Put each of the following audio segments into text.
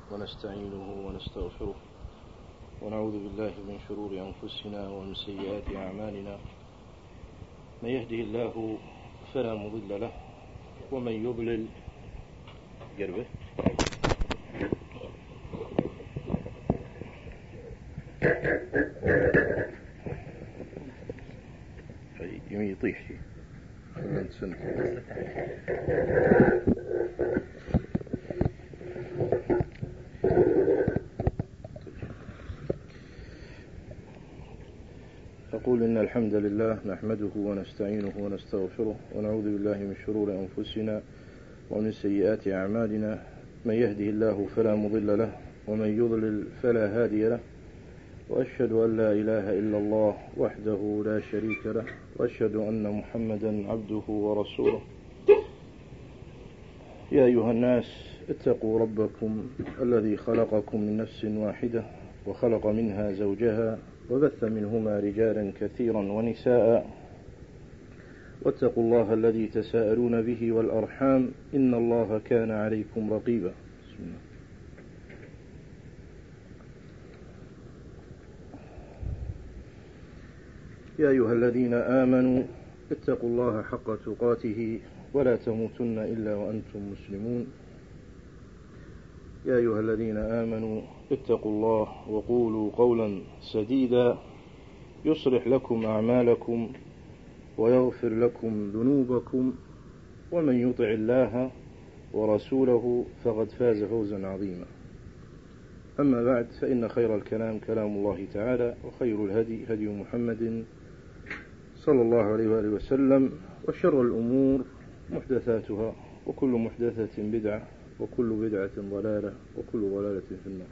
ونستعينه ونستغفره ونعوذ بالله من شرور أنفسنا ومن سيئات أعمالنا. من يهده الله فلا مضل له ومن يضلل قربه يطيح شيء أقول إن الحمد لله نحمده ونستعينه ونستغفره ونعوذ بالله من شرور أنفسنا ومن سيئات أعمالنا. من يهده الله فلا مضل له ومن يضلل فلا هادي له، وأشهد أن لا إله إلا الله وحده لا شريك له، وأشهد أن محمدا عبده ورسوله. يا أيها الناس اتقوا ربكم الذي خلقكم من نفس واحدة وخلق منها زوجها وبث منهما رجالا كثيرا ونساء، واتقوا الله الذي تساءلون به والأرحام إن الله كان عليكم رقيبا. بسم الله. يا أيها الذين آمنوا اتقوا الله حق تقاته ولا تموتن إلا وأنتم مسلمون. يا أيها الذين آمنوا اتقوا الله وقولوا قولا سديدا يصلح لكم أعمالكم ويغفر لكم ذنوبكم، ومن يطع الله ورسوله فقد فاز فوزا عظيما. أما بعد، فإن خير الكلام كلام الله تعالى، وخير الهدي هدي محمد صلى الله عليه وآله وسلم، وشر الأمور محدثاتها، وكل محدثة بدعة، وكل بدعة ضلالة، وكل ضلالة في النار.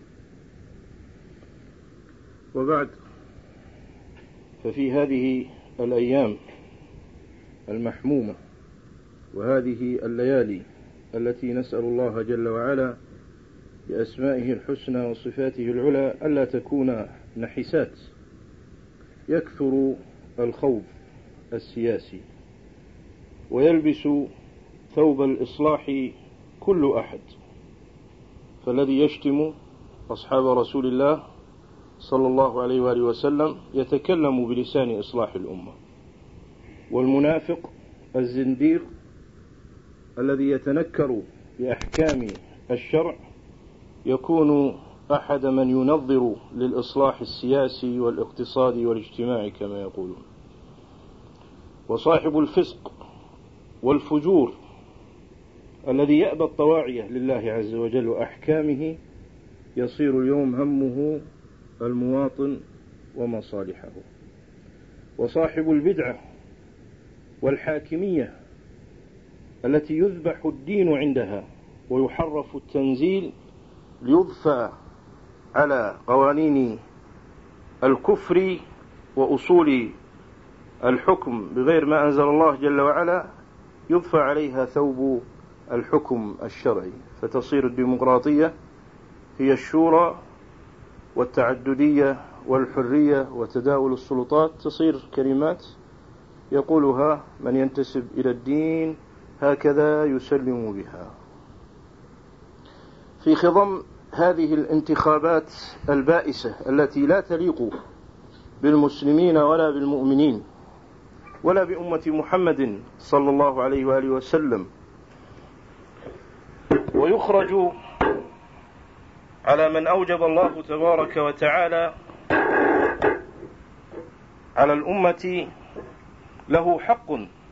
وبعد، ففي هذه الأيام المحمومة وهذه الليالي التي نسأل الله جل وعلا بأسمائه الحسنى وصفاته العلى ألا تكون نحسات، يكثر الخوض السياسي ويلبس ثوب الإصلاح كل أحد، فالذي يشتم أصحاب رسول الله صلى الله عليه وآله وسلم يتكلم بلسان إصلاح الأمة، والمنافق الزنديق الذي يتنكر بأحكام الشرع يكون أحد من ينظر للإصلاح السياسي والاقتصادي والاجتماعي كما يقولون. وصاحب الفسق والفجور الذي يأبى الطواعية لله عز وجل وأحكامه يصير اليوم همه المواطن ومصالحه. وصاحب البدعة والحاكمية التي يذبح الدين عندها ويحرف التنزيل ليضفى على قوانين الكفر وأصول الحكم بغير ما أنزل الله جل وعلا، يضفى عليها ثوب الحكم الشرعي، فتصير الديمقراطية هي الشورى والتعددية والحرية وتداول السلطات، تصير كلمات يقولها من ينتسب إلى الدين هكذا يسلم بها. في خضم هذه الانتخابات البائسة التي لا تليق بالمسلمين ولا بالمؤمنين ولا بأمة محمد صلى الله عليه وآله وسلم، ويخرج على من أوجب الله تبارك وتعالى على الأمة له حق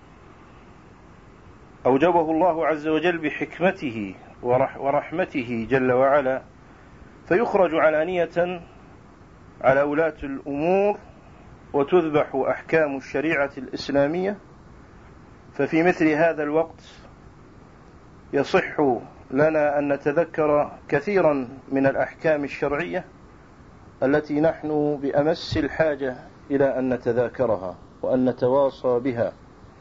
أوجبه الله عز وجل بحكمته ورحمته جل وعلا، فيخرج علانية على ولاة الأمور وتذبح أحكام الشريعة الإسلامية. ففي مثل هذا الوقت يصح لنا أن نتذكر كثيرا من الأحكام الشرعية التي نحن بأمس الحاجة إلى أن نتذاكرها وأن نتواصى بها.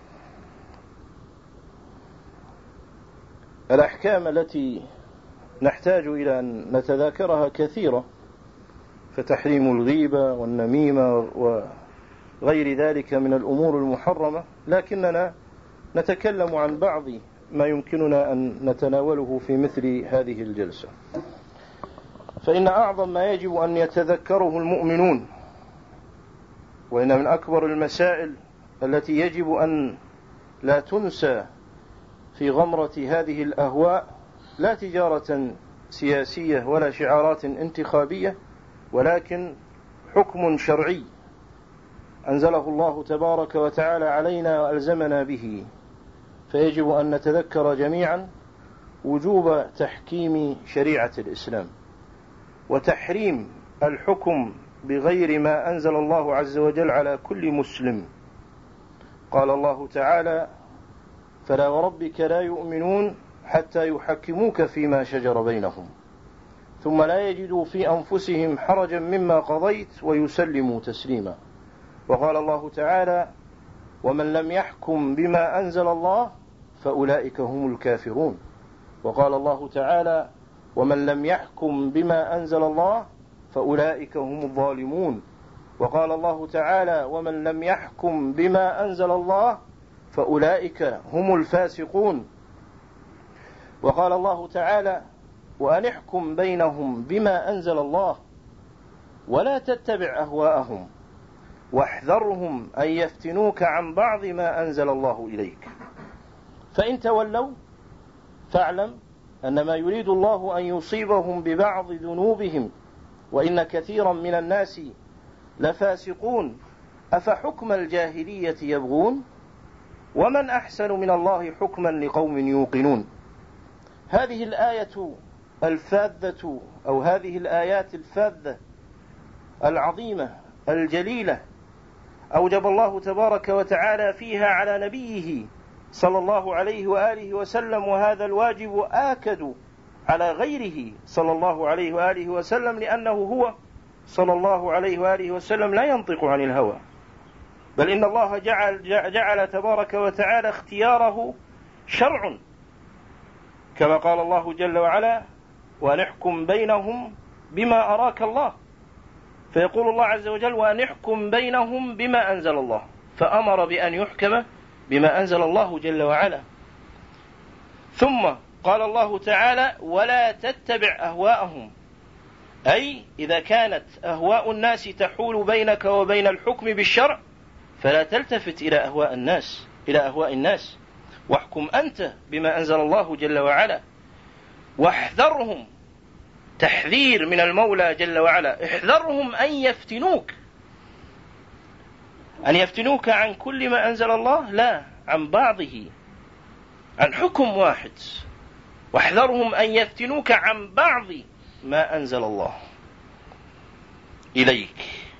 الأحكام التي نحتاج إلى أن نتذاكرها كثيرة، فتحريم الغيبة والنميمة وغير ذلك من الأمور المحرمة، لكننا نتكلم عن بعض ما يمكننا أن نتناوله في مثل هذه الجلسة. فإن أعظم ما يجب أن يتذكره المؤمنون، وإن من أكبر المسائل التي يجب أن لا تنسى في غمرة هذه الأهواء لا تجارة سياسية ولا شعارات انتخابية، ولكن حكم شرعي أنزله الله تبارك وتعالى علينا وألزمنا به. فيجب أن نتذكر جميعا وجوب تحكيم شريعة الإسلام وتحريم الحكم بغير ما أنزل الله عز وجل على كل مسلم. قال الله تعالى: فلا وربك لا يؤمنون حتى يحكموك فيما شجر بينهم ثم لا يجدوا في أنفسهم حرجا مما قضيت ويسلموا تسليما. وقال الله تعالى: ومن لم يحكم بما أنزل الله فأولئك هم الكافرون. وقال الله تعالى: ومن لم يحكم بما أنزل الله فأولئك هم الظالمون. وقال الله تعالى: ومن لم يحكم بما أنزل الله فأولئك هم الفاسقون. وقال الله تعالى: وأن احكم بينهم بما أنزل الله ولا تتبع أهواءهم واحذرهم أن يفتنوك عن بعض ما أنزل الله إليك. فإن تولوا فاعلم أن ما يريد الله أن يصيبهم ببعض ذنوبهم وإن كثيرا من الناس لفاسقون أفحكم الجاهلية يبغون ومن أحسن من الله حكما لقوم يوقنون. هذه الآية الفاذة أو هذه الآيات الفاذة العظيمة الجليلة أوجب الله تبارك وتعالى فيها على نبيه صلى الله عليه وآله وسلم، وهذا الواجب آكد على غيره صلى الله عليه وآله وسلم، لأنه هو صلى الله عليه وآله وسلم لا ينطق عن الهوى، بل إن الله جعل تبارك وتعالى اختياره شرع، كما قال الله جل وعلا: ونحكم بينهم بما أراك الله. فيقول الله عز وجل: ونحكم بينهم بما أنزل الله، فأمر بأن يحكم بما أنزل الله جل وعلا. ثم قال الله تعالى: ولا تتبع أهواءهم، أي إذا كانت أهواء الناس تحول بينك وبين الحكم بالشرع فلا تلتفت إلى أهواء الناس واحكم أنت بما أنزل الله جل وعلا. واحذرهم، تحذير من المولى جل وعلا، احذرهم أن يفتنوك عن كل ما أنزل الله، لا عن بعضه، عن حكم واحد. واحذرهم أن يفتنوك عن بعض ما أنزل الله إليك.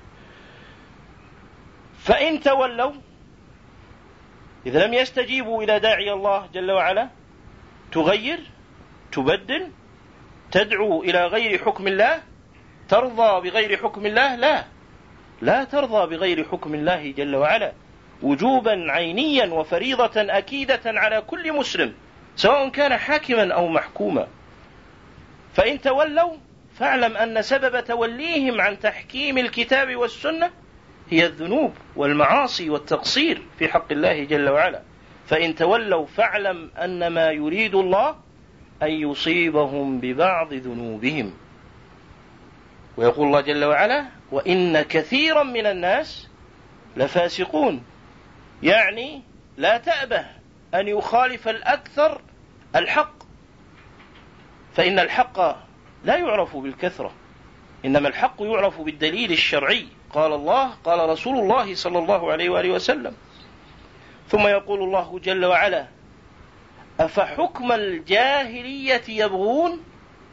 فإن تولوا، إذا لم يستجيبوا إلى داعي الله جل وعلا، تغير، تبدل، تدعو إلى غير حكم الله، ترضى بغير حكم الله؟ لا ترضى بغير حكم الله جل وعلا، وجوبا عينيا وفريضة أكيدة على كل مسلم سواء كان حاكما أو محكوما. فإن تولوا فاعلم أن سبب توليهم عن تحكيم الكتاب والسنة هي الذنوب والمعاصي والتقصير في حق الله جل وعلا. فإن تولوا فاعلم أن ما يريد الله أن يصيبهم ببعض ذنوبهم. ويقول الله جل وعلا: وإن كثيرا من الناس لفاسقون، يعني لا تأبه أن يخالف الأكثر الحق، فإن الحق لا يعرف بالكثرة، إنما الحق يعرف بالدليل الشرعي، قال الله قال رسول الله صلى الله عليه وآله وسلم. ثم يقول الله جل وعلا: أفحكم الجاهلية يبغون،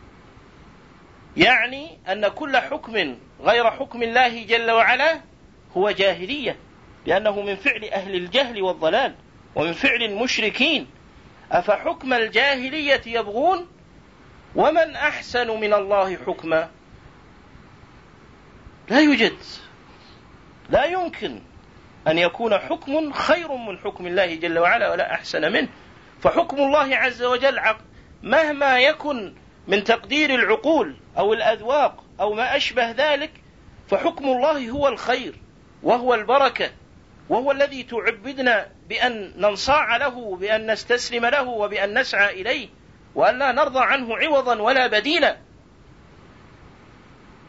يعني أن كل حكم غير حكم الله جل وعلا هو جاهلية، لأنه من فعل أهل الجهل والضلال ومن فعل المشركين. أفحكم الجاهلية يبغون ومن أحسن من الله حكما. لا يوجد، لا يمكن أن يكون حكم خير من حكم الله جل وعلا ولا أحسن منه. فحكم الله عز وجل مهما يكن من تقدير العقول أو الأذواق أو ما أشبه ذلك، فحكم الله هو الخير وهو البركة، وهو الذي تعبدنا بأن ننصاع له، بأن نستسلم له، وبأن نسعى إليه، وأن لا نرضى عنه عوضا ولا بديلا.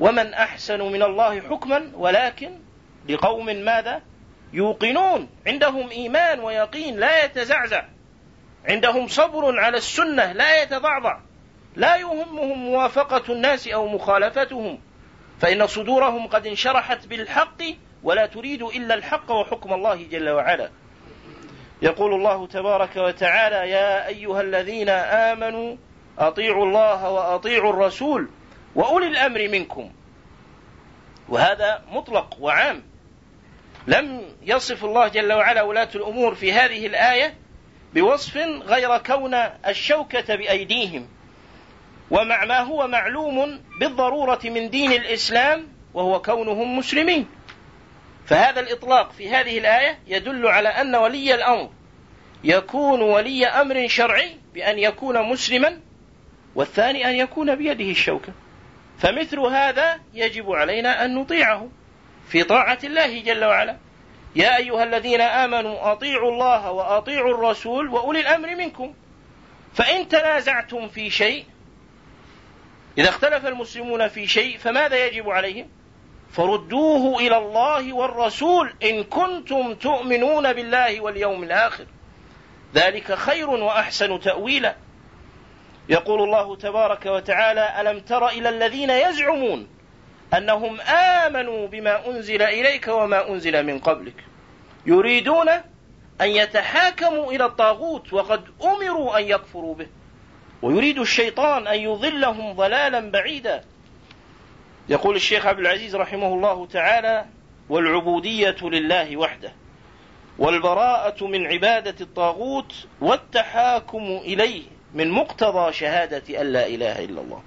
ومن أحسن من الله حكما ولكن لقوم ماذا؟ يوقنون، عندهم إيمان ويقين لا يتزعزع، عندهم صبر على السنة لا يتضعضع، لا يهمهم موافقة الناس أو مخالفتهم، فإن صدورهم قد انشرحت بالحق ولا تريد إلا الحق وحكم الله جل وعلا. يقول الله تبارك وتعالى: يا أيها الذين آمنوا أطيعوا الله وأطيعوا الرسول وأولي الأمر منكم. وهذا مطلق وعام، لم يصف الله جل وعلا ولاة الأمور في هذه الآية بوصف غير كون الشوكة بأيديهم، ومع ما هو معلوم بالضرورة من دين الإسلام وهو كونهم مسلمين. فهذا الإطلاق في هذه الآية يدل على أن ولي الأمر يكون ولي أمر شرعي بأن يكون مسلما، والثاني أن يكون بيده الشوكة. فمثل هذا يجب علينا أن نطيعه في طاعة الله جل وعلا. يا أيها الذين آمنوا أطيعوا الله وأطيعوا الرسول وأولي الأمر منكم. فإن تنازعتم في شيء، إذا اختلف المسلمون في شيء، فماذا يجب عليهم؟ فردوه إلى الله والرسول إن كنتم تؤمنون بالله واليوم الآخر، ذلك خير وأحسن تأويلا. يقول الله تبارك وتعالى: ألم تر إلى الذين يزعمون أنهم آمنوا بما أنزل إليك وما أنزل من قبلك يريدون أن يتحاكموا إلى الطاغوت وقد أمروا أن يكفروا به ويريد الشيطان أن يضلهم ضلالا بعيدا. يقول الشيخ عبد العزيز رحمه الله تعالى: والعبودية لله وحده، والبراءة من عبادة الطاغوت، والتحاكم إليه من مقتضى شهادة أن لا إله إلا الله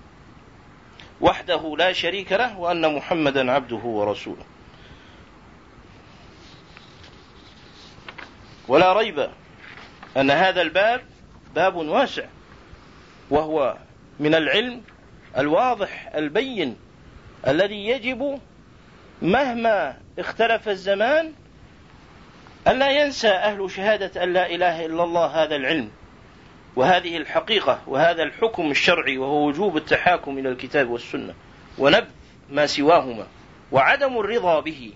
وحده لا شريك له وأن محمدا عبده ورسوله. ولا ريب أن هذا الباب باب واسع، وهو من العلم الواضح البين الذي يجب مهما اختلف الزمان أن لا ينسى أهل شهادة أن لا إله إلا الله هذا العلم وهذه الحقيقة وهذا الحكم الشرعي، وهو وجوب التحاكم إلى الكتاب والسنة ونبذ ما سواهما وعدم الرضا به.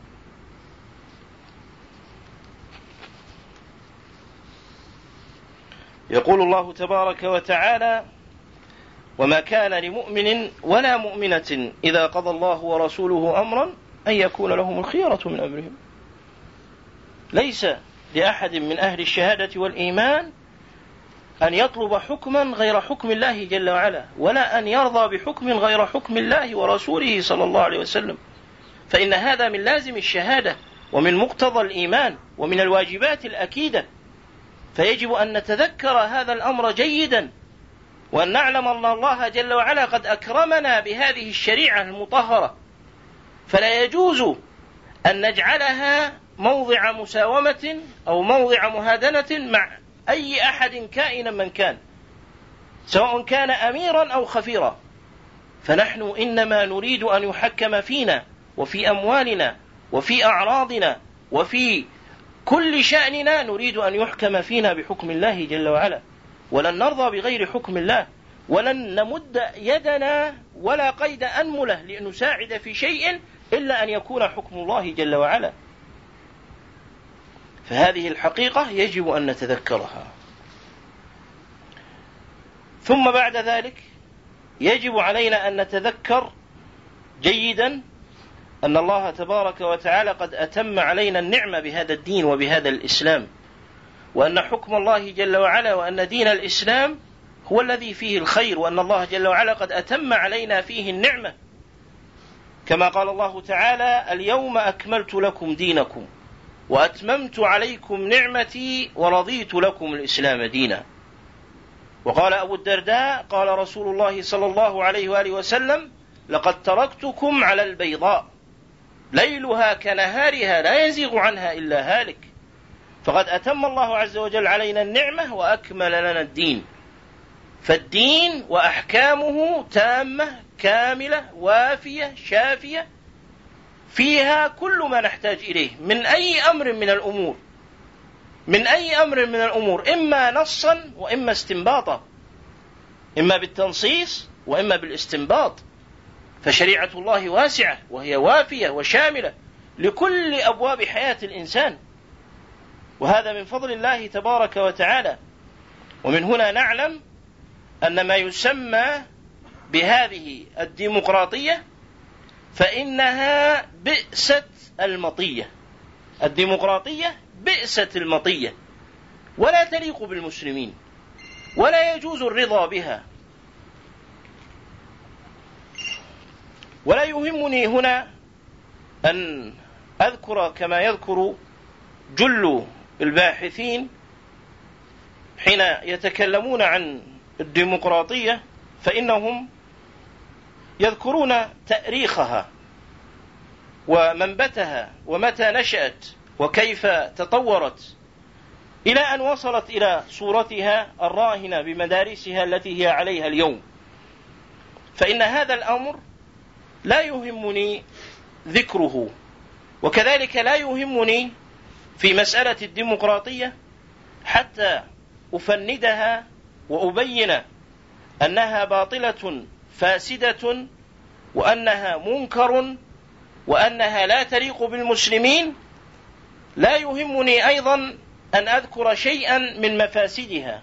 يقول الله تبارك وتعالى: وما كان لمؤمن ولا مؤمنة إذا قضى الله ورسوله أمرا أن يكون لهم الخيرة من أمرهم. ليس لأحد من أهل الشهادة والإيمان أن يطلب حكما غير حكم الله جل وعلا، ولا أن يرضى بحكم غير حكم الله ورسوله صلى الله عليه وسلم، فإن هذا من لازم الشهادة ومن مقتضى الإيمان ومن الواجبات الأكيدة. فيجب أن نتذكر هذا الأمر جيدا، وأن نعلم أن الله جل وعلا قد أكرمنا بهذه الشريعة المطهرة، فلا يجوز أن نجعلها موضع مساومة أو موضع مهادنة مع أي أحد كائنا من كان، سواء كان أميرا أو خفيرا. فنحن إنما نريد أن يحكم فينا وفي أموالنا وفي أعراضنا وفي كل شأننا، نريد أن يحكم فينا بحكم الله جل وعلا، ولن نرضى بغير حكم الله، ولن نمد يدنا ولا قيد أنملة لنساعد في شيء إلا أن يكون حكم الله جل وعلا. فهذه الحقيقة يجب أن نتذكرها. ثم بعد ذلك يجب علينا أن نتذكر جيدا أن الله تبارك وتعالى قد أتم علينا النعمة بهذا الدين وبهذا الإسلام، وأن حكم الله جل وعلا وأن دين الإسلام هو الذي فيه الخير، وأن الله جل وعلا قد أتم علينا فيه النعمة، كما قال الله تعالى: اليوم أكملت لكم دينكم وأتممت عليكم نعمتي ورضيت لكم الإسلام دينا. وقال أبو الدرداء: قال رسول الله صلى الله عليه وآله وسلم: لقد تركتكم على البيضاء ليلها كنهارها لا يزيغ عنها إلا هالك. فقد أتم الله عز وجل علينا النعمة وأكمل لنا الدين، فالدين وأحكامه تامة كاملة وافية شافية، فيها كل ما نحتاج إليه من أي أمر من الأمور، إما نصا وإما استنباطا، إما بالتنصيص وإما بالاستنباط. فشريعة الله واسعة وهي وافية وشاملة لكل أبواب حياة الإنسان، وهذا من فضل الله تبارك وتعالى. ومن هنا نعلم أن ما يسمى بهذه الديمقراطية فإنها بئست المطية، الديمقراطية بئست المطية ولا تليق بالمسلمين ولا يجوز الرضا بها. ولا يهمني هنا أن أذكر كما يذكر جل الباحثين حين يتكلمون عن الديمقراطية، فإنهم يذكرون تاريخها ومنبتها ومتى نشأت وكيف تطورت إلى أن وصلت إلى صورتها الراهنة بمدارسها التي هي عليها اليوم. فإن هذا الأمر لا يهمني ذكره، وكذلك لا يهمني في مسألة الديمقراطية حتى أفندها وأبين أنها باطلة فاسدة وأنها منكر وأنها لا تليق بالمسلمين. لا يهمني أيضا أن أذكر شيئا من مفاسدها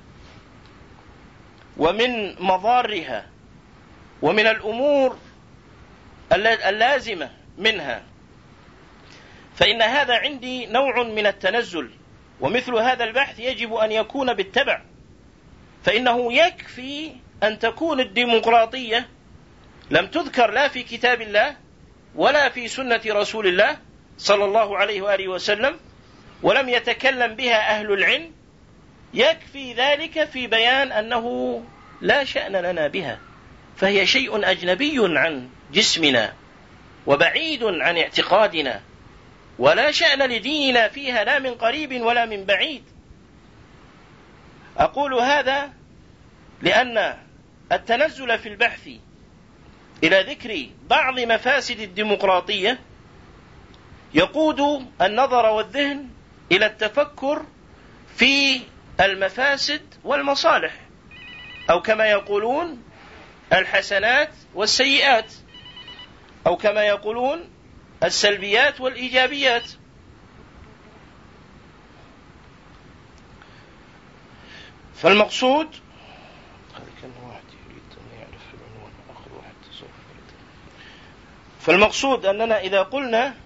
ومن مضارها ومن الأمور اللازمة منها، فإن هذا عندي نوع من التنزل، ومثل هذا البحث يجب أن يكون بالتبع. فإنه يكفي أن تكون الديمقراطية لم تذكر لا في كتاب الله ولا في سنة رسول الله صلى الله عليه وآله وسلم، ولم يتكلم بها أهل العلم، يكفي ذلك في بيان أنه لا شأن لنا بها، فهي شيء أجنبي عن جسمنا وبعيد عن اعتقادنا، ولا شأن لديننا فيها لا من قريب ولا من بعيد. أقول هذا لأن التنزل في البحث إلى ذكر بعض مفاسد الديمقراطية يقود النظر والذهن إلى التفكر في المفاسد والمصالح، أو كما يقولون الحسنات والسيئات، أو كما يقولون السلبيات والإيجابيات. فالمقصود أننا إذا قلنا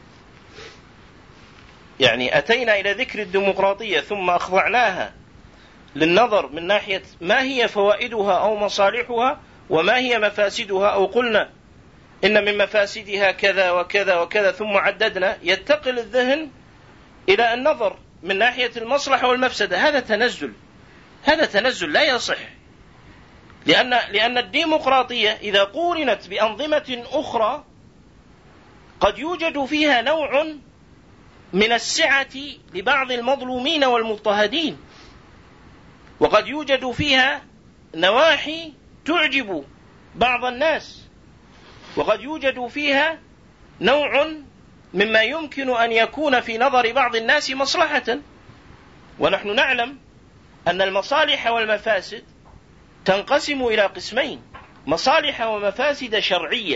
يعني أتينا إلى ذكر الديمقراطية ثم أخضعناها للنظر من ناحية ما هي فوائدها أو مصالحها وما هي مفاسدها، أو قلنا إن من مفاسدها كذا وكذا وكذا ثم عددنا، يتقل الذهن إلى النظر من ناحية المصلحة والمفسدة. هذا تنزل لا يصح، لأن الديمقراطية إذا قورنت بأنظمة أخرى قد يوجد فيها نوع من السعة لبعض المظلومين والمضطهدين، وقد يوجد فيها نواحي تعجب بعض الناس، وقد يوجد فيها نوع مما يمكن أن يكون في نظر بعض الناس مصلحة. ونحن نعلم أن المصالح والمفاسد تنقسم إلى قسمين: مصالح ومفاسد شرعية،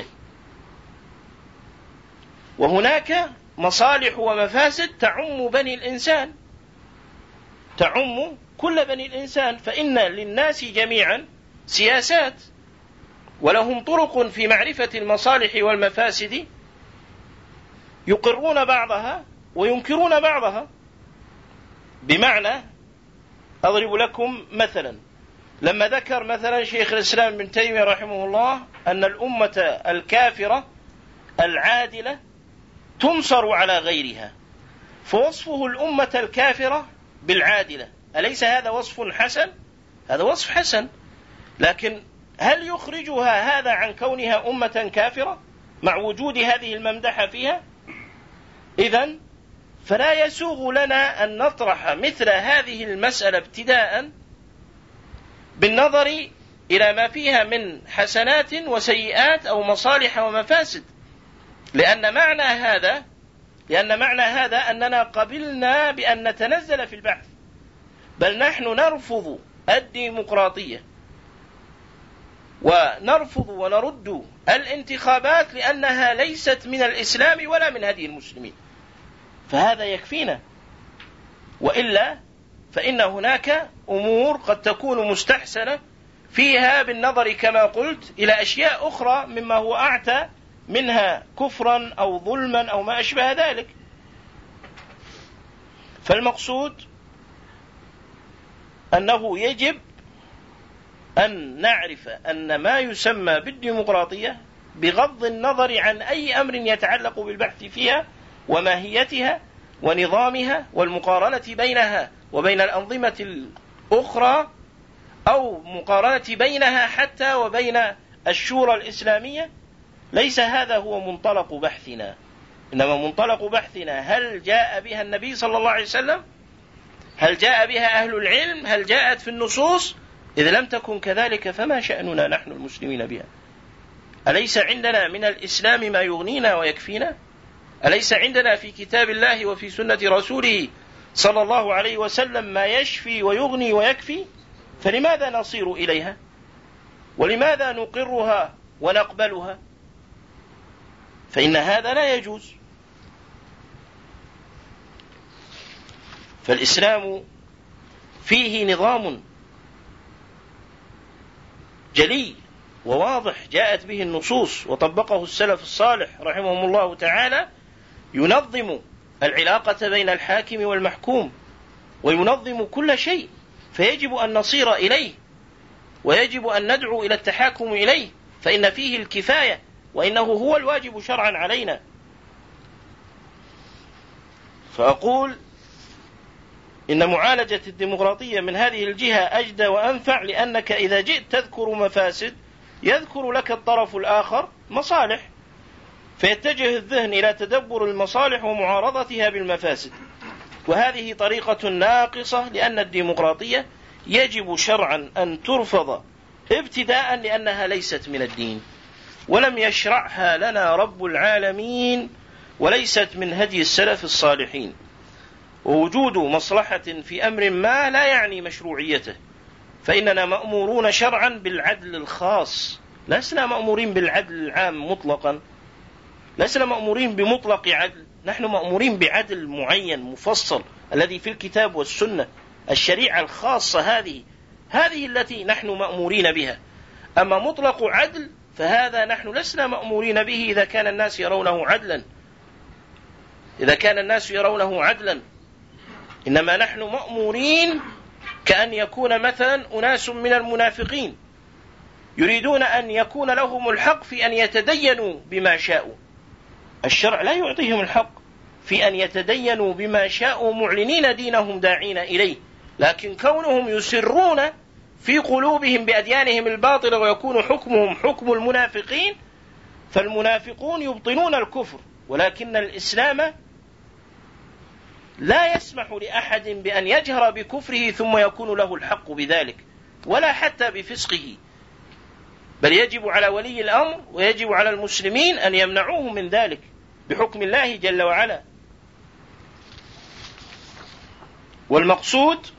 وهناك مصالح ومفاسد تعم بني الإنسان، تعم كل بني الإنسان، فإن للناس جميعا سياسات ولهم طرق في معرفة المصالح والمفاسد يقرون بعضها وينكرون بعضها. بمعنى أضرب لكم مثلا، لما ذكر مثلا شيخ الإسلام ابن تيمية رحمه الله أن الأمة الكافرة العادلة تنصر على غيرها، فوصفه الأمة الكافرة بالعادلة أليس هذا وصف حسن؟ هذا وصف حسن، لكن هل يخرجها هذا عن كونها أمة كافرة مع وجود هذه الممدحة فيها؟ إذن فلا يسوغ لنا أن نطرح مثل هذه المسألة ابتداء بالنظر إلى ما فيها من حسنات وسيئات أو مصالح ومفاسد، لأن معنى هذا أننا قبلنا بأن نتنزل في البحث، بل نحن نرفض الديمقراطية ونرفض ونرد الانتخابات لأنها ليست من الإسلام ولا من هدي المسلمين، فهذا يكفينا. وإلا فإن هناك أمور قد تكون مستحسنة فيها بالنظر كما قلت إلى أشياء أخرى مما هو أعتى منها كفرا أو ظلما أو ما أشبه ذلك. فالمقصود أنه يجب أن نعرف أن ما يسمى بالديمقراطية بغض النظر عن أي أمر يتعلق بالبحث فيها وماهيتها ونظامها والمقارنة بينها وبين الأنظمة الأخرى، أو مقارنة بينها حتى وبين الشورى الإسلامية، ليس هذا هو منطلق بحثنا. إنما منطلق بحثنا هل جاء بها النبي صلى الله عليه وسلم؟ هل جاء بها أهل العلم؟ هل جاءت في النصوص؟ إذا لم تكن كذلك فما شأننا نحن المسلمين بها؟ أليس عندنا من الإسلام ما يغنينا ويكفينا؟ أليس عندنا في كتاب الله وفي سنة رسوله صلى الله عليه وسلم ما يشفي ويغني ويكفي؟ فلماذا نصير إليها؟ ولماذا نقرها ونقبلها؟ فإن هذا لا يجوز. فالإسلام فيه نظام جلي وواضح جاءت به النصوص وطبقه السلف الصالح رحمهم الله تعالى، ينظم العلاقة بين الحاكم والمحكوم وينظم كل شيء، فيجب أن نصير إليه ويجب أن ندعو إلى التحاكم إليه، فإن فيه الكفاية وإنه هو الواجب شرعا علينا. فأقول إن معالجة الديمقراطية من هذه الجهة أجدى وأنفع، لأنك إذا جئت تذكر مفاسد يذكر لك الطرف الآخر مصالح، فيتجه الذهن إلى تدبر المصالح ومعارضتها بالمفاسد، وهذه طريقة ناقصة، لأن الديمقراطية يجب شرعا أن ترفض ابتداء لأنها ليست من الدين ولم يشرعها لنا رب العالمين وليست من هدي السلف الصالحين. ووجود مصلحة في أمر ما لا يعني مشروعيته، فإننا مأمورون شرعا بالعدل الخاص، لسنا مأمورين بالعدل العام مطلقا، لسنا مأمورين بمطلق عدل، نحن مأمورين بعدل معين مفصل الذي في الكتاب والسنة. الشريعة الخاصة هذه التي نحن مأمورين بها. أما مطلق عدل فهذا نحن لسنا مأمورين به إذا كان الناس يرونه عدلا، إنما نحن مأمورين كأن يكون مثلا أناس من المنافقين يريدون أن يكون لهم الحق في أن يتدينوا بما شاءوا، الشرع لا يعطيهم الحق في أن يتدينوا بما شاءوا معلنين دينهم داعين إليه، لكن كونهم يسرون في قلوبهم بأديانهم الباطلة ويكون حكمهم حكم المنافقين، فالمنافقون يبطنون الكفر، ولكن الإسلام لا يسمح لأحد بأن يجهر بكفره ثم يكون له الحق بذلك ولا حتى بفسقه، بل يجب على ولي الأمر ويجب على المسلمين أن يمنعوه من ذلك بحكم الله جل وعلا. والمقصود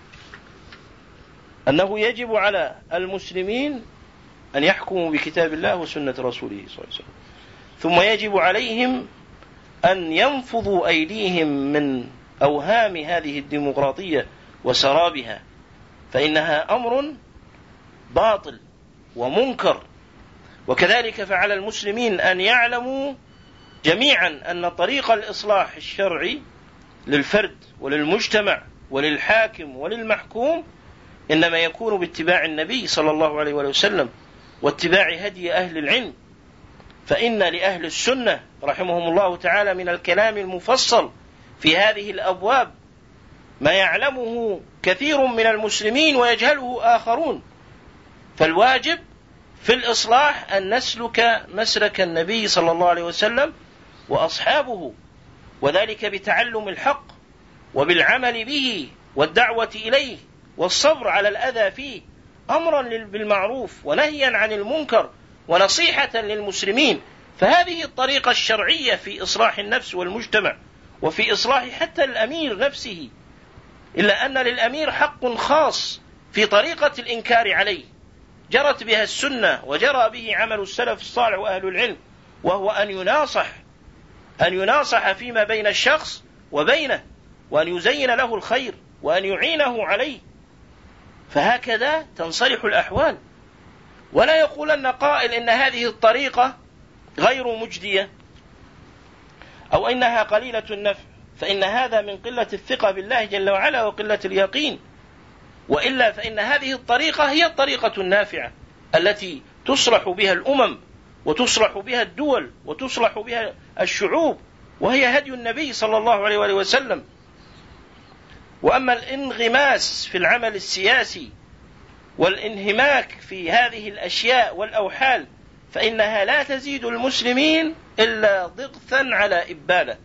أنه يجب على المسلمين أن يحكموا بكتاب الله وسنة رسوله صلى الله عليه وسلم، ثم يجب عليهم أن ينفضوا أيديهم من أوهام هذه الديمقراطية وسرابها، فإنها أمر باطل ومنكر. وكذلك فعلى المسلمين أن يعلموا جميعا أن طريق الإصلاح الشرعي للفرد وللمجتمع وللحاكم وللمحكوم إنما يكون باتباع النبي صلى الله عليه وسلم واتباع هدي أهل العلم. فإن لأهل السنة رحمهم الله تعالى من الكلام المفصل في هذه الأبواب ما يعلمه كثير من المسلمين ويجهله آخرون، فالواجب في الإصلاح أن نسلك مسلك النبي صلى الله عليه وسلم وأصحابه، وذلك بتعلم الحق وبالعمل به والدعوة إليه والصبر على الأذى فيه، أمرا بالمعروف ونهيا عن المنكر ونصيحة للمسلمين. فهذه الطريقة الشرعية في إصلاح النفس والمجتمع وفي إصلاح حتى الأمير نفسه، إلا أن للأمير حق خاص في طريقة الإنكار عليه، جرت بها السنة وجرى به عمل السلف الصالح وأهل العلم، وهو أن يناصح فيما بين الشخص وبينه، وأن يزين له الخير وأن يعينه عليه. فهكذا تنصلح الأحوال، ولا يقولن قائل إن هذه الطريقة غير مجدية أو إنها قليلة النفع، فإن هذا من قلة الثقة بالله جل وعلا وقلة اليقين، وإلا فإن هذه الطريقة هي الطريقة النافعة التي تصلح بها الأمم وتصلح بها الدول وتصلح بها الشعوب، وهي هدي النبي صلى الله عليه وآله وسلم. وأما الانغماس في العمل السياسي والانهماك في هذه الأشياء والأوحال فإنها لا تزيد المسلمين إلا ضغثا على إبالة.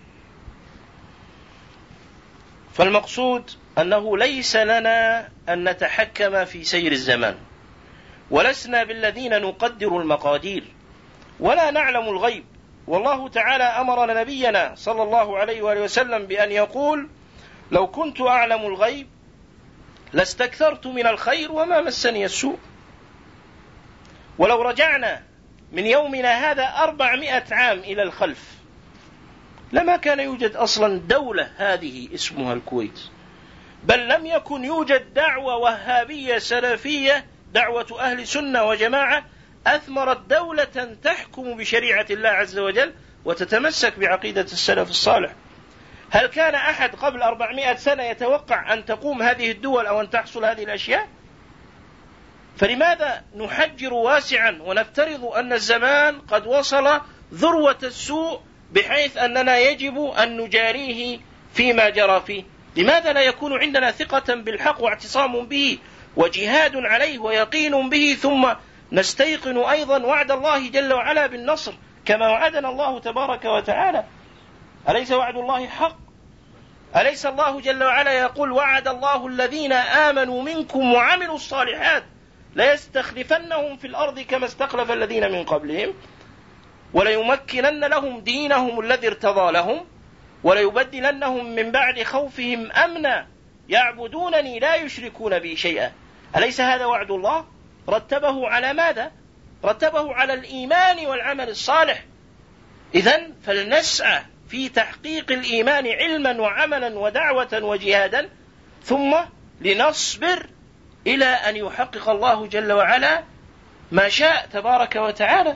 فالمقصود أنه ليس لنا أن نتحكم في سير الزمان، ولسنا بالذين نقدر المقادير ولا نعلم الغيب. والله تعالى أمر نبينا صلى الله عليه وآله وسلم بأن يقول: لو كنت أعلم الغيب لاستكثرت من الخير وما مسني السوء. ولو رجعنا من يومنا هذا 400 عام إلى الخلف لما كان يوجد أصلا دولة هذه اسمها الكويت، بل لم يكن يوجد دعوة وهابية سلفية، دعوة أهل سنة وجماعة أثمرت دولة تحكم بشريعة الله عز وجل وتتمسك بعقيدة السلف الصالح. هل كان أحد قبل 400 سنة يتوقع أن تقوم هذه الدول أو أن تحصل هذه الأشياء؟ فلماذا نحجر واسعا ونفترض أن الزمان قد وصل ذروة السوء بحيث أننا يجب أن نجاريه فيما جرى فيه؟ لماذا لا يكون عندنا ثقة بالحق واعتصام به وجهاد عليه ويقين به، ثم نستيقن أيضا وعد الله جل وعلا بالنصر كما وعدنا الله تبارك وتعالى؟ أليس وعد الله حق؟ أليس الله جل وعلا يقول: وعد الله الذين آمنوا منكم وعملوا الصالحات ليستخلفنهم في الأرض كما استخلف الذين من قبلهم وليمكنن لهم دينهم الذي ارتضى لهم وليبدلنهم من بعد خوفهم أمنا يعبدونني لا يشركون بي شيئا. أليس هذا وعد الله؟ رتبه على ماذا؟ رتبه على الإيمان والعمل الصالح. إذن فلنسعى في تحقيق الإيمان علما وعملا ودعوة وجهادا، ثم لنصبر إلى أن يحقق الله جل وعلا ما شاء تبارك وتعالى.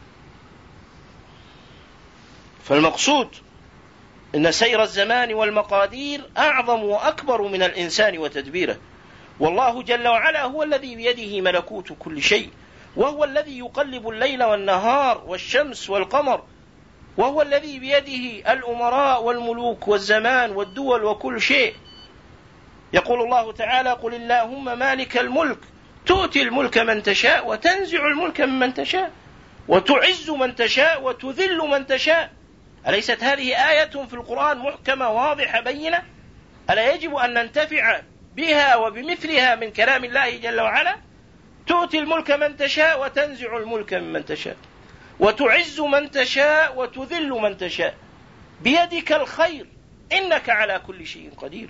فالمقصود إن سير الزمان والمقادير أعظم وأكبر من الإنسان وتدبيره، والله جل وعلا هو الذي بيده ملكوت كل شيء، وهو الذي يقلب الليل والنهار والشمس والقمر، وهو الذي بيده الأمراء والملوك والزمان والدول وكل شيء. يقول الله تعالى: قل اللهم مالك الملك تؤتي الملك من تشاء وتنزع الملك ممن تشاء وتعز من تشاء وتذل من تشاء. أليست هذه آية في القرآن محكمة واضحة بينة؟ ألا يجب أن ننتفع بها وبمثلها من كلام الله جل وعلا؟ تؤتي الملك من تشاء وتنزع الملك ممن تشاء وتعز من تشاء وتذل من تشاء، بيدك الخير إنك على كل شيء قدير.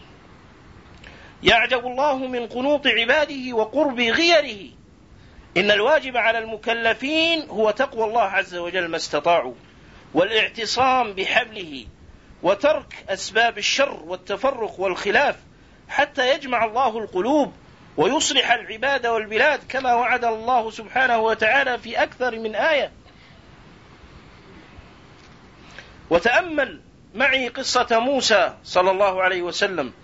يعجب الله من قنوط عباده وقرب غيره. إن الواجب على المكلفين هو تقوى الله عز وجل ما استطاعوا، والاعتصام بحبله، وترك أسباب الشر والتفرق والخلاف، حتى يجمع الله القلوب ويصلح العباد والبلاد كما وعد الله سبحانه وتعالى في أكثر من آية. وتأمل معي قصة موسى صلى الله عليه وسلم،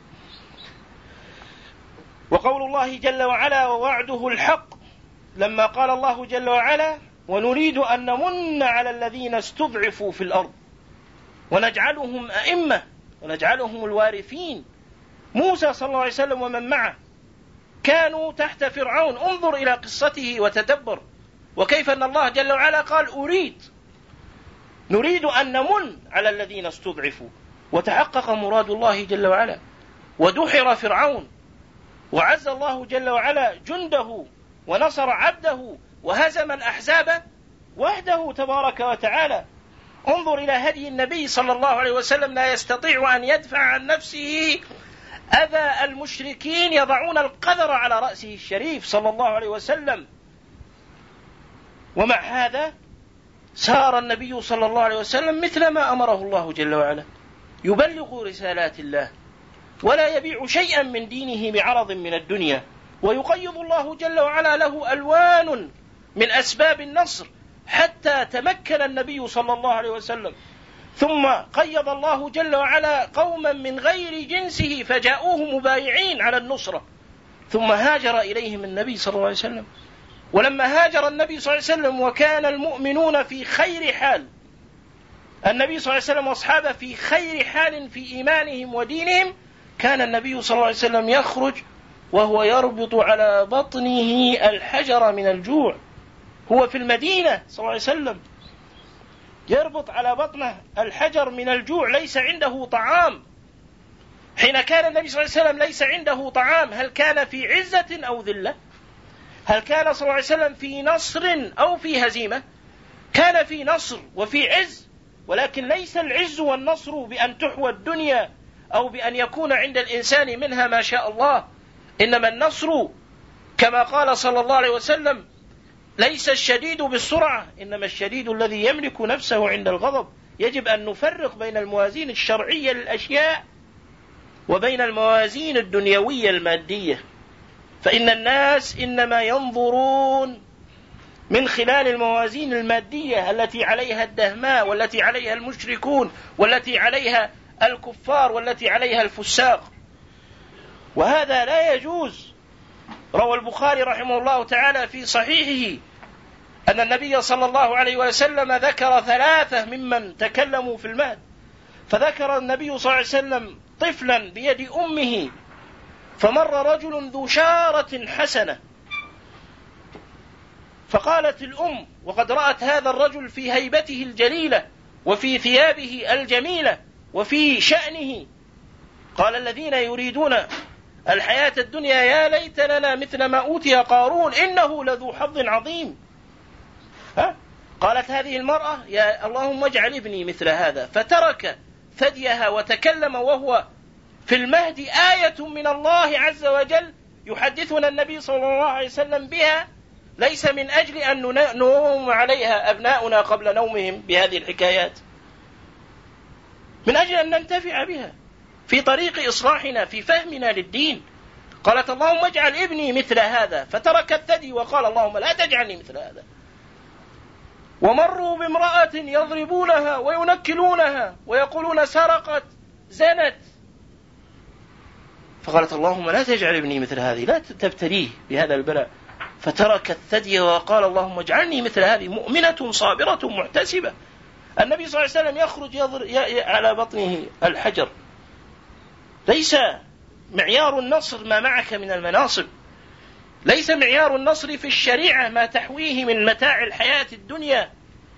وقول الله جل وعلا: ووعده الحق، لما قال الله جل وعلا: ونريد أن نمن على الذين استضعفوا في الأرض ونجعلهم أئمة ونجعلهم الوارثين. موسى صلى الله عليه وسلم ومن معه كانوا تحت فرعون. انظر إلى قصته وتدبر، وكيف أن الله جل وعلا قال: نريد أن نمن على الذين استضعفوا، وتحقق مراد الله جل وعلا، ودحر فرعون، وعز الله جل وعلا جنده ونصر عبده وهزم الأحزاب وحده تبارك وتعالى. انظر إلى هدي النبي صلى الله عليه وسلم، لا يستطيع أن يدفع عن نفسه أذى المشركين يضعون القذر على رأسه الشريف صلى الله عليه وسلم. ومع هذا سار النبي صلى الله عليه وسلم مثل ما أمره الله جل وعلا، يبلغ رسالات الله ولا يبيع شيئا من دينه بعرض من الدنيا، ويقيض الله جل وعلا له ألوان من أسباب النصر حتى تمكن النبي صلى الله عليه وسلم. ثم قيض الله جل وعلا قوما من غير جنسه فجاءوه مبايعين على النصرة، ثم هاجر إليهم النبي صلى الله عليه وسلم. ولما هاجر النبي صلى الله عليه وسلم وكان المؤمنون في خير حال، النبي صلى الله عليه وسلم واصحابه في خير حال في إيمانهم ودينهم، كان النبي صلى الله عليه وسلم يخرج وهو يربط على بطنه الحجر من الجوع. هو في المدينة صلى الله عليه وسلم يربط على بطنه الحجر من الجوع، ليس عنده طعام. حين كان النبي صلى الله عليه وسلم ليس عنده طعام، هل كان في عزة أو ذلة؟ هل كان صلى الله عليه وسلم في نصر أو في هزيمة؟ كان في نصر وفي عز، ولكن ليس العز والنصر بأن تحوى الدنيا أو بأن يكون عند الإنسان منها ما شاء الله، إنما النصر كما قال صلى الله عليه وسلم: ليس الشديد بالسرعة، إنما الشديد الذي يملك نفسه عند الغضب. يجب أن نفرق بين الموازين الشرعية للأشياء وبين الموازين الدنيوية المادية، فإن الناس إنما ينظرون من خلال الموازين المادية التي عليها الدهماء، والتي عليها المشركون، والتي عليها الكفار، والتي عليها الفساق، وهذا لا يجوز. روى البخاري رحمه الله تعالى في صحيحه أن النبي صلى الله عليه وسلم ذكر 3 ممن تكلموا في المهد، فذكر النبي صلى الله عليه وسلم طفلا بيد أمه، فمر رجل ذو شارة حسنة، فقالت الأم وقد رأت هذا الرجل في هيبته الجليلة وفي ثيابه الجميلة وفي شأنه، قال: الذين يريدون الحياة الدنيا يا ليت لنا مثل ما أوتي قارون إنه لذو حظ عظيم. قالت هذه المرأة: يا اللهم اجعل ابني مثل هذا، فترك ثديها وتكلم وهو في المهد آية من الله عز وجل يحدثنا النبي صلى الله عليه وسلم بها، ليس من أجل أن ننوم عليها أبناؤنا قبل نومهم بهذه الحكايات، من أجل أن ننتفع بها في طريق إصلاحنا في فهمنا للدين. قالت: اللهم اجعل ابني مثل هذا، فترك الثدي وقال: اللهم لا تجعلني مثل هذا. ومروا بامرأة يضربونها وينكلونها ويقولون: سرقت، زنت، فقالت: اللهم لا تجعل ابني مثل هذه، لا تبتليه بهذا البلاء، فترك الثدي وقال: اللهم اجعلني مثل هذه، مؤمنة صابرة محتسبة. النبي صلى الله عليه وسلم يخرج على بطنه الحجر. ليس معيار النصر ما معك من المناصب، ليس معيار النصر في الشريعة ما تحويه من متاع الحياة الدنيا،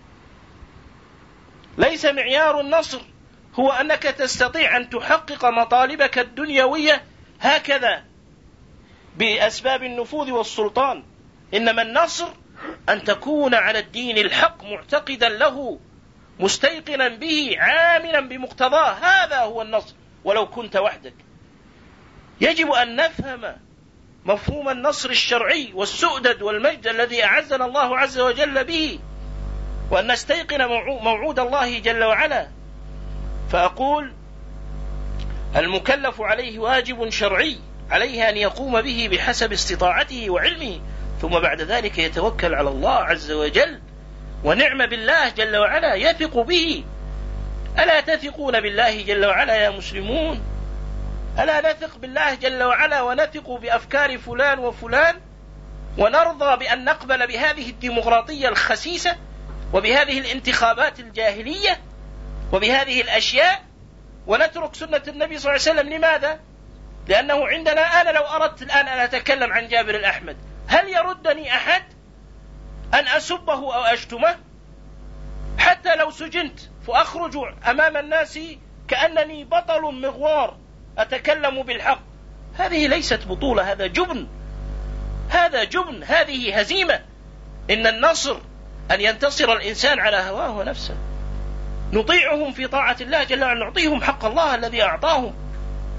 ليس معيار النصر هو أنك تستطيع أن تحقق مطالبك الدنيوية هكذا بأسباب النفوذ والسلطان، إنما النصر أن تكون على الدين الحق معتقدا له، مستيقنا به، عاملا بمقتضاه، هذا هو النصر ولو كنت وحدك. يجب أن نفهم مفهوم النصر الشرعي والسؤدد والمجد الذي أعزنا الله عز وجل به، وأن نستيقن موعود الله جل وعلا. فأقول: المكلف عليه واجب شرعي، عليه أن يقوم به بحسب استطاعته وعلمه، ثم بعد ذلك يتوكل على الله عز وجل، ونعم بالله جل وعلا، يثق به. ألا تثقون بالله جل وعلا يا مسلمون؟ ألا نثق بالله جل وعلا ونثق بأفكار فلان وفلان، ونرضى بأن نقبل بهذه الديمقراطية الخسيسة وبهذه الانتخابات الجاهلية وبهذه الأشياء، ونترك سنة النبي صلى الله عليه وسلم؟ لماذا؟ لأنه عندنا، أنا لو أردت الآن أن أتكلم عن جابر الأحمد، هل يردني أحد أن أسبه أو أشتمه؟ حتى لو سجنت فأخرج أمام الناس كأنني بطل مغوار أتكلم بالحق، هذه ليست بطولة، هذا جبن، هذا جبن، هذه هزيمة. إن النصر أن ينتصر الإنسان على هواه ونفسه، نطيعهم في طاعة الله جل وعلا، نعطيهم حق الله الذي أعطاهم،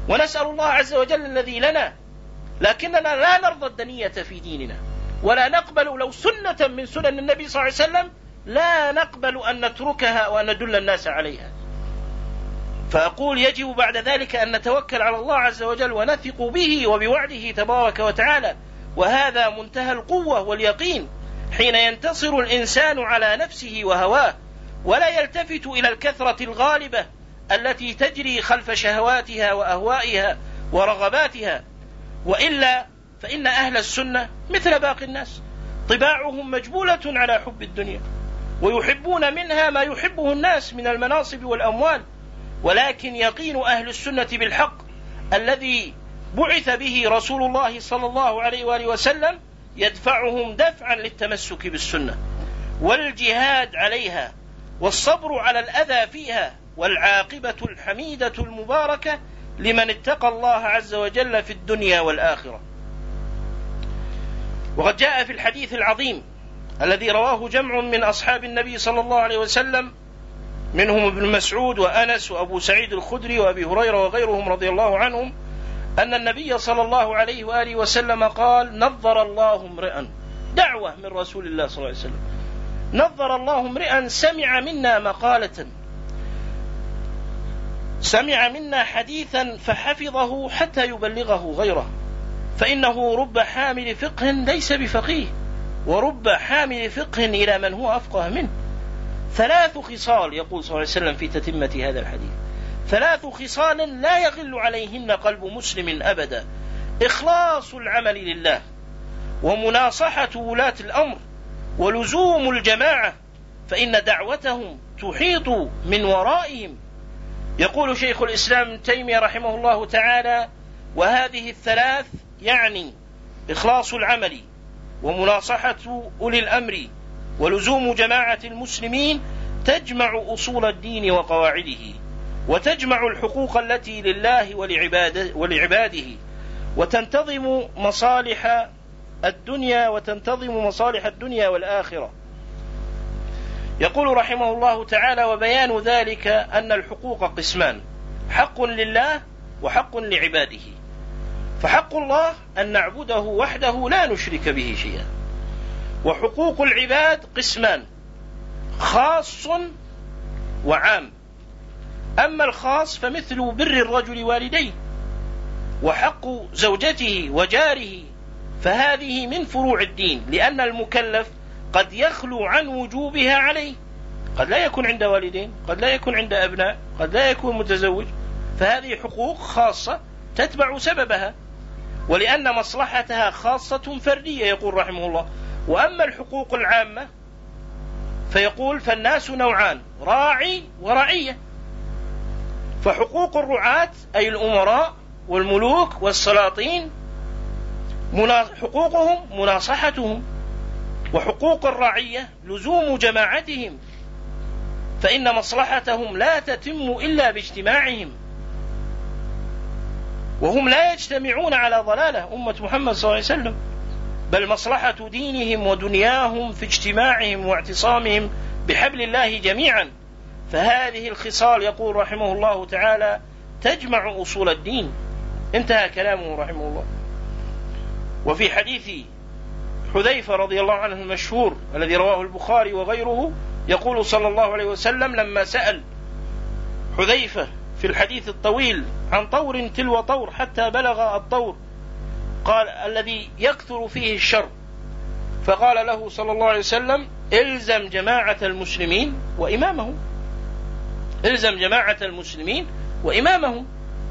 ونسأل الله عز وجل الذي لنا، لكننا لا نرضى الدنية في ديننا، ولا نقبل لو سنة من سنن النبي صلى الله عليه وسلم لا نقبل أن نتركها وأن ندل الناس عليها. فأقول يجب بعد ذلك أن نتوكل على الله عز وجل ونثق به وبوعده تبارك وتعالى، وهذا منتهى القوة واليقين حين ينتصر الإنسان على نفسه وهواه، ولا يلتفت إلى الكثرة الغالبة التي تجري خلف شهواتها وأهوائها ورغباتها. وإلا فإن أهل السنة مثل باقي الناس طباعهم مجبولة على حب الدنيا، ويحبون منها ما يحبه الناس من المناصب والأموال، ولكن يقين أهل السنة بالحق الذي بعث به رسول الله صلى الله عليه وآله وسلم يدفعهم دفعا للتمسك بالسنة والجهاد عليها والصبر على الأذى فيها، والعاقبة الحميدة المباركة لمن اتقى الله عز وجل في الدنيا والآخرة. وقد جاء في الحديث العظيم الذي رواه جمع من أصحاب النبي صلى الله عليه وسلم منهم ابن مسعود وأنس وأبو سعيد الخدري وأبي هريرة وغيرهم رضي الله عنهم أن النبي صلى الله عليه وآله وسلم قال: نظر الله امرئا، دعوة من رسول الله صلى الله عليه وسلم، نظر الله امرئا سمع منا مقالة، سمع منا حديثا فحفظه حتى يبلغه غيره، فإنه رب حامل فقه ليس بفقيه، ورب حامل فقه إلى من هو أفقه منه. 3 خصال يقول صلى الله عليه وسلم في تتمة هذا الحديث، 3 خصال لا يغل عليهن قلب مسلم أبدا: إخلاص العمل لله، ومناصحة ولاة الأمر، ولزوم الجماعة، فإن دعوتهم تحيط من ورائهم. يقول شيخ الإسلام ابن تيمية رحمه الله تعالى: وهذه ال3 يعني إخلاص العمل، ومناصحة أولي الأمر، ولزوم جماعة المسلمين، تجمع أصول الدين وقواعده، وتجمع الحقوق التي لله ولعباده، وتنتظم مصالح الدنيا والآخرة. يقول رحمه الله تعالى: وبيان ذلك أن الحقوق قسمان: حق لله وحق لعباده. فحق الله أن نعبده وحده لا نشرك به شيئا. وحقوق العباد قسمان: خاص وعام. أما الخاص فمثل بر الرجل والديه، وحق زوجته وجاره، فهذه من فروع الدين، لأن المكلف قد يخلو عن وجوبها عليه، قد لا يكون عند والدين، قد لا يكون عند أبناء، قد لا يكون متزوج، فهذه حقوق خاصة تتبع سببها، ولأن مصلحتها خاصة فردية. يقول رحمه الله: وأما الحقوق العامة فيقول: فالناس نوعان: راعي ورعية. فحقوق الرعاة أي الأمراء والملوك والسلاطين حقوقهم مناصحتهم، وحقوق الرعية لزوم جماعتهم، فإن مصلحتهم لا تتم إلا باجتماعهم، وهم لا يجتمعون على ضلالة أمة محمد صلى الله عليه وسلم، بل مصلحة دينهم ودنياهم في اجتماعهم واعتصامهم بحبل الله جميعا. فهذه الخصال يقول رحمه الله تعالى تجمع أصول الدين. انتهى كلامه رحمه الله. وفي حديث حذيفة رضي الله عنه المشهور الذي رواه البخاري وغيره، يقول صلى الله عليه وسلم لما سأل حذيفة في الحديث الطويل عن طور تلو طور حتى بلغ الطور قال الذي يكثر فيه الشر، فقال له صلى الله عليه وسلم: الزم جماعة المسلمين وإمامهم، الزم جماعة المسلمين وإمامهم.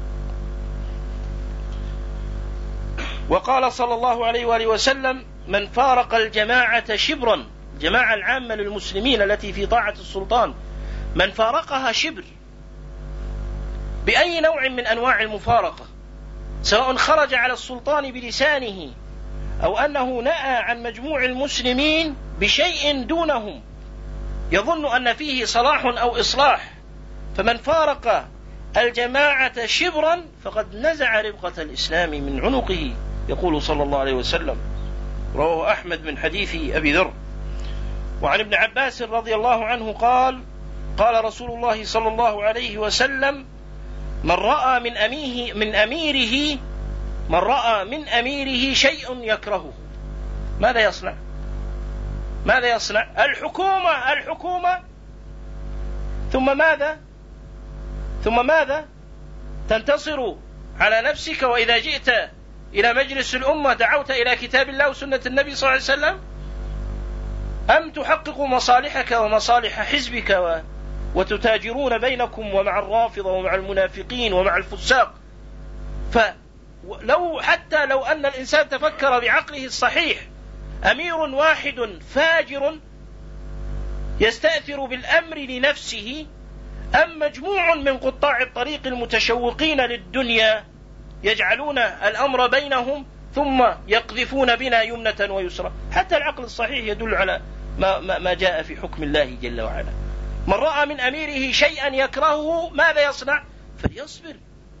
وقال صلى الله عليه وآله وسلم: من فارق الجماعة شبرا، الجماعة العامة للمسلمين التي في طاعة السلطان، من فارقها شبر بأي نوع من أنواع المفارقة، سواء خرج على السلطان بلسانه أو أنه نأى عن مجموع المسلمين بشيء دونهم يظن أن فيه صلاح أو إصلاح، فمن فارق الجماعة شبرا فقد نزع ربقة الإسلام من عنقه، يقول صلى الله عليه وسلم. رواه أحمد من حديث أبي ذر. وعن ابن عباس رضي الله عنه قال: قال رسول الله صلى الله عليه وسلم: من رأى من أميره شيء يكرهه ماذا يصنع؟ الحكومة ثم ماذا تنتصر على نفسك، وإذا جئت إلى مجلس الأمة دعوت إلى كتاب الله وسنة النبي صلى الله عليه وسلم، أم تحقق مصالحك ومصالح حزبك وتتاجرون بينكم ومع الرافضة ومع المنافقين ومع الفساق؟ حتى لو أن الإنسان تفكر بعقله الصحيح، أمير واحد فاجر يستأثر بالأمر لنفسه، أم مجموع من قطاع الطريق المتشوقين للدنيا يجعلون الأمر بينهم ثم يقذفون بنا يمنة ويسرى؟ حتى العقل الصحيح يدل على ما جاء في حكم الله جل وعلا. من رأى من أميره شيئا يكرهه ماذا يصنع؟ فليصبر.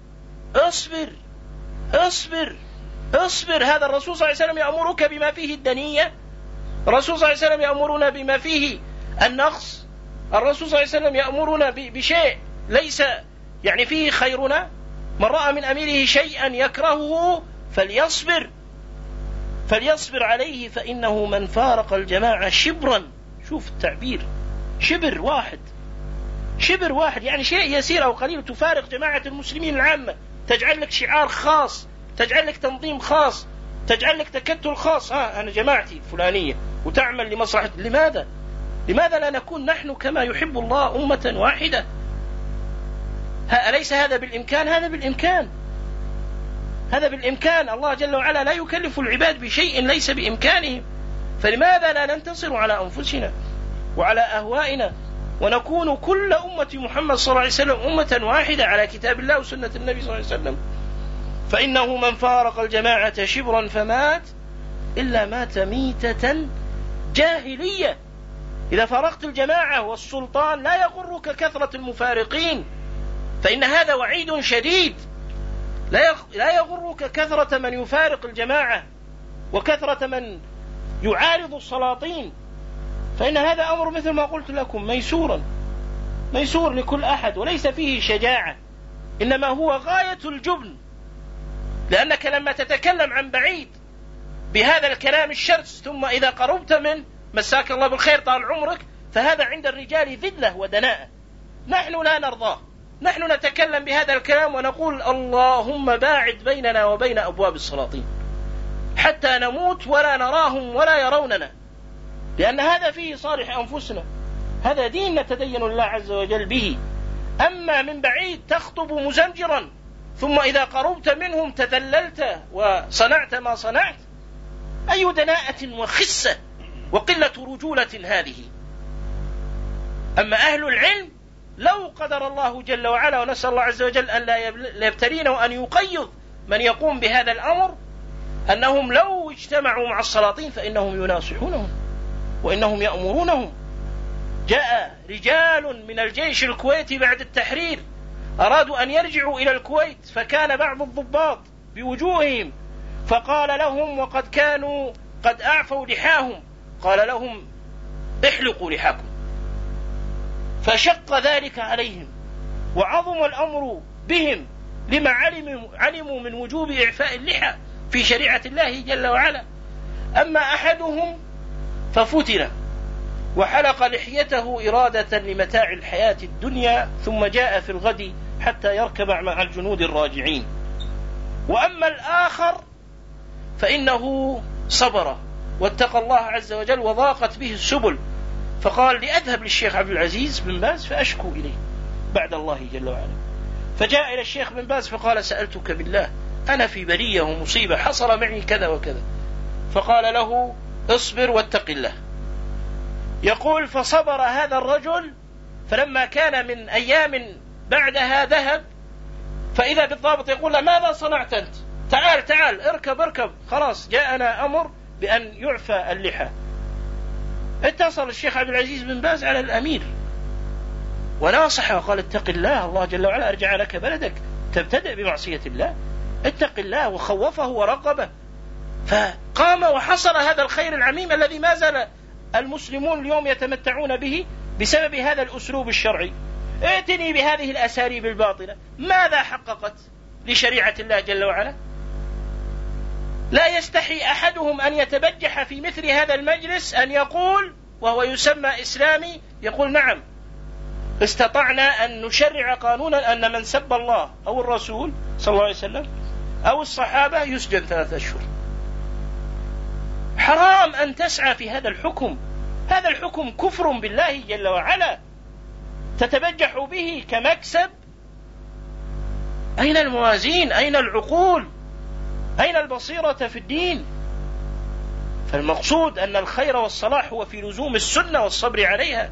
اصبر. هذا الرسول صلى الله عليه وسلم يأمرك بما فيه الدنية، الرسول صلى الله عليه وسلم يأمرنا بما فيه النقص، الرسول صلى الله عليه وسلم يأمرنا بشيء ليس يعني فيه خيرنا. من رأى من أميره شيئا يكرهه فليصبر عليه، فإنه من فارق الجماعة شبرا، شوف التعبير، شبر واحد يعني شيء يسير أو قليل، تفارق جماعة المسلمين العامة، تجعل لك شعار خاص، تجعل لك تنظيم خاص، تجعل لك تكتل خاص، أنا جماعتي فلانية وتعمل لمصلحة. لماذا لا نكون نحن كما يحب الله أمة واحدة؟ أليس هذا بالإمكان؟ هذا بالإمكان. الله جل وعلا لا يكلف العباد بشيء ليس بإمكانهم، فلماذا لا ننتصر على أنفسنا وعلى أهوائنا ونكون كل أمة محمد صلى الله عليه وسلم أمة واحدة على كتاب الله وسنة النبي صلى الله عليه وسلم؟ فإنه من فارق الجماعة شبرا فمات إلا مات ميتة جاهلية. إذا فارقت الجماعة والسلطان لا يغرك كثرة المفارقين، فإن هذا وعيد شديد. لا يغرك كثرة من يفارق الجماعة وكثرة من يعارض السلاطين، فإن هذا أمر مثل ما قلت لكم ميسور لكل أحد، وليس فيه شجاعة، إنما هو غاية الجبن. لأنك لما تتكلم عن بعيد بهذا الكلام الشرس ثم إذا قربت من مساك الله بالخير طال عمرك، فهذا عند الرجال ذلة ودناءة. نحن لا نرضاه، نحن نتكلم بهذا الكلام ونقول اللهم باعد بيننا وبين أبواب السلاطين حتى نموت ولا نراهم ولا يروننا، لأن هذا فيه صالح أنفسنا، هذا دين نتدين الله عز وجل به. أما من بعيد تخطب مزمجرا ثم إذا قربت منهم تذللت وصنعت ما صنعت، أي دناءة وخسة وقلة رجولة هذه. أما أهل العلم لو قدر الله جل وعلا، ونسأل الله عز وجل أن لا يبتلينا وأن يقيض من يقوم بهذا الأمر، أنهم لو اجتمعوا مع السلاطين فإنهم يناصحونهم وإنهم يأمرونهم. جاء رجال من الجيش الكويتي بعد التحرير أرادوا أن يرجعوا إلى الكويت، فكان بعض الضباط بوجوههم فقال لهم، وقد كانوا قد أعفوا لحاهم، قال لهم احلقوا لحاكم، فشق ذلك عليهم وعظم الأمر بهم لما علموا من وجوب إعفاء اللحى في شريعة الله جل وعلا. أما أحدهم ففتن وحلق لحيته إرادة لمتاع الحياة الدنيا، ثم جاء في الغد حتى يركب مع الجنود الراجعين. وأما الآخر فإنه صبر واتقى الله عز وجل وضاقت به السبل، فقال لأذهب للشيخ عبد العزيز بن باز فأشكو إليه بعد الله جل وعلا. فجاء إلى الشيخ بن باز فقال سألتك بالله أنا في بلية ومصيبة حصل معي كذا وكذا، فقال له اصبر واتق الله. يقول فصبر هذا الرجل، فلما كان من أيام بعدها ذهب، فإذا بالضابط يقول له ماذا صنعت أنت؟ تعال اركب خلاص جاءنا أمر بأن يعفى اللحى. اتصل الشيخ عبد العزيز بن باز على الأمير وناصحه وقال اتق الله، الله جل وعلا أرجع لك بلدك تبتدئ بمعصية الله، اتق الله، وخوفه ورغبه. فقام وحصل هذا الخير العميم الذي ما زال المسلمون اليوم يتمتعون به بسبب هذا الأسلوب الشرعي. ائتني بهذه الأساليب الباطلة. ماذا حققت لشريعة الله جل وعلا؟ لا يستحي أحدهم أن يتبجح في مثل هذا المجلس أن يقول وهو يسمى إسلامي، يقول نعم استطعنا أن نشرع قانونا أن من سب الله أو الرسول صلى الله عليه وسلم أو الصحابة يسجن 3 أشهر. حرام أن تسعى في هذا الحكم. هذا الحكم كفر بالله جل وعلا، تتبجح به كمكسب. أين الموازين؟ أين العقول؟ أين البصيرة في الدين؟ فالمقصود أن الخير والصلاح هو في لزوم السنة والصبر عليها.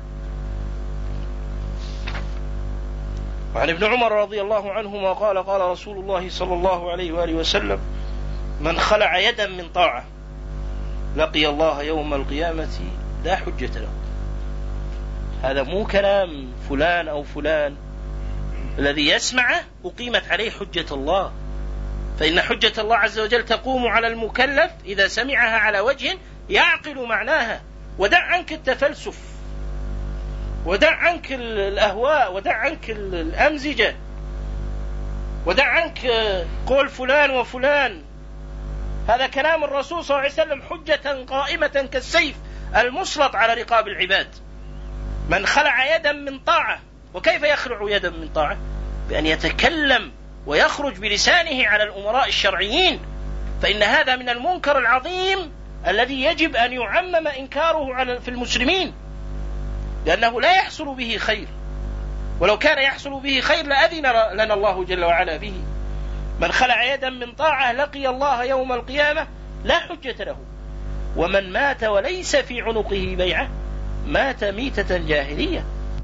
وعن ابن عمر رضي الله عنهما قال قال رسول الله صلى الله عليه وآله وسلم: من خلع يدا من طاعة لقي الله يوم القيامة لا حجة له. هذا مو كلام فلان أو فلان، الذي يسمعه أقيمت عليه حجة الله، فإن حجة الله عز وجل تقوم على المكلف إذا سمعها على وجه يعقل معناها. ودع عنك التفلسف، ودع عنك الأهواء، ودع عنك الأمزجة، ودع عنك قول فلان وفلان. هذا كلام الرسول صلى الله عليه وسلم حجة قائمة كالسيف المسلط على رقاب العباد. من خلع يدا من طاعة. وكيف يخلع يدا من طاعة؟ بأن يتكلم ويخرج بلسانه على الأمراء الشرعيين، فإن هذا من المنكر العظيم الذي يجب أن يعمم إنكاره في المسلمين، لأنه لا يحصل به خير، ولو كان يحصل به خير لأذن لنا الله جل وعلا به. من خلع يدا من طاعة لقي الله يوم القيامة لا حجة له. ومن مات وليس في عنقه بيعة مات ميتة جاهلية.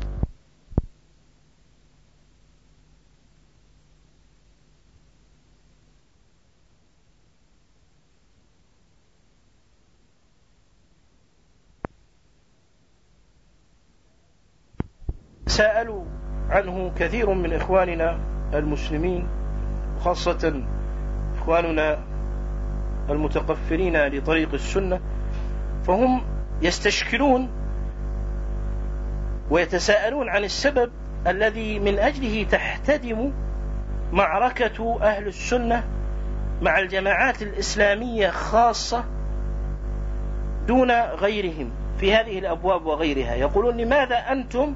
سألوا عنه كثير من إخواننا المسلمين، خاصة إخواننا المتقفلين لطريق السنة، فهم يستشكلون ويتساءلون عن السبب الذي من أجله تحتدم معركة أهل السنة مع الجماعات الإسلامية خاصة دون غيرهم في هذه الأبواب وغيرها. يقولون: لماذا أنتم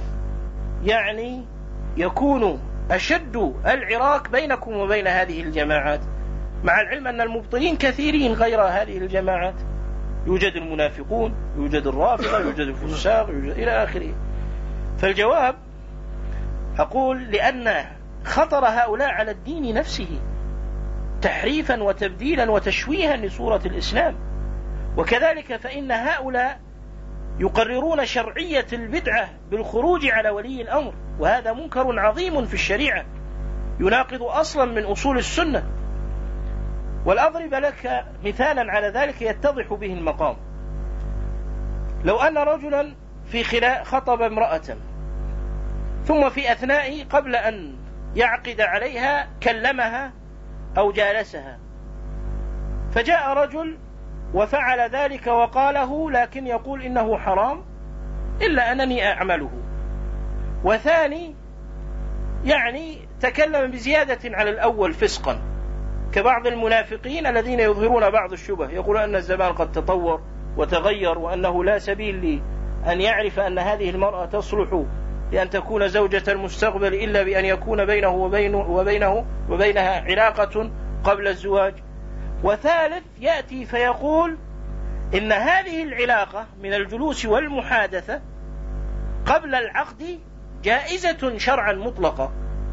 يكون أشد العراك بينكم وبين هذه الجماعات، مع العلم أن المبطلين كثيرين غير هذه الجماعات، يوجد المنافقون، يوجد الرافضة، يوجد الفساق، يوجد إلى آخره. فالجواب أقول: لأن خطر هؤلاء على الدين نفسه تحريفا وتبديلا وتشويها لصورة الإسلام. وكذلك فإن هؤلاء يقررون شرعية البدعة بالخروج على ولي الأمر، وهذا منكر عظيم في الشريعة يناقض أصلا من أصول السنة. والأضرب لك مثالا على ذلك يتضح به المقام. لو أن رجلا في خلاء خطب امرأة، ثم في أثناء قبل أن يعقد عليها كلمها أو جالسها، فجاء رجل وفعل ذلك وقاله، لكن يقول إنه حرام إلا أنني أعمله. وثاني تكلم بزيادة على الأول فسقا، كبعض المنافقين الذين يظهرون بعض الشبه، يقول أن الزمان قد تطور وتغير، وأنه لا سبيل لي أن يعرف أن هذه المرأة تصلح لأن تكون زوجة المستقبل إلا بأن يكون بينه وبينها علاقة قبل الزواج. وثالث يأتي فيقول إن هذه العلاقة من الجلوس والمحادثة قبل العقد جائزة شرعا مطلقة.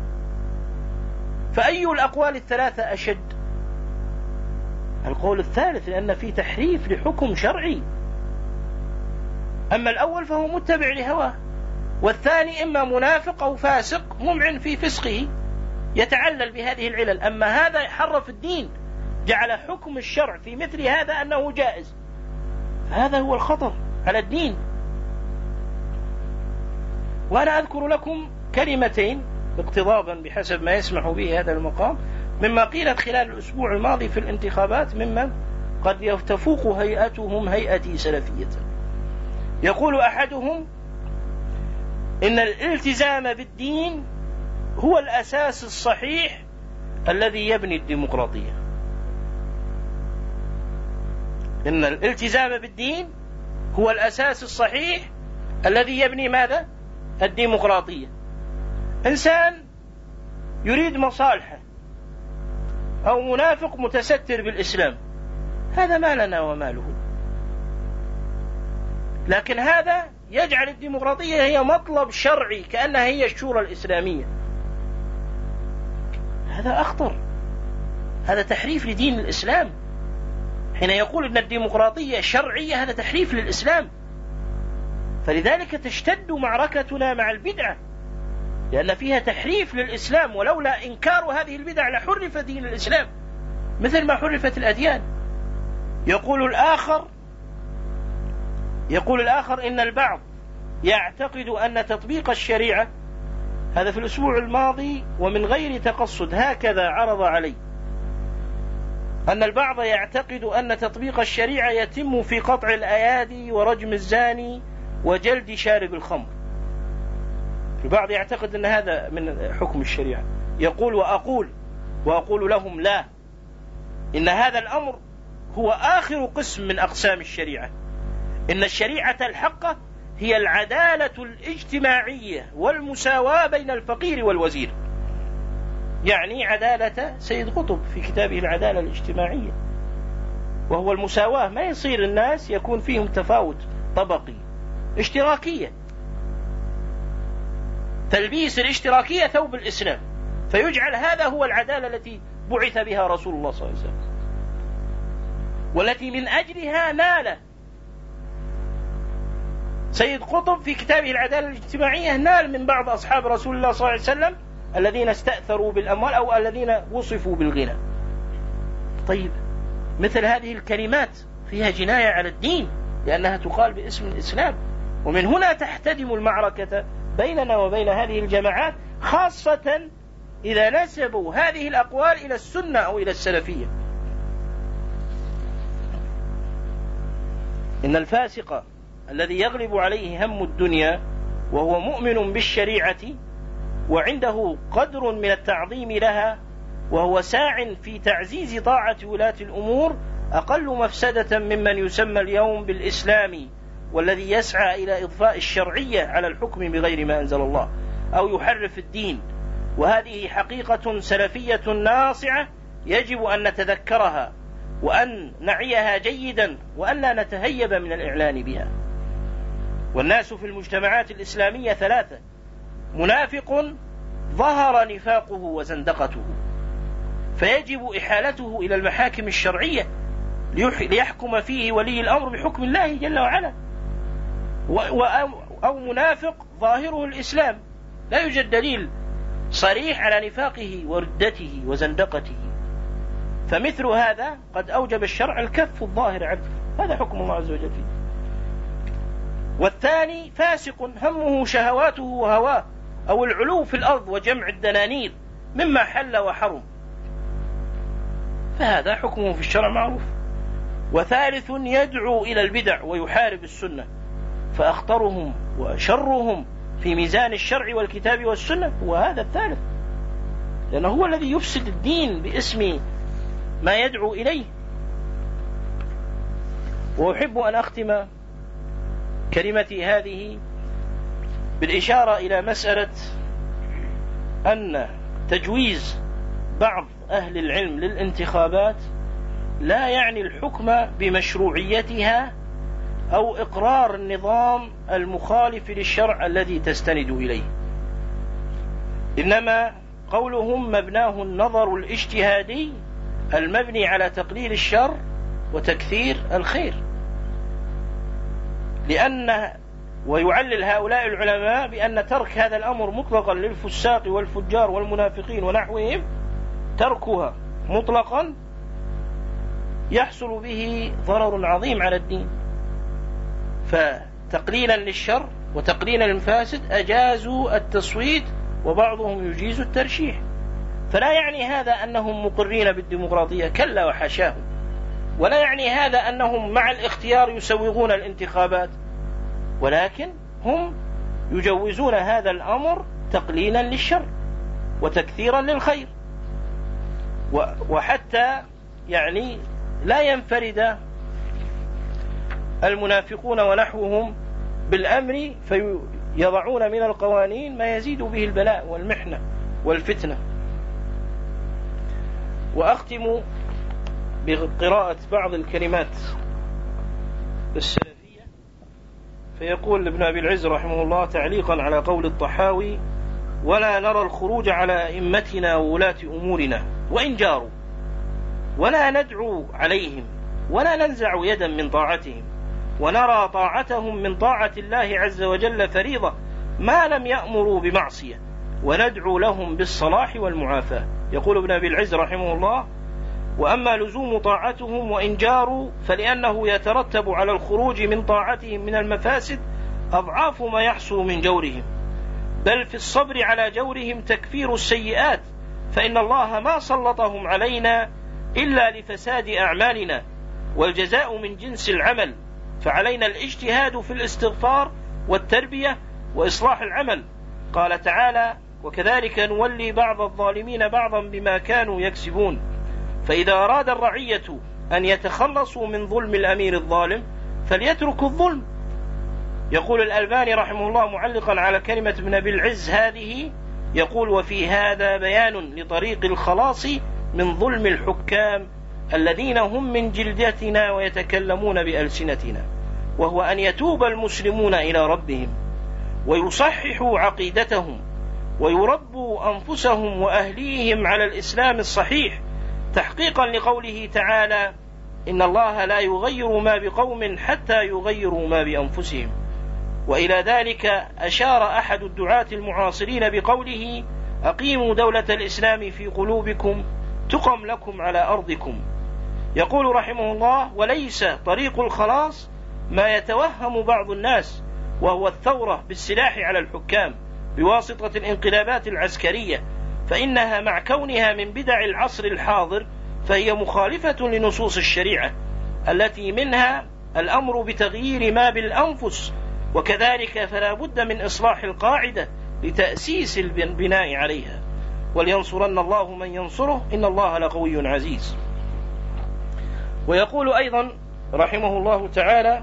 فأي الأقوال الثلاثة أشد؟ القول الثالث، لأن في تحريف لحكم شرعي. أما الأول فهو متبع لهواه، والثاني إما منافق أو فاسق ممعن في فسقه يتعلل بهذه العلل. أما هذا يحرف الدين، جعل حكم الشرع في مثل هذا أنه جائز، فهذا هو الخطر على الدين. وأنا أذكر لكم كلمتين اقتضابا بحسب ما يسمح به هذا المقام مما قيلت خلال الأسبوع الماضي في الانتخابات ممن قد تفوق هيئتهم هيئتي سلفية. يقول أحدهم: إن الالتزام بالدين هو الأساس الصحيح الذي يبني الديمقراطية. إن الالتزام بالدين هو الأساس الصحيح الذي يبني ماذا؟ الديمقراطية. إنسان يريد مصالحه أو منافق متستر بالإسلام، هذا ما لنا وماله، لكن هذا يجعل الديمقراطية هي مطلب شرعي كأنها هي الشورى الإسلامية. هذا أخطر، هذا تحريف لدين الإسلام. حين يقول إن الديمقراطية شرعية هذا تحريف للإسلام. فلذلك تشتد معركتنا مع البدعة، لأن فيها تحريف للإسلام، ولولا إنكار هذه البدع لحرف دين الإسلام مثل ما حرفت الأديان. يقول الآخر إن البعض يعتقد أن تطبيق الشريعة، هذا في الأسبوع الماضي ومن غير تقصد هكذا عرض علي، أن البعض يعتقد أن تطبيق الشريعة يتم في قطع الأيادي ورجم الزاني وجلد شارب الخمر. البعض يعتقد أن هذا من حكم الشريعة. يقول وأقول لهم لا، إن هذا الأمر هو آخر قسم من أقسام الشريعة. إن الشريعة الحقة هي العدالة الاجتماعية والمساواة بين الفقير والوزير، يعني عدالة سيد قطب في كتابه العدالة الاجتماعية، وهو المساواة. ما يصير الناس يكون فيهم تفاوت طبقي، اشتراكية، تلبيس الاشتراكية ثوب الإسلام، فيجعل هذا هو العدالة التي بعث بها رسول الله صلى الله عليه وسلم، والتي من أجلها نال سيد قطب في كتابه العدالة الاجتماعية، نال من بعض أصحاب رسول الله صلى الله عليه وسلم الذين استأثروا بالأموال أو الذين وصفوا بالغنى. طيب، مثل هذه الكلمات فيها جناية على الدين لأنها تقال باسم الإسلام، ومن هنا تحتدم المعركة بيننا وبين هذه الجماعات، خاصة إذا نسبوا هذه الأقوال إلى السنة أو إلى السلفية. إن الفاسق الذي يغلب عليه هم الدنيا وهو مؤمن بالشريعة وعنده قدر من التعظيم لها وهو ساع في تعزيز طاعة ولاة الأمور، أقل مفسدة ممن يسمى اليوم بالإسلام والذي يسعى إلى إضفاء الشرعية على الحكم بغير ما أنزل الله أو يحرف الدين. وهذه حقيقة سلفية ناصعة يجب أن نتذكرها وأن نعيها جيدا وأن لا نتهيب من الإعلان بها. والناس في المجتمعات الإسلامية ثلاثة: منافق ظهر نفاقه وزندقته، فيجب إحالته إلى المحاكم الشرعية ليحكم فيه ولي الأمر بحكم الله جل وعلا، أو منافق ظاهره الإسلام لا يوجد دليل صريح على نفاقه وردته وزندقته، فمثل هذا قد أوجب الشرع الكف الظاهر عنه، هذا حكم الله عز وجل فيه. والثاني فاسق همه شهواته وهواه أو العلو في الأرض وجمع الدنانير مما حل وحرم، فهذا حكمه في الشرع معروف. وثالث يدعو إلى البدع ويحارب السنة، فأخطرهم وشرهم في ميزان الشرع والكتاب والسنة هو هذا الثالث، لأنه هو الذي يفسد الدين باسم ما يدعو إليه. وأحب أن أختم كلمتي هذه بالإشارة إلى مسألة أن تجويز بعض أهل العلم للانتخابات لا يعني الحكم بمشروعيتها أو إقرار النظام المخالف للشرع الذي تستند إليه، إنما قولهم مبناه النظر الاجتهادي المبني على تقليل الشر وتكثير الخير. ويعلل هؤلاء العلماء بأن ترك هذا الأمر مطلقا للفساق والفجار والمنافقين ونحوهم، تركها مطلقا يحصل به ضرر عظيم على الدين، فتقليلا للشر وتقليلا للمفاسد أجازوا التصويت وبعضهم يجيز الترشيح. فلا يعني هذا أنهم مقرين بالديمقراطية، كلا وحاشاهم، ولا يعني هذا أنهم مع الاختيار يسوغون الانتخابات، ولكن هم يجوزون هذا الأمر تقليلا للشر وتكثيرا للخير، وحتى يعني لا ينفرد المنافقون ونحوهم بالأمر فيضعون من القوانين ما يزيد به البلاء والمحنة والفتنة. وأختم بقراءة بعض الكلمات السلفية. فيقول ابن أبي العز رحمه الله تعليقا على قول الطحاوي: ولا نرى الخروج على أئمتنا وولاة أمورنا وإن جاروا، ولا ندعو عليهم، ولا ننزع يدا من طاعتهم، ونرى طاعتهم من طاعة الله عز وجل فريضة ما لم يأمروا بمعصية، وندعو لهم بالصلاح والمعافاة. يقول ابن أبي العز رحمه الله: وأما لزوم طاعتهم وإن جاروا فلأنه يترتب على الخروج من طاعتهم من المفاسد أضعاف ما يحصل من جورهم، بل في الصبر على جورهم تكفير السيئات، فإن الله ما سلطهم علينا إلا لفساد أعمالنا، والجزاء من جنس العمل، فعلينا الاجتهاد في الاستغفار والتربية وإصلاح العمل. قال تعالى: وكذلك نولي بعض الظالمين بعضا بما كانوا يكسبون. فإذا أراد الرعية أن يتخلصوا من ظلم الأمير الظالم فليتركوا الظلم. يقول الألباني رحمه الله معلقا على كلمة ابن أبي العز هذه، يقول: وفي هذا بيان لطريق الخلاص من ظلم الحكام الذين هم من جلدتنا ويتكلمون بألسنتنا، وهو أن يتوب المسلمون إلى ربهم ويصححوا عقيدتهم ويربوا أنفسهم وأهليهم على الإسلام الصحيح، تحقيقا لقوله تعالى: إن الله لا يغير ما بقوم حتى يغيروا ما بأنفسهم. وإلى ذلك أشار أحد الدعاة المعاصرين بقوله: أقيموا دولة الإسلام في قلوبكم تقم لكم على أرضكم. يقول رحمه الله: وليس طريق الخلاص ما يتوهم بعض الناس، وهو الثورة بالسلاح على الحكام بواسطة الانقلابات العسكرية، فإنها مع كونها من بدع العصر الحاضر فهي مخالفة لنصوص الشريعة التي منها الأمر بتغيير ما بالأنفس، وكذلك فلا بد من إصلاح القاعدة لتأسيس البناء عليها. ولينصرن الله من ينصره إن الله لقوي عزيز. ويقول أيضا رحمه الله تعالى،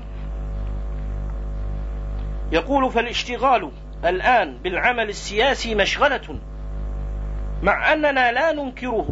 يقول: فالاشتغال الآن بالعمل السياسي مشغلة، مع أننا لا ننكره.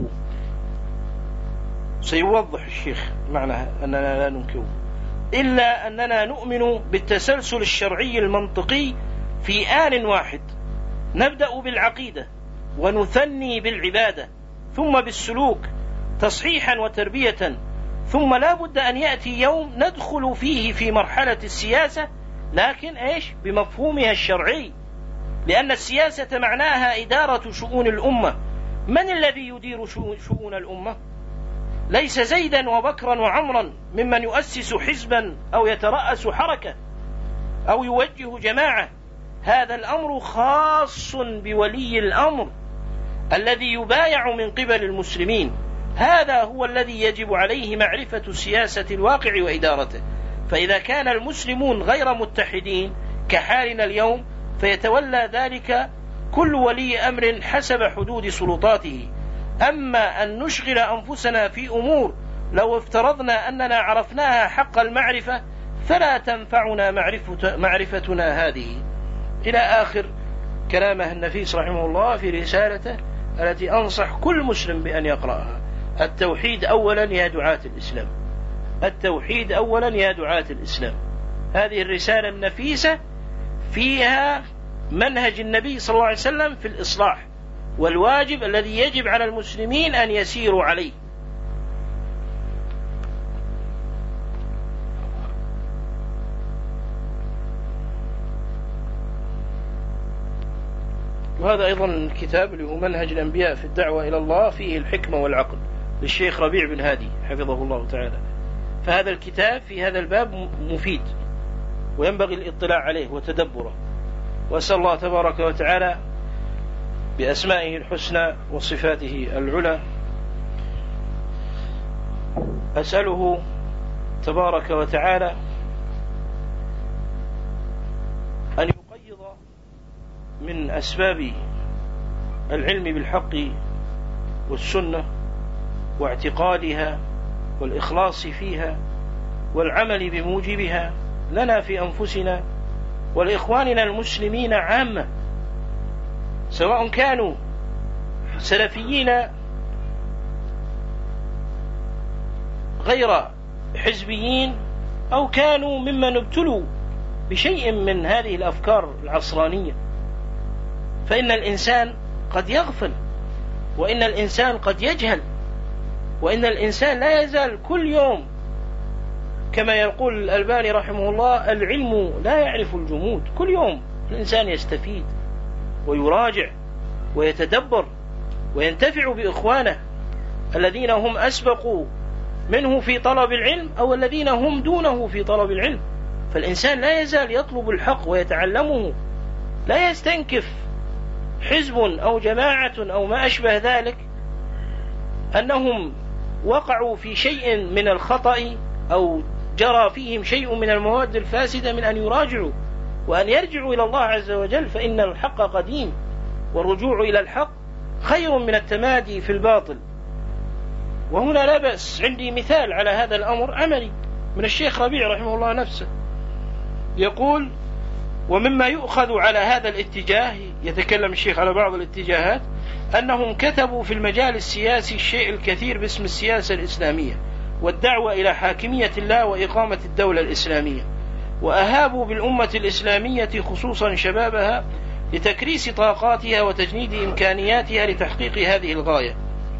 سيوضح الشيخ معنى أننا لا ننكره، إلا أننا نؤمن بالتسلسل الشرعي المنطقي في آن واحد، نبدأ بالعقيدة ونثني بالعبادة ثم بالسلوك تصحيحا وتربية، ثم لا بد أن يأتي يوم ندخل فيه في مرحلة السياسة، لكن بمفهومها الشرعي، لأن السياسة معناها إدارة شؤون الأمة. من الذي يدير شؤون الأمة؟ ليس زيدا وبكرا وعمرا ممن يؤسس حزبا أو يترأس حركة أو يوجه جماعة. هذا الأمر خاص بولي الأمر الذي يبايع من قبل المسلمين، هذا هو الذي يجب عليه معرفة سياسة الواقع وإدارته. فإذا كان المسلمون غير متحدين كحالنا اليوم فيتولى ذلك كل ولي أمر حسب حدود سلطاته. أما أن نشغل أنفسنا في أمور لو افترضنا أننا عرفناها حق المعرفة فلا تنفعنا معرفتنا هذه. إلى آخر كلامه النفيس رحمه الله في رسالته التي أنصح كل مسلم بأن يقرأها: التوحيد أولا يا دعاة الإسلام، التوحيد أولا يا دعاة الإسلام. هذه الرسالة النفيسة فيها منهج النبي صلى الله عليه وسلم في الإصلاح والواجب الذي يجب على المسلمين أن يسيروا عليه. وهذا أيضا الكتاب اللي هو منهج الأنبياء في الدعوة إلى الله، فيه الحكمة والعقل للشيخ ربيع بن هادي حفظه الله تعالى. فهذا الكتاب في هذا الباب مفيد وينبغي الاطلاع عليه وتدبره. وأسأل الله تبارك وتعالى بأسمائه الحسنى وصفاته العلى، أسأله تبارك وتعالى أن يقيض من أسباب العلم بالحق والسنة واعتقادها والإخلاص فيها والعمل بموجبها لنا في أنفسنا ولإخواننا المسلمين عامة، سواء كانوا سلفيين غير حزبيين أو كانوا ممن ابتلوا بشيء من هذه الأفكار العصرانية. فإن الإنسان قد يغفل، وإن الإنسان قد يجهل، وإن الإنسان لا يزال كل يوم كما يقول الألباني رحمه الله: العلم لا يعرف الجمود. كل يوم الإنسان يستفيد ويراجع ويتدبر وينتفع بإخوانه الذين هم أسبقوا منه في طلب العلم أو الذين هم دونه في طلب العلم. فالإنسان لا يزال يطلب الحق ويتعلمه، لا يستنكف حزب أو جماعة أو ما أشبه ذلك أنهم وقعوا في شيء من الخطأ أو جرى فيهم شيء من المواد الفاسدة من أن يراجعوا وأن يرجعوا إلى الله عز وجل، فإن الحق قديم، والرجوع إلى الحق خير من التمادي في الباطل. وهنا لا بأس، عندي مثال على هذا الأمر عملي من الشيخ ربيع رحمه الله نفسه، يقول: ومما يؤخذ على هذا الاتجاه، يتكلم الشيخ على بعض الاتجاهات، أنهم كتبوا في المجال السياسي الشيء الكثير باسم السياسة الإسلامية والدعوة إلى حاكمية الله وإقامة الدولة الإسلامية، وأهابوا بالأمة الإسلامية خصوصا شبابها لتكريس طاقاتها وتجنيد إمكانياتها لتحقيق هذه الغاية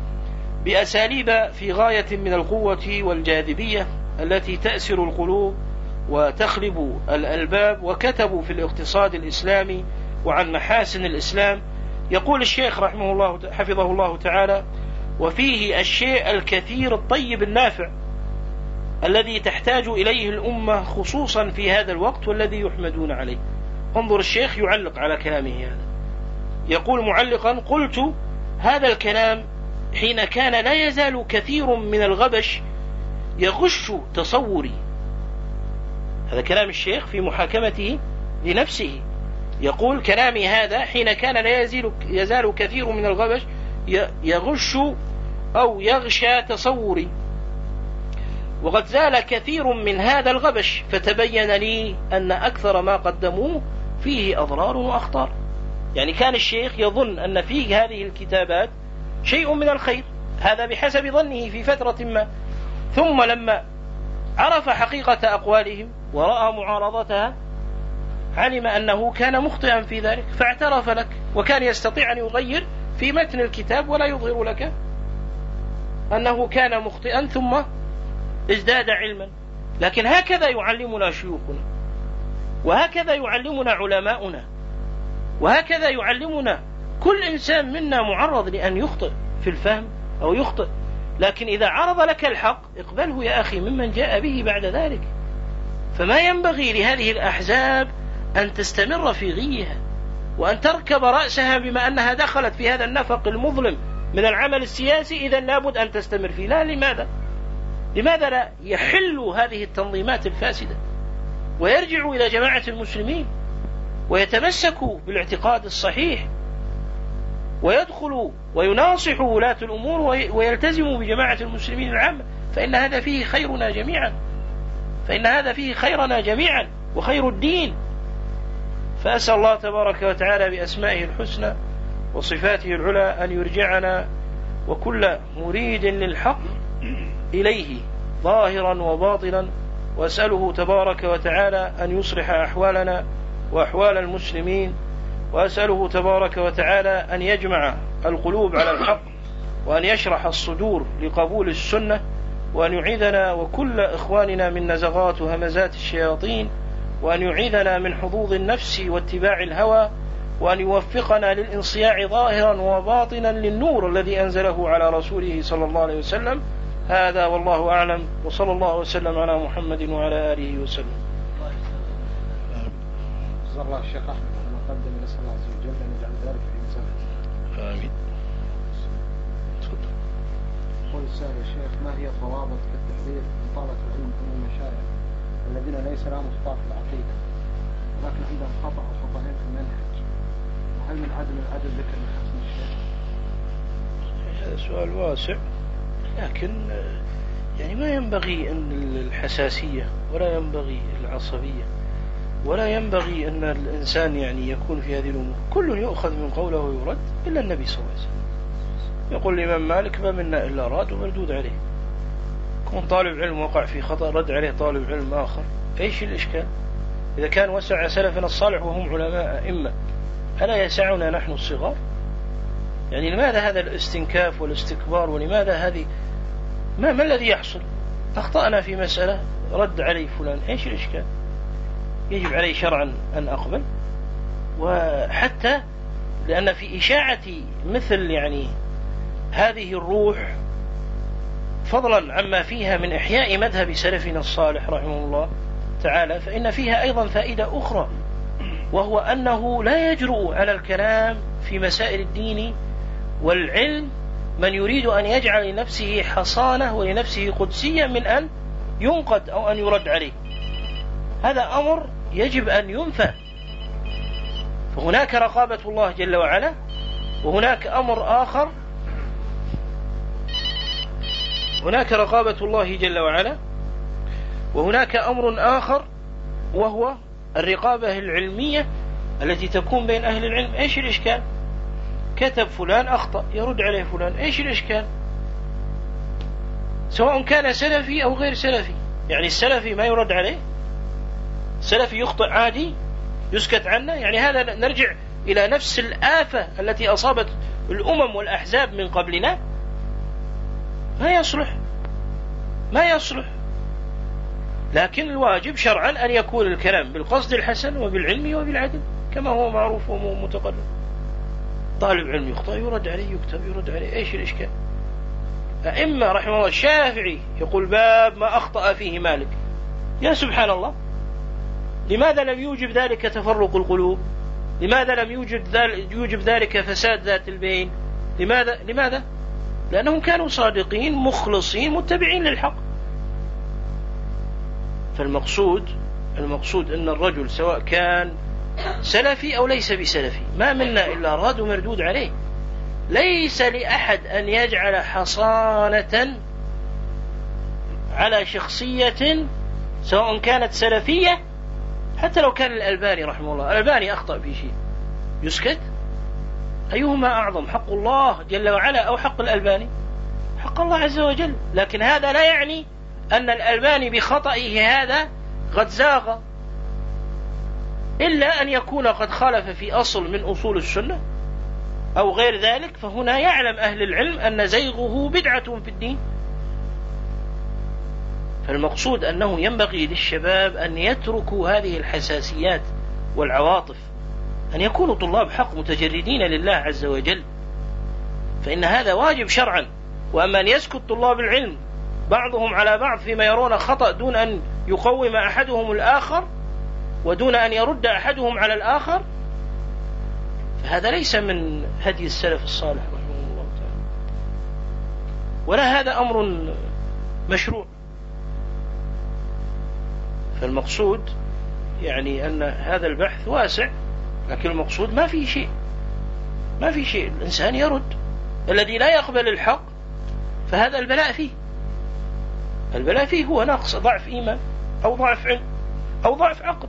بأساليب في غاية من القوة والجاذبية التي تأسر القلوب وتخلب الألباب. وكتبوا في الاقتصاد الإسلامي وعن محاسن الإسلام. يقول الشيخ رحمه الله حفظه الله تعالى: وفيه الشيء الكثير الطيب النافع الذي تحتاج إليه الأمة خصوصا في هذا الوقت والذي يحمدون عليه. انظر الشيخ يعلق على كلامه هذا، يقول معلقا: قلت هذا الكلام حين كان لا يزال كثير من الغبش يغش تصوري. هذا كلام الشيخ في محاكمته لنفسه، يقول: كلامي هذا حين كان لا يزال كثير من الغبش يغش أو يغشى تصوري، وقد زال كثير من هذا الغبش، فتبين لي أن أكثر ما قدموه فيه أضرار وأخطار. يعني كان الشيخ يظن أن فيه هذه الكتابات شيء من الخير، هذا بحسب ظنه في فترة ما، ثم لما عرف حقيقة أقوالهم ورأى معارضتها علم أنه كان مخطئا في ذلك فاعترف لك، وكان يستطيع أن يغير في متن الكتاب ولا يظهر لك أنه كان مخطئا ثم ازداد علما. لكن هكذا يعلمنا شيوخنا، وهكذا يعلمنا علماؤنا، وهكذا يعلمنا كل إنسان منا معرض لأن يخطئ في الفهم أو يخطئ، لكن إذا عرض لك الحق اقبله يا أخي ممن جاء به بعد ذلك. فما ينبغي لهذه الأحزاب أن تستمر في غيها وأن تركب رأسها بما أنها دخلت في هذا النفق المظلم من العمل السياسي إذن لابد أن تستمر فيه. لا، لماذا لا يحل هذه التنظيمات الفاسدة ويرجعوا إلى جماعة المسلمين ويتمسكوا بالاعتقاد الصحيح ويدخلوا ويناصحوا ولاة الأمور ويلتزموا بجماعة المسلمين العامة، فإن هذا فيه خيرنا جميعا، فإن هذا فيه خيرنا جميعا وخير الدين. فأسأل الله تبارك وتعالى بأسمائه الحسنى وصفاته العلى أن يرجعنا وكل مريد للحق إليه ظاهرا وباطلا، وأسأله تبارك وتعالى أن يصلح أحوالنا وأحوال المسلمين، وأسأله تبارك وتعالى أن يجمع القلوب على الحق، وأن يشرح الصدور لقبول السنة، وأن يعيذنا وكل إخواننا من نزغات وهمزات الشياطين، وأن يعيذنا من حظوظ النفس واتباع الهوى، وأن يوفقنا للانصياع ظاهرا وباطنا للنور الذي أنزله على رسوله صلى الله عليه وسلم. هذا والله أعلم، وصلى الله وسلم على محمد وعلى آله وسلم. جزا الله الشيخ أحمد على ما قدم، نسأل الله عز وجل أن يجعل ذلك في ميزانه. آمين. قل سأل الشيخ: ما هي الضوابط في التحذير من طلبة العلم من المشايخ الذين ليس لهم اخطاء في العقيدة ولكن عندهم خطأ أو خطأين في المنهج، هل من عدم العدل ذكر محاسن الشيخ؟ هذا سؤال واسع، لكن يعني ما ينبغي أن الحساسية ولا ينبغي العصبية ولا ينبغي أن الإنسان يعني يكون في هذه الأمور. كل يؤخذ من قوله ويرد إلا النبي صلى الله عليه وسلم. يقول الإمام مالك: ما منا إلا راد ومردود عليه. كون طالب علم وقع في خطأ رد عليه طالب علم آخر، إيش الإشكال؟ إذا كان وسع سلفنا الصالح وهم علماء أئمة، ألا يسعنا نحن الصغار؟ يعني لماذا هذا الاستنكاف والاستكبار؟ ولماذا هذه ما الذي يحصل؟ أخطأنا في مسألة رد علي فلان، إيش الإشكال؟ يجب علي شرعا أن أقبل. وحتى لأن في إشاعة مثل يعني هذه الروح، فضلا عما فيها من إحياء مذهب سلفنا الصالح رحمه الله تعالى، فإن فيها أيضا فائدة أخرى، وهو أنه لا يجرؤ على الكلام في مسائل الدين والعلم من يريد أن يجعل لنفسه حصانة ولنفسه قدسية من أن ينقد أو أن يرد عليه. هذا أمر يجب أن ينفى. فهناك رقابة الله جل وعلا، وهناك أمر آخر، هناك رقابة الله جل وعلا، وهناك أمر آخر وهو الرقابة العلمية التي تكون بين أهل العلم. إيش الإشكال؟ كتب فلان أخطأ، يرد عليه فلان، إيش الإشكال؟ سواء كان سلفي أو غير سلفي. يعني السلفي ما يرد عليه، السلفي يخطئ عادي يسكت عنه. يعني هذا نرجع إلى نفس الآفة التي أصابت الأمم والأحزاب من قبلنا. ما يصلح، ما يصلح. لكن الواجب شرعا أن يكون الكلام بالقصد الحسن وبالعلم وبالعدل كما هو معروف ومتقرر. طالب علم يخطئ يرد عليه، يكتب يرد عليه، إيش الإشكال؟ أئمة رحمه الله، الشافعي يقول: باب ما أخطأ فيه مالك. يا سبحان الله، لماذا لم يوجب ذلك تفرق القلوب؟ لماذا لم يوجب ذلك فساد ذات البين؟ لماذا؟ لأنهم كانوا صادقين مخلصين متبعين للحق. فالمقصود أن الرجل سواء كان سلفي أو ليس بسلفي، ما منا إلا راد ومردود عليه. ليس لأحد أن يجعل حصانة على شخصية سواء كانت سلفية، حتى لو كان الألباني رحمه الله، الألباني أخطأ في شيء يسكت؟ أيهما أعظم، حق الله جل وعلا أو حق الألباني؟ حق الله عز وجل. لكن هذا لا يعني أن الألباني بخطئه هذا قد زاغ، إلا أن يكون قد خالف في أصل من أصول السنة أو غير ذلك، فهنا يعلم أهل العلم أن زيغه بدعة في الدين. فالمقصود أنه ينبغي للشباب أن يتركوا هذه الحساسيات والعواطف، أن يكونوا طلاب حق متجردين لله عز وجل، فإن هذا واجب شرعا. وأما أن يسكت طلاب العلم بعضهم على بعض فيما يرون خطأ دون أن يقوم أحدهم الآخر ودون أن يرد أحدهم على الآخر، فهذا ليس من هدي السلف الصالح رحمه الله تعالى، ولا هذا أمر مشروع. فالمقصود يعني أن هذا البحث واسع، لكن المقصود ما في شيء الإنسان يرد. الذي لا يقبل الحق فهذا البلاء فيه هو نقص، ضعف إيمان أو ضعف علم أو ضعف عقل.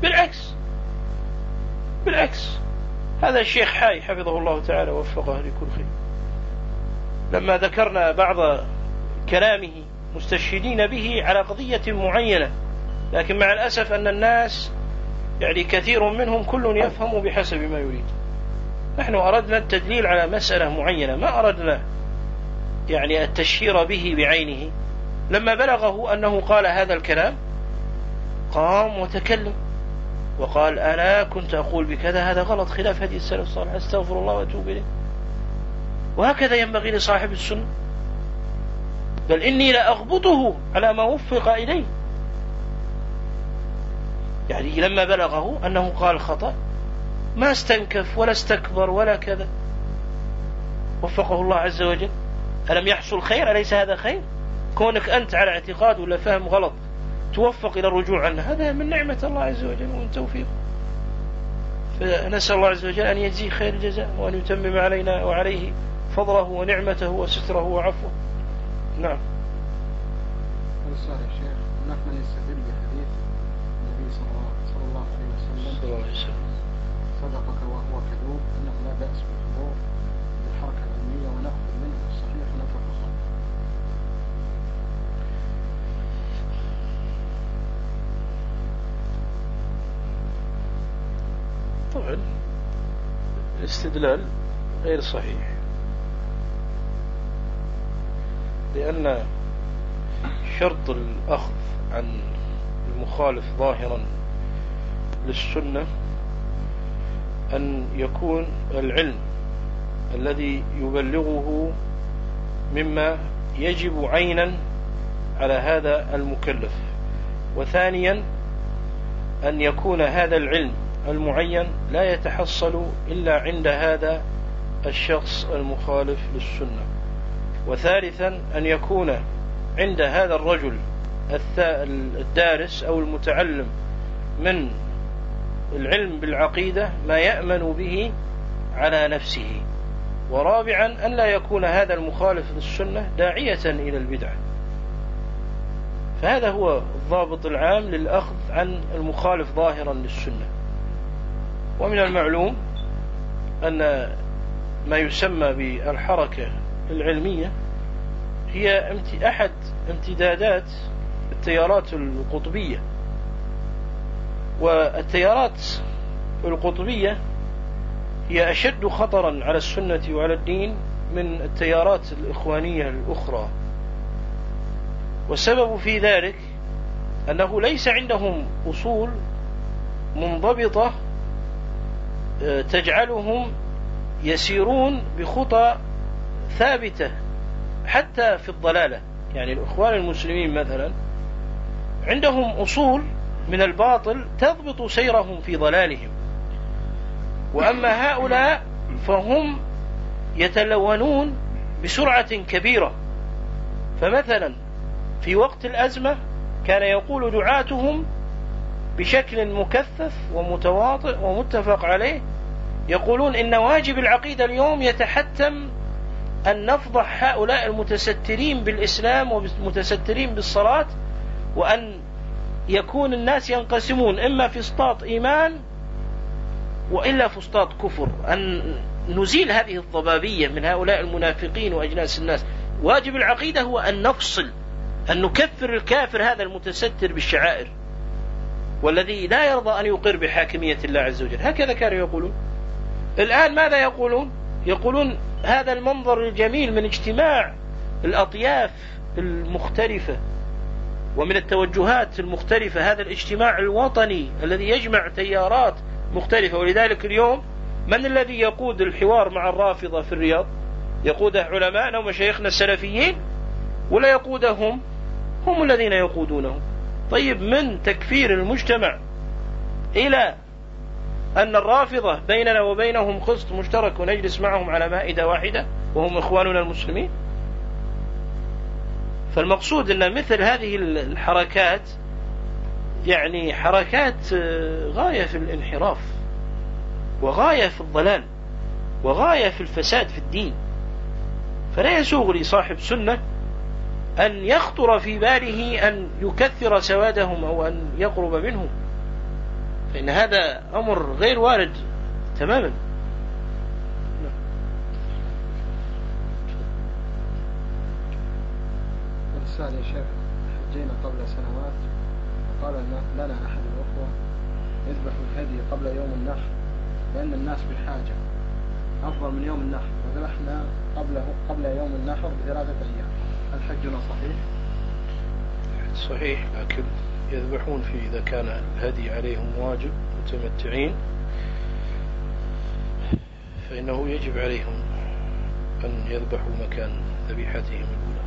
بالعكس هذا الشيخ حاي حفظه الله تعالى ووفقه لكل خير، لما ذكرنا بعض كلامه مستشهدين به على قضية معينة، لكن مع الأسف أن الناس يعني كثير منهم كل يفهم بحسب ما يريد. نحن أردنا التدليل على مسألة معينة، ما أردنا يعني التشهير به بعينه. لما بلغه أنه قال هذا الكلام قام وتكلم وقال: أنا كنت أقول بكذا، هذا غلط، خلاف هدي السلف الصالح، أستغفر الله وأتوب إليه. وهكذا ينبغي لصاحب السنة، بل إني لأغبطه على ما وفق إليه. يعني لما بلغه أنه قال خطأ ما استنكف ولا استكبر ولا كذا، وفقه الله عز وجل. ألم يحصل خير؟ أليس هذا خير؟ كونك أنت على اعتقاد ولا فهم غلط توفق إلى الرجوع عنه، هذا من نعمة الله عز وجل ومن توفيقه. فنسأل الله عز وجل أن يجزيه خير الجزاء وأن يتمم علينا وعليه فضله ونعمته وستره وعفوه. نعم. السؤال يا شيخ، هناك من يستدل بحديث النبي صلى الله عليه وسلم صدقك وهو كذوب أنه لا بأس بالحضور بالحركة العلمية ونأخذ منه الصحيح ونترك الخطأ. طبعا الاستدلال غير صحيح، لأن شرط الأخذ عن المخالف ظاهرا للسنة أن يكون العلم الذي يبلغه مما يجب عينا على هذا المكلف، وثانيا أن يكون هذا العلم المعين لا يتحصل إلا عند هذا الشخص المخالف للسنة، وثالثا أن يكون عند هذا الرجل الدارس أو المتعلم من العلم بالعقيدة ما يأمن به على نفسه، ورابعا أن لا يكون هذا المخالف للسنة داعية إلى البدعة. فهذا هو الضابط العام للأخذ عن المخالف ظاهرا للسنة. ومن المعلوم أن ما يسمى بالحركة العلمية هي أحد امتدادات التيارات القطبية، والتيارات القطبية هي أشد خطرا على السنة وعلى الدين من التيارات الإخوانية الأخرى. والسبب في ذلك أنه ليس عندهم أصول منضبطة تجعلهم يسيرون بخطى ثابتة حتى في الضلالة. يعني الإخوان المسلمين مثلا عندهم أصول من الباطل تضبط سيرهم في ضلالهم، وأما هؤلاء فهم يتلونون بسرعة كبيرة. فمثلا في وقت الأزمة كان يقول دعاتهم بشكل مكثف ومتواطئ ومتفق عليه، يقولون إن واجب العقيدة اليوم يتحتم أن نفضح هؤلاء المتسترين بالإسلام والمتسترين بالصلاة، وأن يكون الناس ينقسمون إما فسطاط إيمان وإلا فسطاط كفر، أن نزيل هذه الضبابية من هؤلاء المنافقين وأجناس الناس. واجب العقيدة هو أن نفصل، أن نكفر الكافر هذا المتستر بالشعائر والذي لا يرضى أن يقر بحاكمية الله عز وجل. هكذا كانوا يقولون. الآن ماذا يقولون؟ يقولون هذا المنظر الجميل من اجتماع الأطياف المختلفة ومن التوجهات المختلفة، هذا الاجتماع الوطني الذي يجمع تيارات مختلفة. ولذلك اليوم من الذي يقود الحوار مع الرافضة في الرياض؟ يقوده علماءنا ومشايخنا السلفيين ولا يقودهم هم الذين يقودونهم؟ طيب من تكفير المجتمع إلى أن الرافضة بيننا وبينهم قسط مشترك ونجلس معهم على مائدة واحدة وهم إخواننا المسلمين. فالمقصود أن مثل هذه الحركات يعني حركات غاية في الانحراف وغاية في الضلال وغاية في الفساد في الدين. فلا يسوغ لصاحب سنة أن يخطر في باله أن يكثر سوادهم أو أن يقرب منهم، فإن هذا أمر غير وارد تماما. السؤال يا شيخ، حجينا قبل سنوات وقال لنا أحد الأخوة يذبح الهدي قبل يوم النحر لأن الناس بحاجة أفضل من يوم النحر، وذبحنا قبل يوم النحر ب3 أيام. هل حجنا صحيح؟ صحيح، لكن يذبحون في إذا كان الهدي عليهم واجب متمتعين فإنه يجب عليهم أن يذبحوا مكان ذبيحتهم الأولى.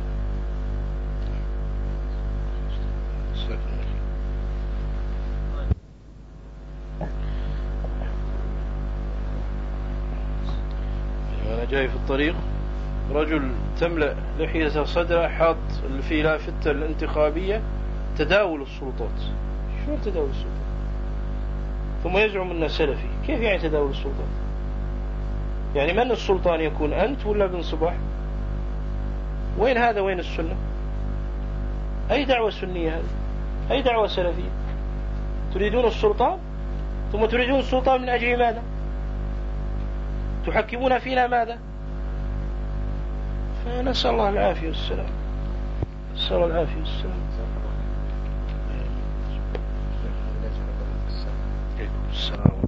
أنا جاي في الطريق رجل تملأ لحية صدره حاط في لافتة الانتخابية تداول السلطات. شو تداول السلطات؟ ثم يزعم أنه سلفي. كيف يعني تداول السلطان؟ يعني من السلطان يكون أنت ولا بن صباح؟ وين هذا؟ وين السنة؟ أي دعوة سنية هذه؟ أي دعوة سلفية؟ تريدون السلطان ثم تريدون السلطان من أجل ماذا؟ تحكمون فينا ماذا؟ فنسأل الله العافية والسلام. نسأل الله العافية والسلام. السلام.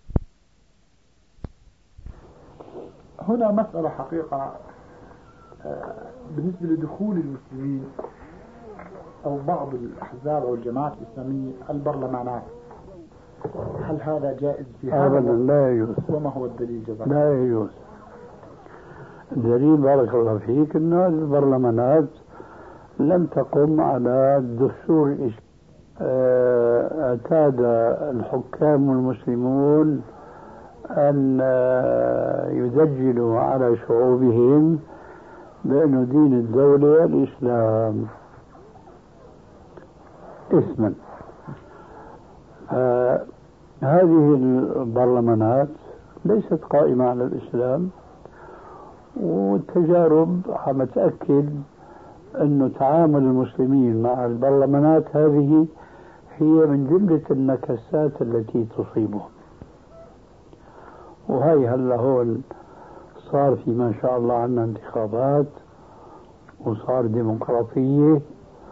هنا مسألة حقيقة بالنسبة لدخول المسلمين أو بعض الأحزاب أو الجماعات الإسلامية البرلمانات، هل هذا جائز في هذا؟ أبدا لا يجوز. وما هو الدليل جزاك؟ لا يجوز. الدليل بارك الله فيك أن البرلمانات لم تقم على الدستور الإسلامي. اعتاد الحكام المسلمون أن يدجلوا على شعوبهم بأن دين الدولة الإسلام اسما. هذه البرلمانات ليست قائمة على الإسلام، والتجارب عم تأكد أن تعامل المسلمين مع البرلمانات هذه هي من جملة النكسات التي تصيبهم. وهي هلا هون صار في ما شاء الله عنا انتخابات وصار ديمقراطية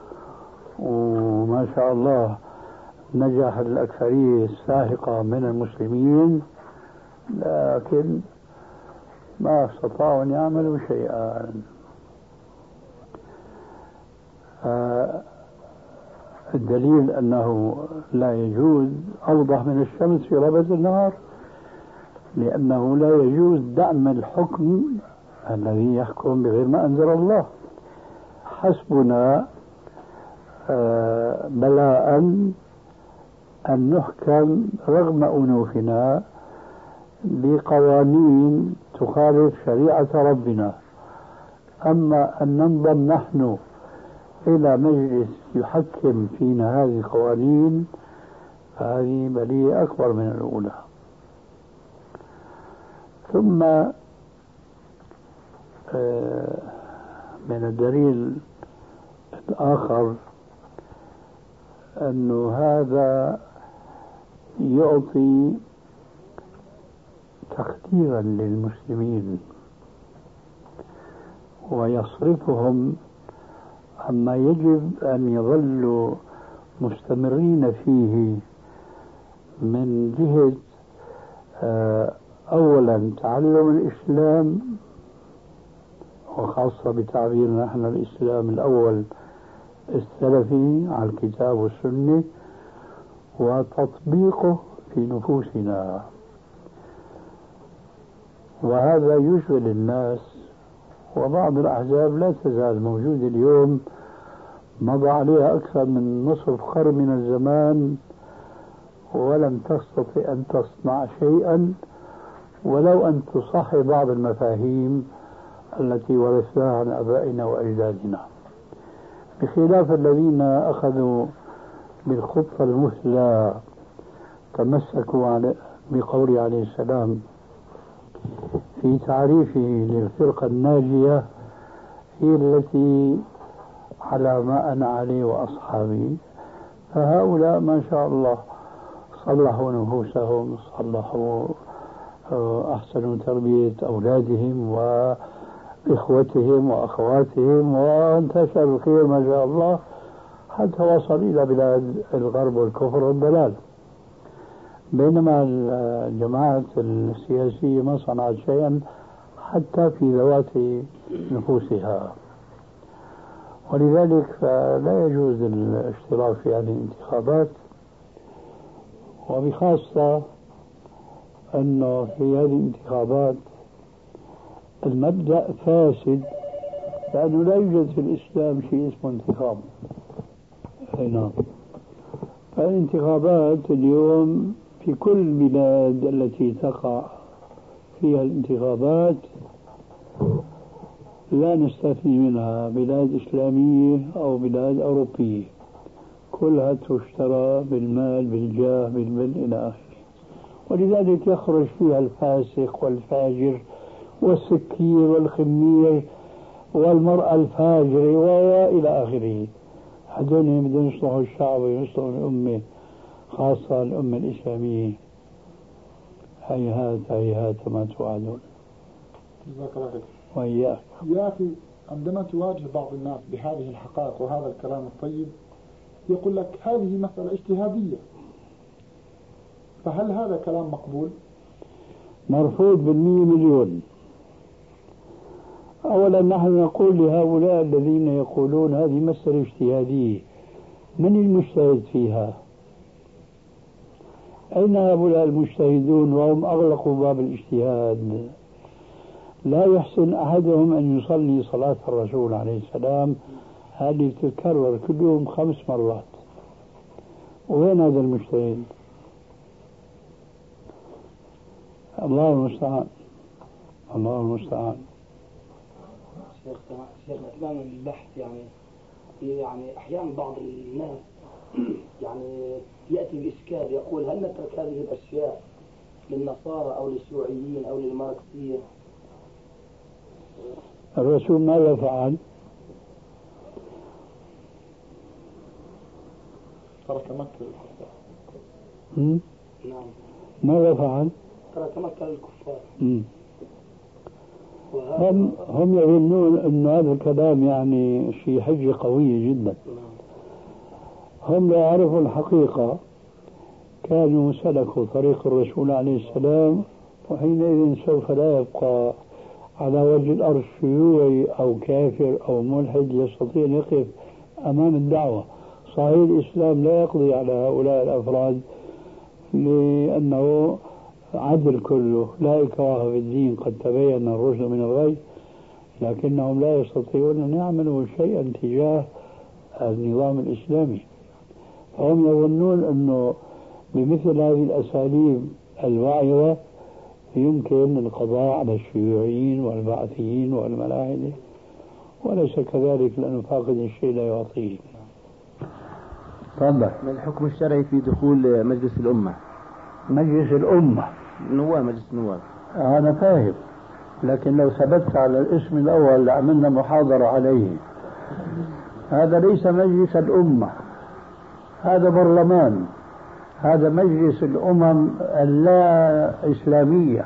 وما شاء الله نجح الأكثرية الساحقة من المسلمين، لكن ما استطاعوا أن يعملوا شيئا. الدليل أنه لا يجوز أوضح من الشمس في ربد النهار، لأنه لا يجوز دعم الحكم الذي يحكم بغير ما أنزل الله. حسبنا بلاء أن نحكم رغم أنوفنا بقوانين تخالف شريعة ربنا، أما أن ننضم نحن إلى مجلس يحكم فينا هذه القوانين فهذه بلية أكبر من الأولى. ثم من الدليل الآخر أنه هذا يعطي تقديرا للمسلمين ويصرفهم عما يجب أن يظلوا مستمرين فيه من جهة أولا تعلم الإسلام، وخاصة بتعبيرنا نحن الإسلام الأول السلفي على الكتاب والسنة، وتطبيقه في نفوسنا. وهذا يشغل الناس، وبعض الأحزاب لا تزال موجودة اليوم، مضى عليها أكثر من نصف قرن من الزمان ولم تستطع أن تصنع شيئا ولو أن تصحح بعض المفاهيم التي ورثناها عن أبائنا وأجدادنا، بخلاف الذين أخذوا بالخطة المثلى تمسكوا بقوله عليه السلام في تعريفه للفرقة الناجية هي التي على ما أنا عليه وأصحابي. فهؤلاء ما شاء الله صلحوا نفوسهم، صلحوا أحسنوا تربية أولادهم وإخوتهم وأخواتهم، وانتشر الخير ما شاء الله حتى وصل إلى بلاد الغرب والكفر والضلال. بينما الجماعات السياسية ما صنعت شيئا حتى في ذوات نفوسها، ولذلك فلا يجوز الاشتراك في هذه الانتخابات، وبخاصة أنه في هذه الانتخابات المبدأ فاسد، لأنه لا يوجد في الإسلام شيء اسمه انتخاب. نعم. فالانتخابات اليوم في كل البلاد التي تقع فيها الانتخابات لا نستثني منها بلاد إسلامية أو بلاد أوروبية، كلها تشترى بالمال بالجاه بالبل إلى آخره. ولذلك يخرج فيها الفاسق والفاجر والسكير والخمير والمرأة الفاجرة وإلى آخره. هذول بدهم يصلحوا الشعب ويصلحوا الأمة، خاصة الأمة الإسلامية. هيهات هيهات ما توعدون. جزاك الله خير. وإياك. يا أخي، عندما تواجه بعض الناس بهذه الحقائق وهذا الكلام الطيب يقول لك هذه مسألة اجتهادية، فهل هذا كلام مقبول؟ مرفوض ب100,000,000. أولا نحن نقول لهؤلاء الذين يقولون هذه مسألة اجتهادية، من المجتهد فيها؟ أين هؤلاء المجتهدون وهم أغلقوا باب الاجتهاد؟ لا يحسن أحدهم أن يصلي صلاة الرسول عليه السلام، هذه تتكرر كل يوم 5 مرات. وين هذا المجتهد؟ الله المستعان، الله المستعان. شيخنا تمام البحث يعني أحيانا بعض الناس يعني يأتي بإشكال يقول هل نترك هذه الأشياء للنصارى أو للشيوعيين أو للماركسية؟ الرسول ماذا فعل؟ ترك مكة نعم. ماذا فعل؟ ترك مكة للكفار. هم يظنون أن هذا الكلام يعني شيء حجة قوية جدا. هم لا يعرفوا الحقيقة، كانوا سلكوا طريق الرسول عليه السلام، وحينئذ سوف لا يبقى على وجه الأرض شيوعي أو كافر أو ملحد يستطيع أن يقف أمام الدعوة. صحيح الإسلام لا يقضي على هؤلاء الأفراد لأنه عدل كله، لا إكراه في الدين، قد تبين الرشد من الغي، لكنهم لا يستطيعون أن يعملوا شيئا تجاه النظام الإسلامي. فهم يظنون أنه بمثل هذه الأساليب الواعظة يمكن القضاء على الشيوعيين والبعثيين والملاحدة، وليس كذلك، لأنه فاقد الشيء لا يعطيه. تفضل. ما الحكم الشرعي في دخول مجلس الأمة؟ مجلس الأمة نواب، مجلس النواب. أنا فاهم، لكن لو ثبت على الاسم الأول لعملنا محاضرة عليه. هذا ليس مجلس الأمة، هذا برلمان، هذا مجلس الأمم اللا إسلامية،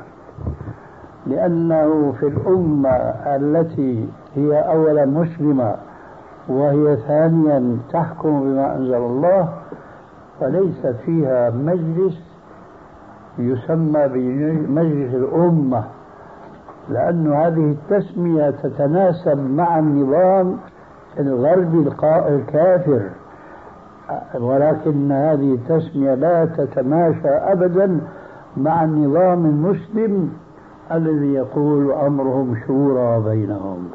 لأنه في الأمة التي هي أولا مسلمة وهي ثانيا تحكم بما أنزل الله، فليس فيها مجلس يسمى بمجلس الأمة، لأن هذه التسمية تتناسب مع النظام الغربي الكافر، ولكن هذه التسمية لا تتماشى أبدا مع النظام المسلم الذي يقول أمرهم شورى بينهم.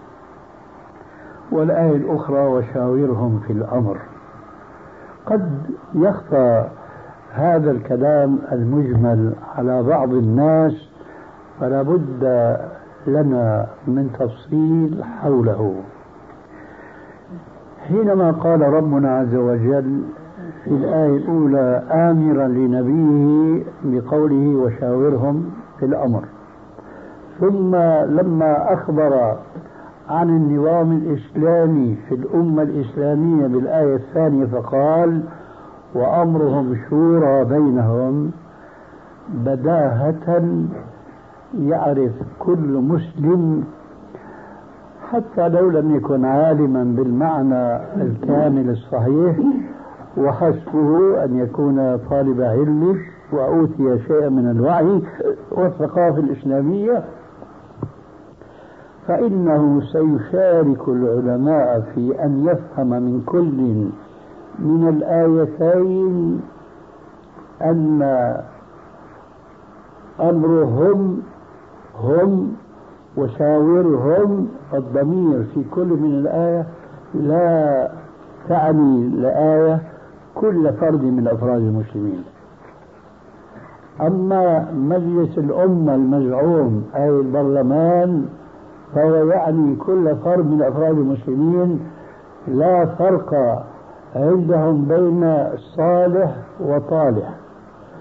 والآية الأخرى وشاورهم في الأمر. قد يخفى هذا الكلام المجمل على بعض الناس، فلا بد لنا من تفصيل حوله. حينما قال ربنا عز وجل في الآية الأولى آمرا لنبيه بقوله وشاورهم في الأمر، ثم لما أخبر عن النظام الإسلامي في الأمة الإسلامية بالآية الثانية فقال وأمرهم شورى بينهم، بداهة يعرف كل مسلم حتى لو لم يكن عالما بالمعنى الكامل الصحيح، وحسبه أن يكون طالب علم وأوتي شيئا من الوعي والثقافة الإسلامية، فإنه سيشارك العلماء في أن يفهم من كل من الآيتين أن أمرهم هم وشاورهم، الضمير في كل من الآية لا تعني الآية كل فرد من أفراد المسلمين. أما مجلس الأمة المزعوم أي البرلمان فهو يعني كل فرد من أفراد المسلمين، لا فرق عندهم بين صالح وطالح،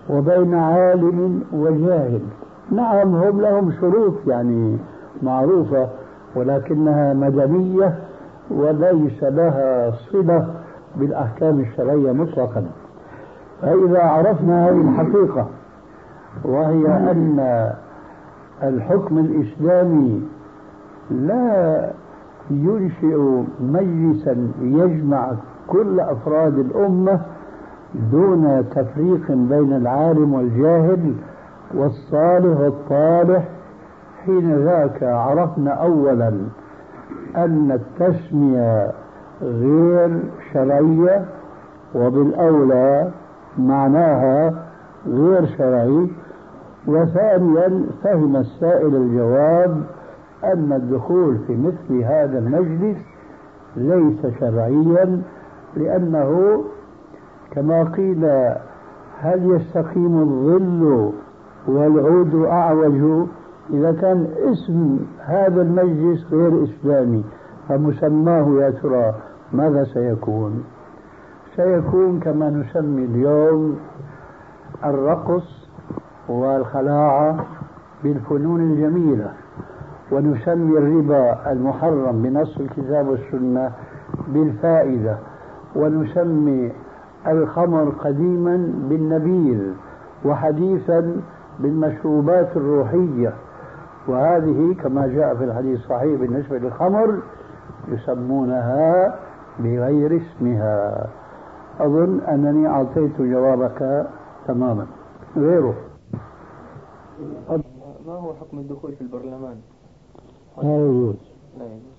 وبين عالم وجاهل. نعم هم لهم شروط يعني معروفة، ولكنها مدنية وليس لها صلة بالأحكام الشرعية مطلقا. فإذا عرفنا هذه الحقيقة، وهي أن الحكم الإسلامي لا ينشئ مجلسا يجمع كل أفراد الأمة دون تفريق بين العالم والجاهل والصالح والطالح، حين ذاك عرفنا أولا أن التسمية غير شرعية، وبالأولى معناها غير شرعي. وثانيا فهم السائل الجواب أن الدخول في مثل هذا المجلس ليس شرعيا، لأنه كما قيل هل يستقيم الظل والعود أعوج؟ إذا كان اسم هذا المجلس غير إسلامي فمسماه يا ترى ماذا سيكون؟ سيكون كما نسمي اليوم الرقص والخلاعة بالفنون الجميلة، ونسمي الربا المحرم بنص الكتاب والسنة بالفائدة، ونسمي الخمر قديما بالنبيذ، وحديثا بالمشروبات الروحية. وهذه كما جاء في الحديث الصحيح بالنسبة للخمر يسمونها بغير اسمها. أظن أنني أعطيت جوابك تماما. غيره ما هو حكم الدخول في البرلمان؟ لا يجوز. لا يجوز.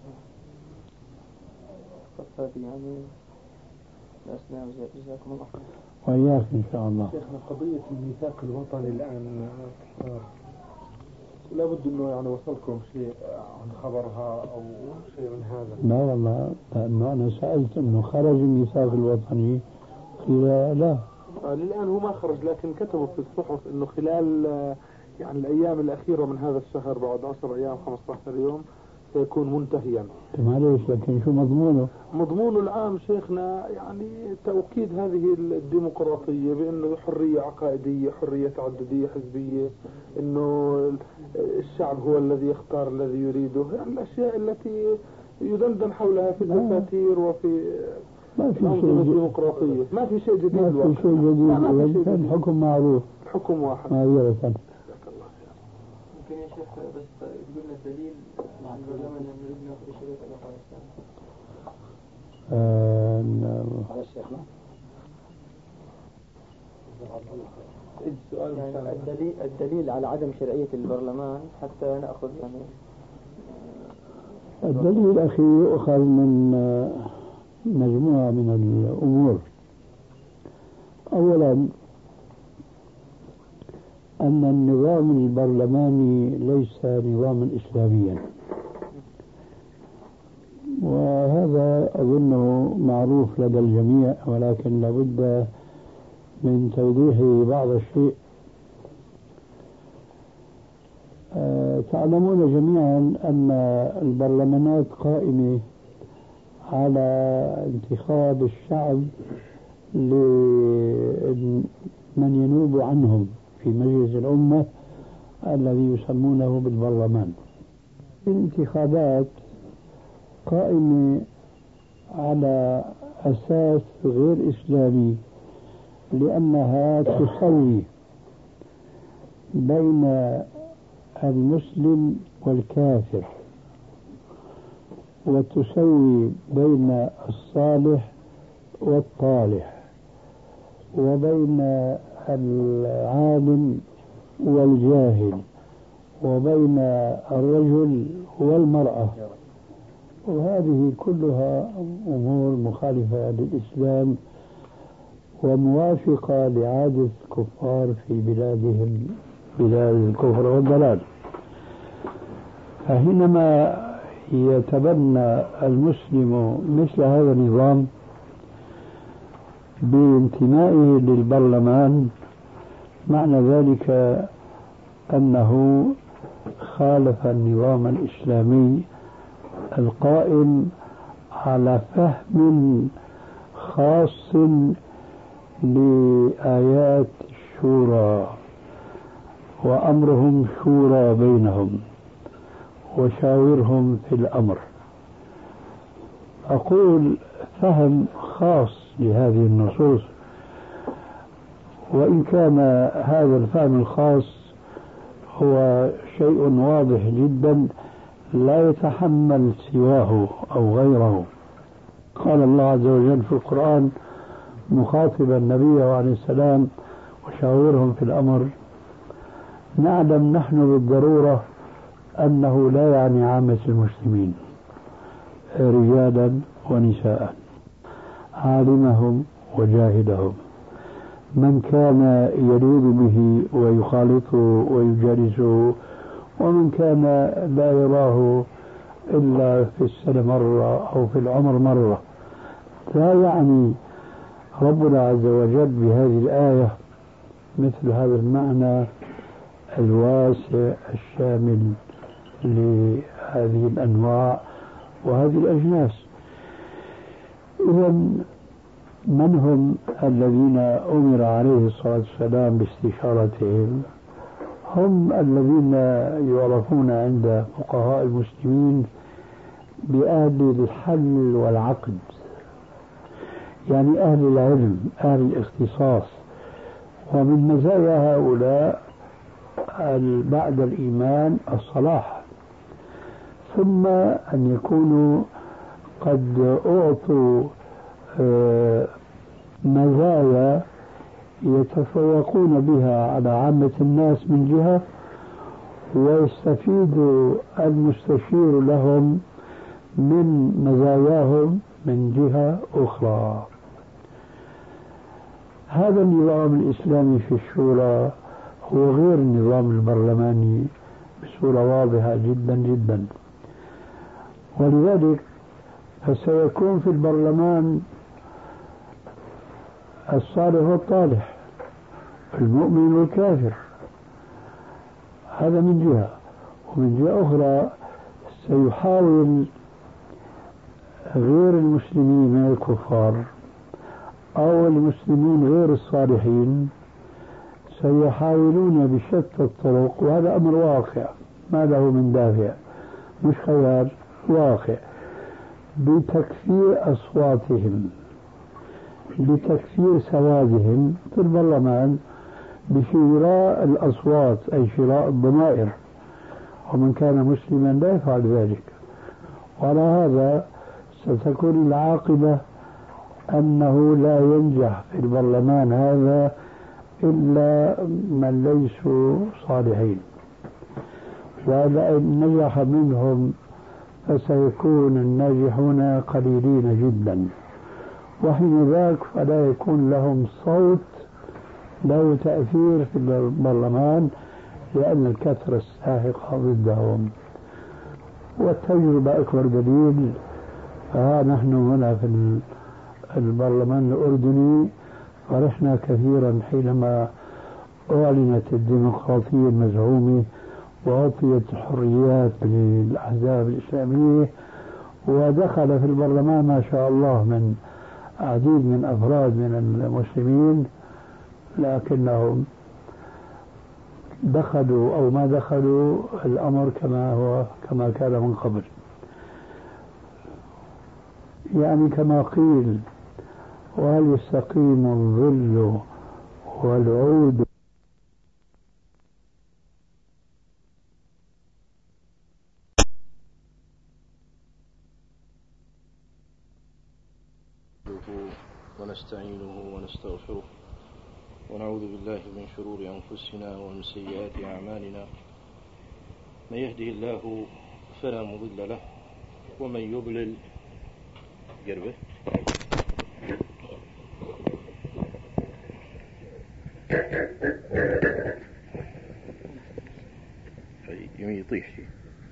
هذه يعني الأسلام. جزاكم الله خير. وإياك إن شاء الله. شيخنا قضية الميثاق الوطني الآن لابد أنه يعني وصلكم شيء عن خبرها أو شيء من هذا؟ لا والله، لأنه أنا سألت أنه خرج الميثاق الوطني، قيل لا. للآن هو ما خرج، لكن كتبوا في الصحف أنه خلال يعني الأيام الأخيرة من هذا الشهر بعد 10 أيام 15 يوم سيكون منتهيا. معليش، لكن شو مضمونه؟ مضمونه العام شيخنا يعني توكيد هذه الديمقراطية، بأنه حرية عقائدية، حرية تعددية حزبية، أنه الشعب هو الذي يختار الذي يريده، يعني الأشياء التي يدندن حولها في الدساتير وفي الأنظمة الديمقراطية. ما في شيء جديد. ما في شيء جديد. الحكم معروف. الحكم واحد. معذرة. ممكن يا شيخ بس تقول لنا الدليل عن البرلمان أن نريد نأخذ شريط أفغانستان؟ على الشيخنا. يعني الدليل على عدم شرعية البرلمان حتى نأخذ يعني. الدليل أخي يؤخذ من مجموعة من الأمور. أولا أن النظام البرلماني ليس نظاما إسلاميا، وهذا أظنه معروف لدى الجميع، ولكن لابد من توضيح بعض الشيء. تعلمون جميعا أن البرلمانات قائمة على انتخاب الشعب لمن ينوب عنهم في مجلس الأمة الذي يسمونه بالبرلمان. الانتخابات قائمة على أساس غير إسلامي، لأنها تسوي بين المسلم والكافر، وتسوي بين الصالح والطالح، وبين العالم والجاهل، وبين الرجل والمرأة. وهذه كلها أمور مخالفة للإسلام وموافقة لعادة الكفار في بلادهم، بلاد الكفر والضلال. فحينما يتبنى المسلم مثل هذا النظام بانتمائه للبرلمان، معنى ذلك أنه خالف النظام الإسلامي القائم على فهم خاص لآيات شورى وأمرهم شورى بينهم وشاورهم في الأمر. أقول فهم خاص لهذه النصوص، وإن كان هذا الفهم الخاص هو شيء واضح جدا لا يتحمل سواه أو غيره. قال الله عز وجل في القرآن مخاطبا النبي عليه السلام وشاورهم في الأمر. نعلم نحن بالضرورة أنه لا يعني عامة المسلمين، رجالا ونساء، عالمهم وجاهلهم، من كان يلوذ به ويخالطه ويجالسه، ومن كان لا يراه إلا في السنة مرة أو في العمر مرة. لا يعني ربنا عز وجل بهذه الآية مثل هذا المعنى الواسع الشامل لهذه الأنواع وهذه الأجناس. إذن من هم الذين أمر عليه الصلاة والسلام باستشارتهم؟ هم الذين يعرفون عند فقهاء المسلمين بأهل الحل والعقد، يعني أهل العلم، أهل الاختصاص. ومن مزايا هؤلاء بعد الإيمان الصلاح، ثم أن يكونوا قد أعطوا مزايا يتفوقون بها على عامة الناس من جهة، ويستفيد المستشير لهم من مزاياهم من جهة أخرى. هذا النظام الإسلامي في الشورى هو غير النظام البرلماني بصورة واضحة جدا جدا، ولذلك فسيكون في البرلمان الصالح والطالح، المؤمن والكافر، هذا من جهة. ومن جهة أخرى سيحاول غير المسلمين من الكفار أو المسلمين غير الصالحين سيحاولون بشتى الطرق، وهذا أمر واقع ما له من دافع، مش خيال، واقع، بتكثير أصواتهم، بتكثير سوادهم في البرلمان، بشراء الأصوات أي شراء الضمائر، ومن كان مسلما لا يفعل ذلك. وعلى هذا ستكون العاقبة أنه لا ينجح في البرلمان هذا إلا من ليسوا صالحين، وإن نجح منهم فسيكون الناجحون قليلين جدا، وحين ذاك فلا يكون لهم صوت له تأثير في البرلمان، لأن الكثرة الساحقة ضدهم. والتجربة أكبر دليل. فها نحن هنا في البرلمان الأردني فرحنا كثيرا حينما أعلنت الديمقراطية المزعومة وأعطيت الحريات للأحزاب الإسلامية، ودخل في البرلمان ما شاء الله من عديد من أفراد من المسلمين، لكنهم دخلوا أو ما دخلوا الأمر كما كان من قبل. يعني كما قيل: وهل يستقيم الظل والعود ونستعينه ونستغفره ونعوذ بالله من شرور أنفسنا ومن سيئات أعمالنا، من يهده الله فلا مضل له ومن يضلل قربه يطيح شيء.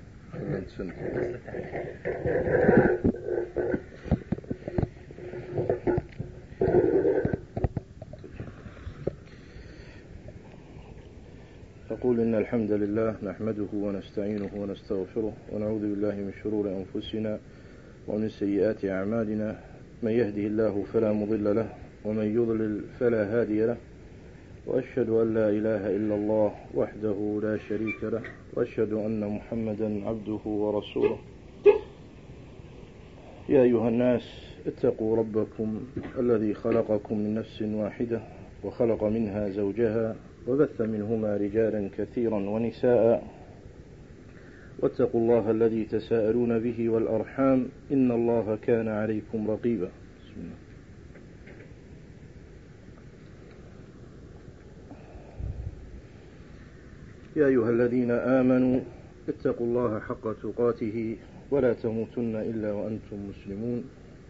أقول إن الحمد لله نحمده ونستعينه ونستغفره ونعوذ بالله من شرور أنفسنا ومن سيئات أعمالنا، من يهده الله فلا مضل له ومن يضلل فلا هادي له، وأشهد أن لا إله إلا الله وحده لا شريك له وأشهد أن محمدا عبده ورسوله. يا أيها الناس اتقوا ربكم الذي خلقكم من نفس واحدة وخلق منها زوجها وبث منهما رجالا كثيرا ونساء واتقوا الله الذي تساءلون به والأرحام إن الله كان عليكم رقيبا. بسم الله. يا أيها الذين آمنوا اتقوا الله حق تقاته ولا تموتن إلا وأنتم مسلمون.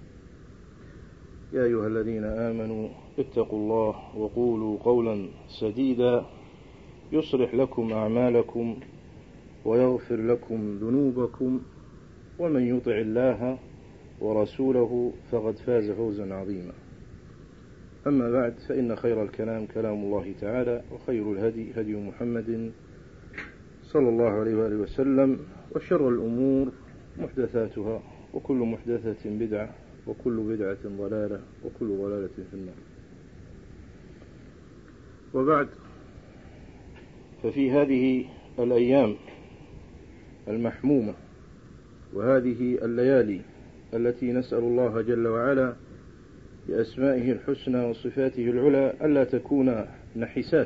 يا أيها الذين آمنوا اتقوا الله وقولوا قولا سديدا يصلح لكم أعمالكم ويغفر لكم ذنوبكم ومن يطع الله ورسوله فقد فاز فوزا عظيما. أما بعد، فإن خير الكلام كلام الله تعالى، وخير الهدي هدي محمد صلى الله عليه وآله وسلم، وشر الأمور محدثاتها، وكل محدثة بدعة، وكل بدعة ضلالة، وكل ضلالة في النار. وبعد، ففي هذه الأيام المحمومة وهذه الليالي التي نسأل الله جل وعلا بأسمائه الحسنى وصفاته العلى ألا تكون نحسات،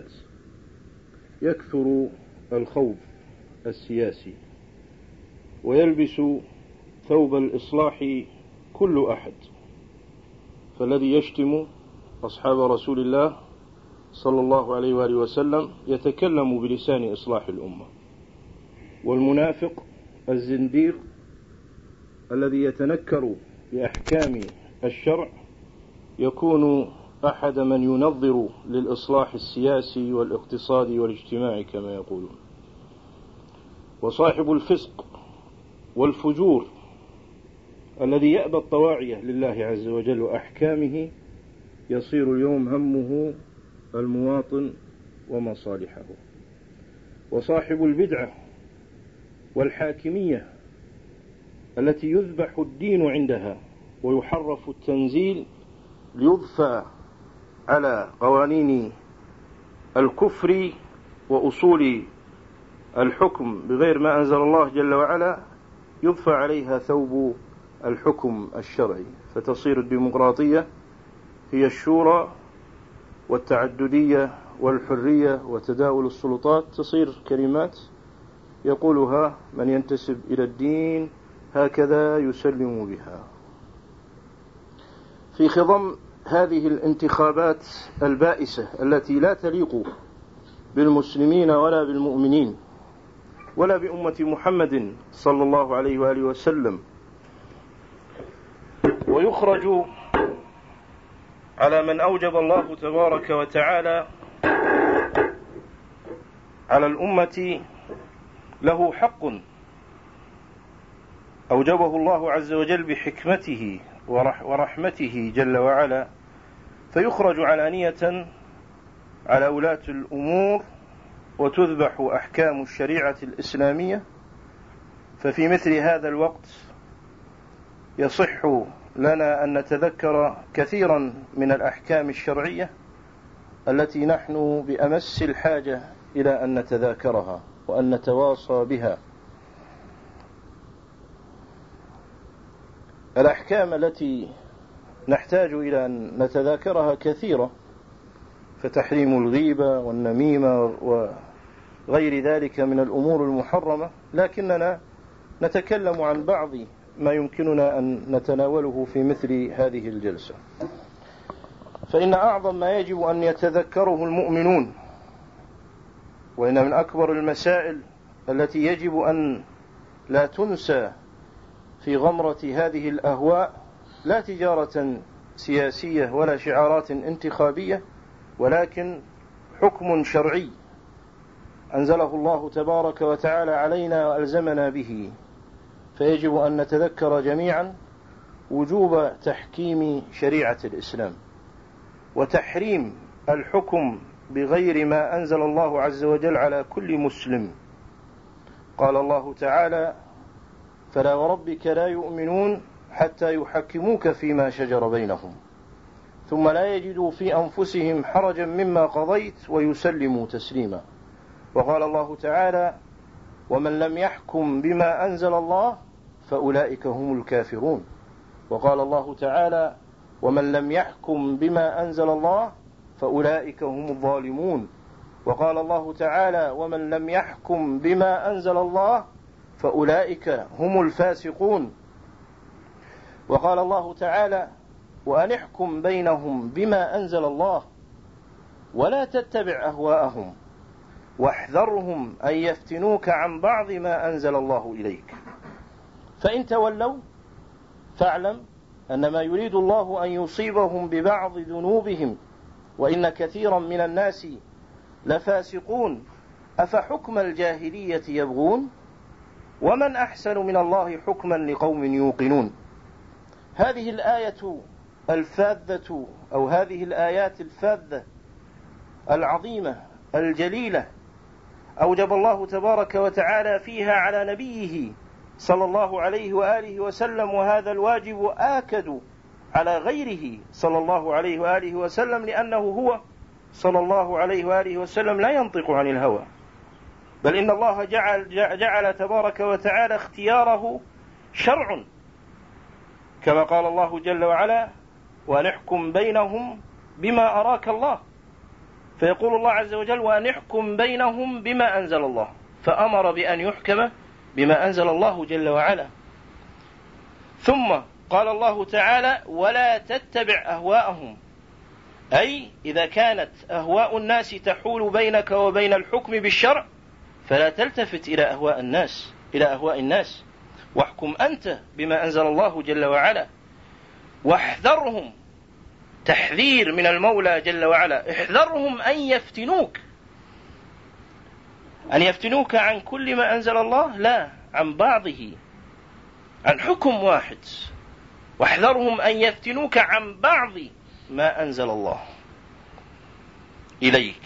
يكثر الخوض السياسي ويلبس ثوب الإصلاح كل أحد، فالذي يشتم أصحاب رسول الله صلى الله عليه وآله وسلم يتكلم بلسان إصلاح الأمة، والمنافق الزنديق الذي يتنكر بأحكام الشرع يكون أحد من ينظر للإصلاح السياسي والاقتصادي والاجتماعي كما يقولون. وصاحب الفسق والفجور الذي يأبى الطواعية لله عز وجل وأحكامه يصير اليوم همه المواطن ومصالحه. وصاحب البدعة والحاكمية التي يذبح الدين عندها ويحرف التنزيل ليضفى على قوانين الكفر وأصول الحكم بغير ما أنزل الله جل وعلا، يضفى عليها ثوب الحكم الشرعي، فتصير الديمقراطية هي الشورى والتعددية والحرية وتداول السلطات، تصير كلمات يقولها من ينتسب إلى الدين هكذا يسلم بها. في خضم هذه الانتخابات البائسة التي لا تليق بالمسلمين ولا بالمؤمنين ولا بأمة محمد صلى الله عليه وآله وسلم، ويخرج على من أوجب الله تبارك وتعالى على الأمة له حق أوجبه الله عز وجل بحكمته ورحمته جل وعلا، فيخرج علانية على ولاة الأمور وتذبح أحكام الشريعة الإسلامية. ففي مثل هذا الوقت يصح لنا أن نتذكر كثيرا من الأحكام الشرعية التي نحن بأمس الحاجة إلى أن نتذاكرها وأن نتواصى بها. الأحكام التي نحتاج إلى أن نتذاكرها كثيرة، فتحريم الغيبة والنميمة وغير ذلك من الأمور المحرمة، لكننا نتكلم عن بعض ما يمكننا أن نتناوله في مثل هذه الجلسة. فإن أعظم ما يجب أن يتذكره المؤمنون، وإن من أكبر المسائل التي يجب أن لا تنسى في غمرة هذه الأهواء، لا تجارة سياسية ولا شعارات انتخابية، ولكن حكم شرعي أنزله الله تبارك وتعالى علينا وألزمنا به. فيجب أن نتذكر جميعا وجوب تحكيم شريعة الإسلام وتحريم الحكم بغير ما أنزل الله عز وجل على كل مسلم. قال الله تعالى: فلا وربك لا يؤمنون حتى يحكموك فيما شجر بينهم ثم لا يجدوا في أنفسهم حرجا مما قضيت ويسلموا تسليما. وقال الله تعالى: ومن لم يحكم بما أنزل الله فأولئك هم الكافرون. وقال الله تعالى: ومن لم يحكم بما أنزل الله فأولئك هم الظالمون. وقال الله تعالى: ومن لم يحكم بما أنزل الله فأولئك هم الفاسقون. وقال الله تعالى: وأن احكم بينهم بما أنزل الله ولا تتبع أهواءهم واحذرهم أن يفتنوك عن بعض ما أنزل الله إليك فإن تولوا فاعلم أن ما يريد الله أن يصيبهم ببعض ذنوبهم وإن كثيرا من الناس لفاسقون أفحكم الجاهلية يبغون ومن أحسن من الله حكما لقوم يوقنون. هذه الآية الفاذة أو هذه الآيات الفاذة العظيمة الجليلة أوجب الله تبارك وتعالى فيها على نبيه صلى الله عليه وآله وسلم، وهذا الواجب آكد على غيره صلى الله عليه وآله وسلم، لأنه هو صلى الله عليه وآله وسلم لا ينطق عن الهوى، بل إن الله جعل تبارك وتعالى اختياره شرع، كما قال الله جل وعلا: ونحكم بينهم بما أراك الله. فيقول الله عز وجل: ونحكم بينهم بما أنزل الله، فأمر بأن يحكم بما أنزل الله جل وعلا. ثم قال الله تعالى: ولا تتبع أهواءهم، أي إذا كانت أهواء الناس تحول بينك وبين الحكم بالشرع فلا تلتفت إلى أهواء الناس، واحكم أنت بما أنزل الله جل وعلا. واحذرهم، تحذير من المولى جل وعلا، احذرهم أن يفتنوك عن كل ما أنزل الله، لا، عن بعضه، عن حكم واحد. واحذرهم أن يفتنوك عن بعض ما أنزل الله إليك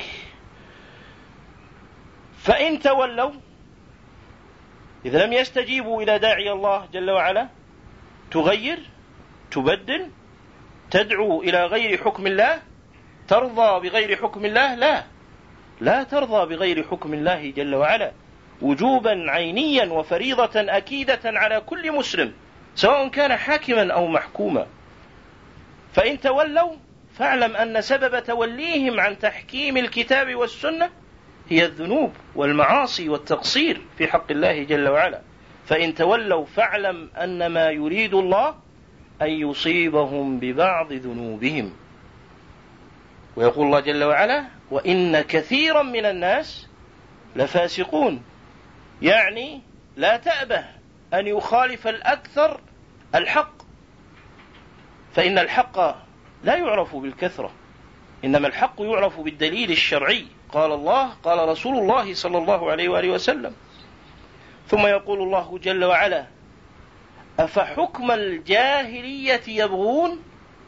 فإن تولوا، إذا لم يستجيبوا إلى داعي الله جل وعلا، تغير، تبدل، تدعو إلى غير حكم الله، ترضى بغير حكم الله، لا ترضى بغير حكم الله جل وعلا وجوبا عينيا وفريضة أكيدة على كل مسلم سواء كان حاكما أو محكوما. فإن تولوا فاعلم أن سبب توليهم عن تحكيم الكتاب والسنة هي الذنوب والمعاصي والتقصير في حق الله جل وعلا. فإن تولوا فاعلم أن ما يريد الله أن يصيبهم ببعض ذنوبهم. ويقول الله جل وعلا: وإن كثيرا من الناس لفاسقون، يعني لا تأبه أن يخالف الأكثر الحق، فإن الحق لا يعرف بالكثرة، إنما الحق يعرف بالدليل الشرعي، قال الله قال رسول الله صلى الله عليه وآله وسلم. ثم يقول الله جل وعلا: أفحكم الجاهلية يبغون،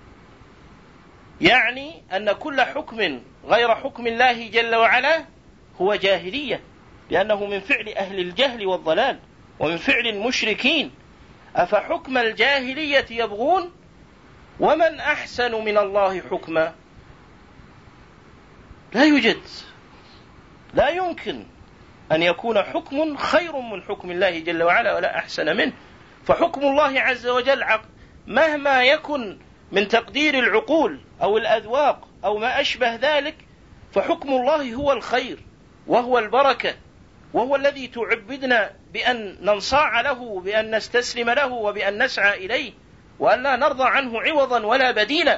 يعني أن كل حكم غير حكم الله جل وعلا هو جاهلية، لأنه من فعل أهل الجهل والضلال ومن فعل المشركين. أفحكم الجاهلية يبغون ومن أحسن من الله حكما. لا يوجد، لا يمكن أن يكون حكم خير من حكم الله جل وعلا ولا أحسن منه. فحكم الله عز وجل مهما يكن من تقدير العقول أو الأذواق أو ما أشبه ذلك، فحكم الله هو الخير وهو البركة، وهو الذي تعبدنا بأن ننصاع له، بأن نستسلم له، وبأن نسعى إليه، وأن لا نرضى عنه عوضا ولا بديلا.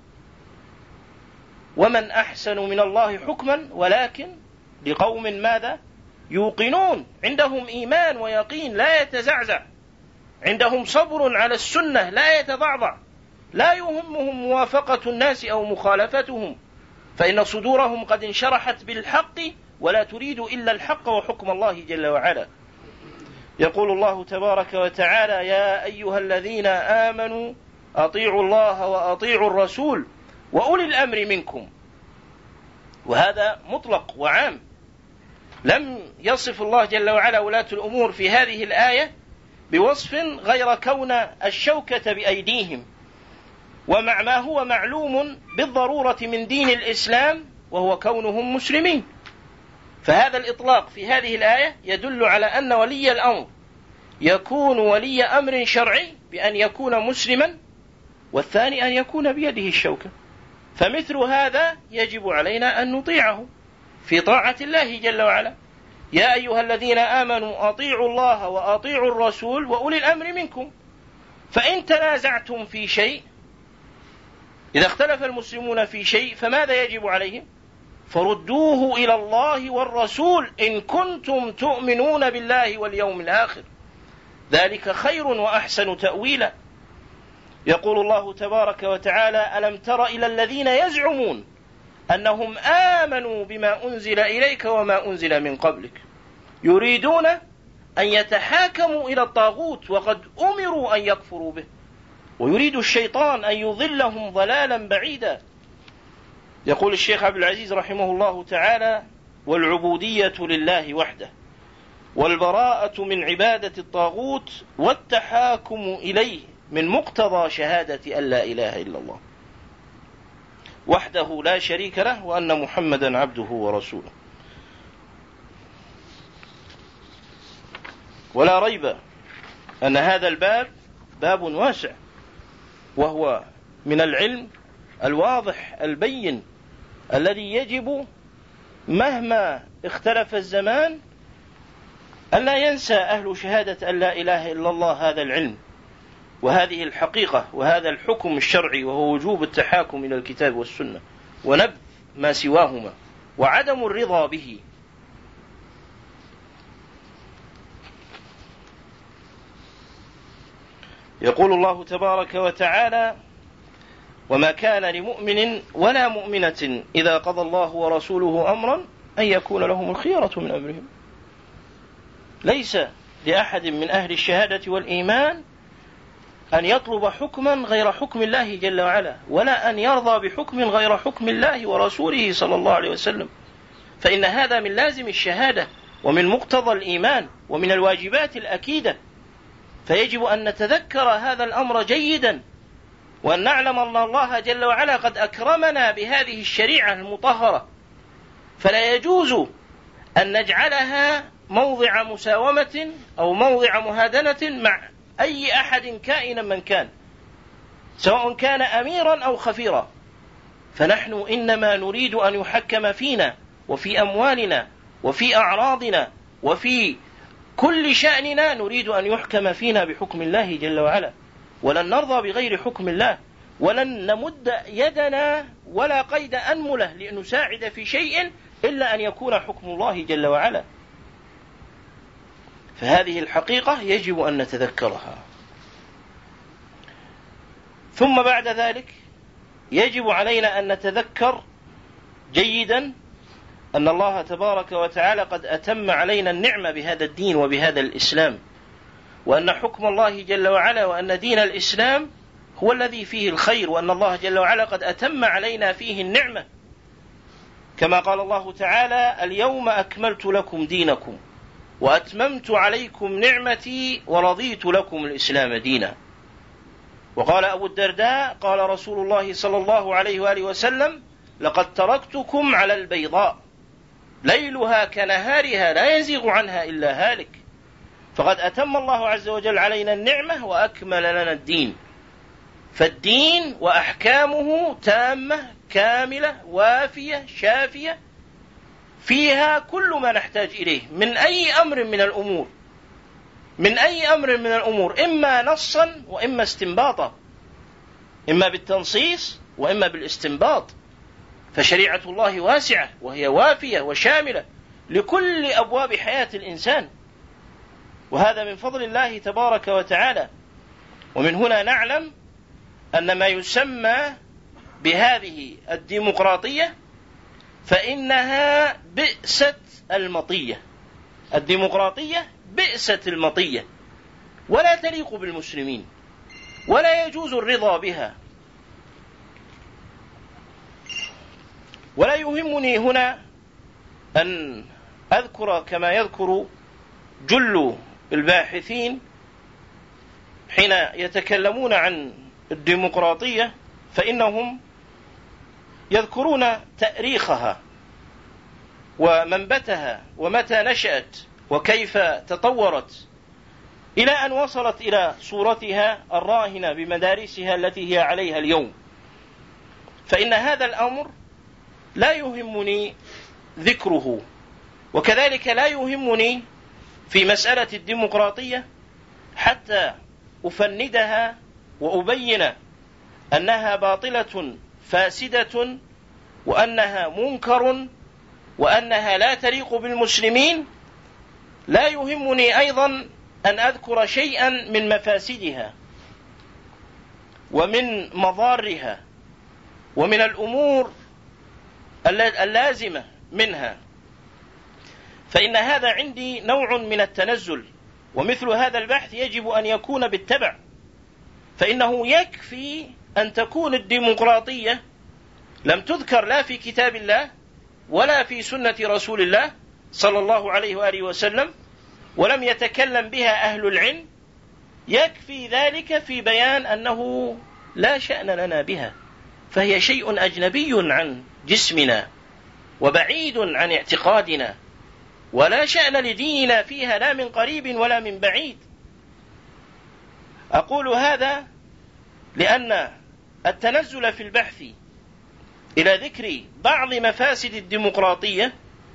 ومن أحسن من الله حكما، ولكن لقوم ماذا؟ يوقنون، عندهم إيمان ويقين لا يتزعزع، عندهم صبر على السنة لا يتضعضع، لا يهمهم موافقة الناس أو مخالفتهم، فإن صدورهم قد انشرحت بالحق ولا تريد إلا الحق وحكم الله جل وعلا. يقول الله تبارك وتعالى: يا أيها الذين آمنوا أطيعوا الله وأطيعوا الرسول وأولي الأمر منكم. وهذا مطلق وعام، لم يصف الله جل وعلا ولاة الأمور في هذه الآية بوصف غير كون الشوكة بأيديهم، ومع ما هو معلوم بالضرورة من دين الإسلام وهو كونهم مسلمين. فهذا الإطلاق في هذه الآية يدل على أن ولي الأمر يكون ولي أمر شرعي بأن يكون مسلما، والثاني أن يكون بيده الشوكة. فمثل هذا يجب علينا أن نطيعه في طاعة الله جل وعلا. يا أيها الذين آمنوا أطيعوا الله وأطيعوا الرسول وأولي الأمر منكم، فإن تنازعتم في شيء، إذا اختلف المسلمون في شيء فماذا يجب عليهم؟ فردوه إلى الله والرسول إن كنتم تؤمنون بالله واليوم الآخر، ذلك خير وأحسن تأويلا. يقول الله تبارك وتعالى: ألم تر إلى الذين يزعمون أنهم آمنوا بما أنزل إليك وما أنزل من قبلك يريدون أن يتحاكموا إلى الطاغوت وقد أمروا أن يكفروا به ويريد الشيطان أن يضلهم ضلالا بعيدا. يقول الشيخ عبد العزيز رحمه الله تعالى: والعبودية لله وحده، والبراءة من عبادة الطاغوت، والتحاكم إليه من مقتضى شهادة أن لا إله إلا الله وحده لا شريك له وأن محمدا عبده ورسوله. ولا ريب أن هذا الباب باب واسع، وهو من العلم الواضح البين الذي يجب مهما اختلف الزمان أن لا ينسى أهل شهادة أن لا إله إلا الله هذا العلم وهذه الحقيقة وهذا الحكم الشرعي، وهو وجوب التحاكم إلى الكتاب والسنة ونبذ ما سواهما وعدم الرضا به. يقول الله تبارك وتعالى: وما كان لمؤمن ولا مؤمنة إذا قضى الله ورسوله أمرا أن يكون لهم الخيرة من أمرهم. ليس لأحد من أهل الشهادة والإيمان أن يطلب حكما غير حكم الله جل وعلا، ولا أن يرضى بحكم غير حكم الله ورسوله صلى الله عليه وسلم، فإن هذا من لازم الشهادة ومن مقتضى الإيمان ومن الواجبات الأكيدة. فيجب أن نتذكر هذا الأمر جيدا، وأن نعلم أن الله جل وعلا قد أكرمنا بهذه الشريعة المطهرة، فلا يجوز أن نجعلها موضع مساومة أو موضع مهادنة مع أي أحد كائنا من كان، سواء كان أميرا أو خفيرا. فنحن إنما نريد أن يحكم فينا وفي أموالنا وفي أعراضنا وفي كل شأننا، نريد أن يحكم فينا بحكم الله جل وعلا، ولن نرضى بغير حكم الله، ولن نمد يدنا ولا قيد أنملة لنساعد في شيء إلا أن يكون حكم الله جل وعلا. فهذه الحقيقة يجب أن نتذكرها. ثم بعد ذلك يجب علينا أن نتذكر جيدا أن الله تبارك وتعالى قد أتم علينا النعمة بهذا الدين وبهذا الإسلام، وأن حكم الله جل وعلا وأن دين الإسلام هو الذي فيه الخير، وأن الله جل وعلا قد أتم علينا فيه النعمة، كما قال الله تعالى: اليوم أكملت لكم دينكم وأتممت عليكم نعمتي ورضيت لكم الإسلام دينا. وقال أبو الدرداء: قال رسول الله صلى الله عليه وآله وسلم: لقد تركتكم على البيضاء ليلها كنهارها لا يزيغ عنها إلا هالك. فقد أتم الله عز وجل علينا النعمة وأكمل لنا الدين، فالدين وأحكامه تامة كاملة وافية شافية، فيها كل ما نحتاج إليه من أي أمر من الأمور، إما نصا وإما استنباطا، إما بالتنصيص وإما بالاستنباط. فشريعة الله واسعة وهي وافية وشاملة لكل أبواب حياة الإنسان، وهذا من فضل الله تبارك وتعالى. ومن هنا نعلم أن ما يسمى بهذه الديمقراطية فإنها بئست المطية، الديمقراطية بئست المطية، ولا تليق بالمسلمين، ولا يجوز الرضا بها. ولا يهمني هنا أن أذكر كما يذكر جل الباحثين حين يتكلمون عن الديمقراطية فإنهم يذكرون تأريخها ومنبتها ومتى نشأت وكيف تطورت إلى أن وصلت إلى صورتها الراهنة بمدارسها التي هي عليها اليوم. فإن هذا الأمر لا يهمني ذكره، وكذلك لا يهمني في مسألة الديمقراطية حتى أفندها وأبين أنها باطلة فاسدة وأنها منكر وأنها لا تليق بالمسلمين. لا يهمني أيضا أن أذكر شيئا من مفاسدها ومن مضارها ومن الأمور اللازمة منها، فإن هذا عندي نوع من التنزل، ومثل هذا البحث يجب أن يكون بالتبع. فإنه يكفي أن تكون الديمقراطية لم تذكر لا في كتاب الله ولا في سنة رسول الله صلى الله عليه وآله وسلم، ولم يتكلم بها أهل العلم. يكفي ذلك في بيان أنه لا شأن لنا بها، فهي شيء أجنبي عن جسمنا وبعيد عن اعتقادنا، ولا شأن لديننا فيها لا من قريب ولا من بعيد. أقول هذا لأن التنزل في البحث إلى ذكر بعض مفاسد الديمقراطية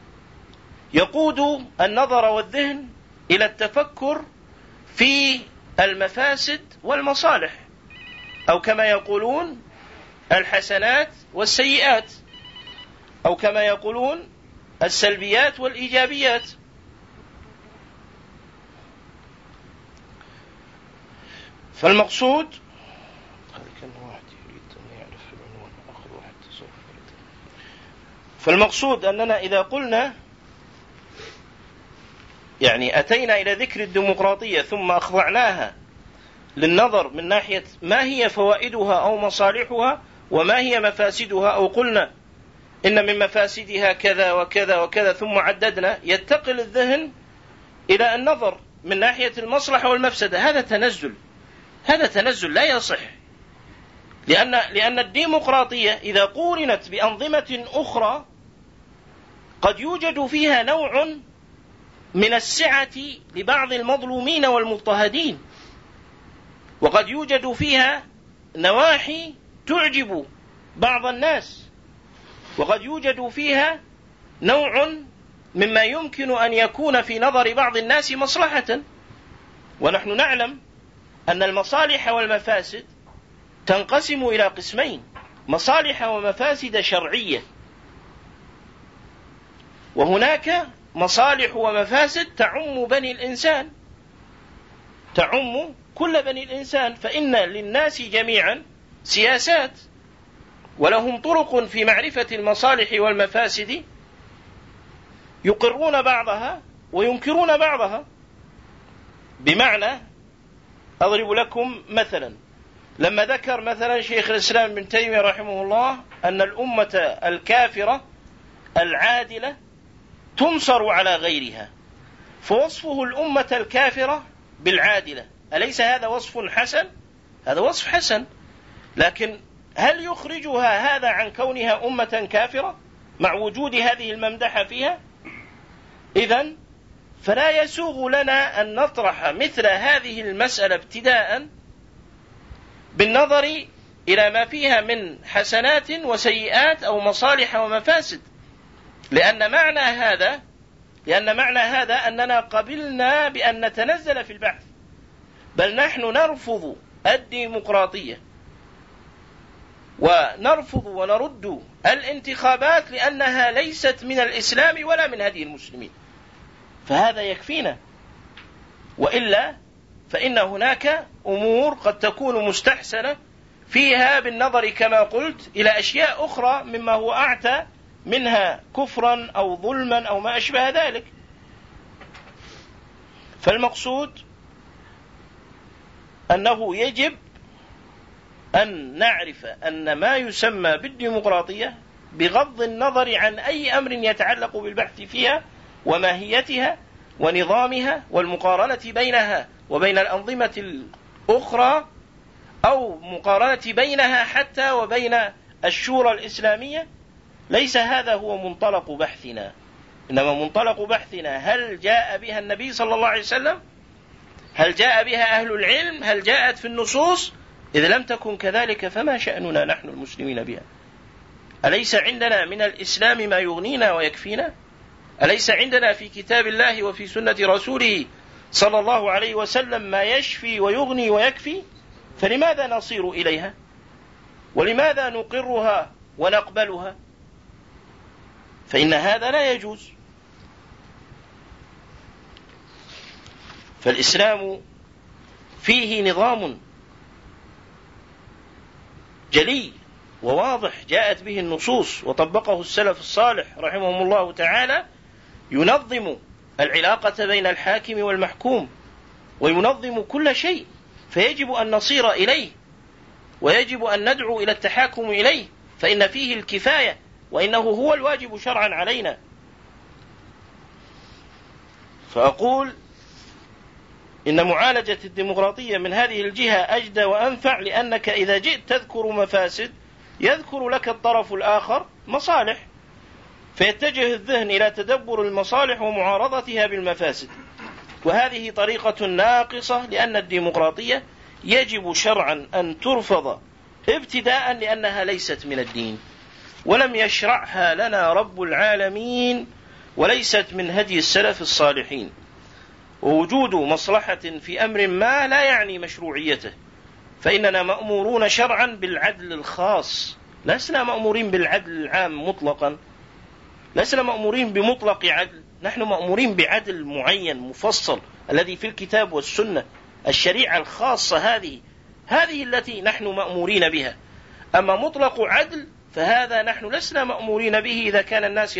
يقود النظر والذهن إلى التفكر في المفاسد والمصالح، أو كما يقولون الحسنات والسيئات، أو كما يقولون السلبيات والإيجابيات. فالمقصود أننا إذا قلنا يعني أتينا إلى ذكر الديمقراطية ثم أخضعناها للنظر من ناحية ما هي فوائدها أو مصالحها وما هي مفاسدها، أو قلنا إن من مفاسدها كذا وكذا وكذا ثم عددنا، يتقل الذهن إلى النظر من ناحية المصلحة والمفسدة. هذا تنزل لا يصح، لأن الديمقراطية إذا قورنت بأنظمة أخرى قد يوجد فيها نوع من السعة لبعض المظلومين والمضطهدين، وقد يوجد فيها نواحي تعجب بعض الناس، وقد يوجد فيها نوع مما يمكن أن يكون في نظر بعض الناس مصلحة. ونحن نعلم أن المصالح والمفاسد تنقسم إلى قسمين: مصالح ومفاسد شرعية، وهناك مصالح ومفاسد تعم بني الإنسان، تعم كل بني الإنسان. فإن للناس جميعا سياسات ولهم طرق في معرفة المصالح والمفاسد يقرون بعضها وينكرون بعضها. بمعنى أضرب لكم مثلا، لما ذكر مثلا شيخ الإسلام ابن تيمية رحمه الله أن الأمة الكافرة العادلة تنصر على غيرها، فوصفه الأمة الكافرة بالعادلة، أليس هذا وصف حسن؟ هذا وصف حسن، لكن هل يخرجها هذا عن كونها أمة كافرة مع وجود هذه الممدحة فيها؟ إذن فلا يسوغ لنا أن نطرح مثل هذه المسألة ابتداء بالنظر إلى ما فيها من حسنات وسيئات أو مصالح ومفاسد، لأن معنى هذا أننا قبلنا بأن نتنزل في البحث، بل نحن نرفض الديمقراطية ونرفض ونرد الانتخابات لأنها ليست من الإسلام ولا من هدي المسلمين. فهذا يكفينا، وإلا فإن هناك أمور قد تكون مستحسنة فيها بالنظر كما قلت إلى أشياء أخرى مما هو أعتى منها كفرا أو ظلما أو ما أشبه ذلك. فالمقصود أنه يجب أن نعرف أن ما يسمى بالديمقراطية بغض النظر عن أي أمر يتعلق بالبحث فيها وماهيتها ونظامها والمقارنة بينها وبين الأنظمة الأخرى، أو مقارنة بينها حتى وبين الشورى الإسلامية، ليس هذا هو منطلق بحثنا. إنما منطلق بحثنا هل جاء بها النبي صلى الله عليه وسلم؟ هل جاء بها أهل العلم؟ هل جاءت في النصوص؟ إذا لم تكن كذلك فما شأننا نحن المسلمين بها؟ أليس عندنا من الإسلام ما يغنينا ويكفينا؟ أليس عندنا في كتاب الله وفي سنة رسوله صلى الله عليه وسلم ما يشفي ويغني ويكفي؟ فلماذا نصير إليها؟ ولماذا نقرها ونقبلها؟ فإن هذا لا يجوز. فالإسلام فيه نظام جلي وواضح جاءت به النصوص وطبقه السلف الصالح رحمهم الله تعالى، ينظم العلاقة بين الحاكم والمحكوم وينظم كل شيء، فيجب أن نصير إليه ويجب أن ندعو إلى التحاكم إليه، فإن فيه الكفاية وإنه هو الواجب شرعا علينا. فأقول إن معالجة الديمقراطية من هذه الجهة أجدى وأنفع، لأنك إذا جئت تذكر مفاسد يذكر لك الطرف الآخر مصالح، فيتجه الذهن إلى تدبر المصالح ومعارضتها بالمفاسد، وهذه طريقة ناقصة، لأن الديمقراطية يجب شرعا أن ترفض ابتداء، لأنها ليست من الدين ولم يشرعها لنا رب العالمين وليست من هدي السلف الصالحين. ووجود مصلحة في أمر ما لا يعني مشروعيته، فإننا مأمورون شرعا بالعدل الخاص، لسنا مأمورين بالعدل العام مطلقا، لسنا مأمورين بمطلق عدل، نحن مأمورين بعدل معين مفصل الذي في الكتاب والسنة. الشريعة الخاصة هذه التي نحن مأمورين بها. أما مطلق عدل فهذا نحن لسنا مأمورين به إذا كان الناس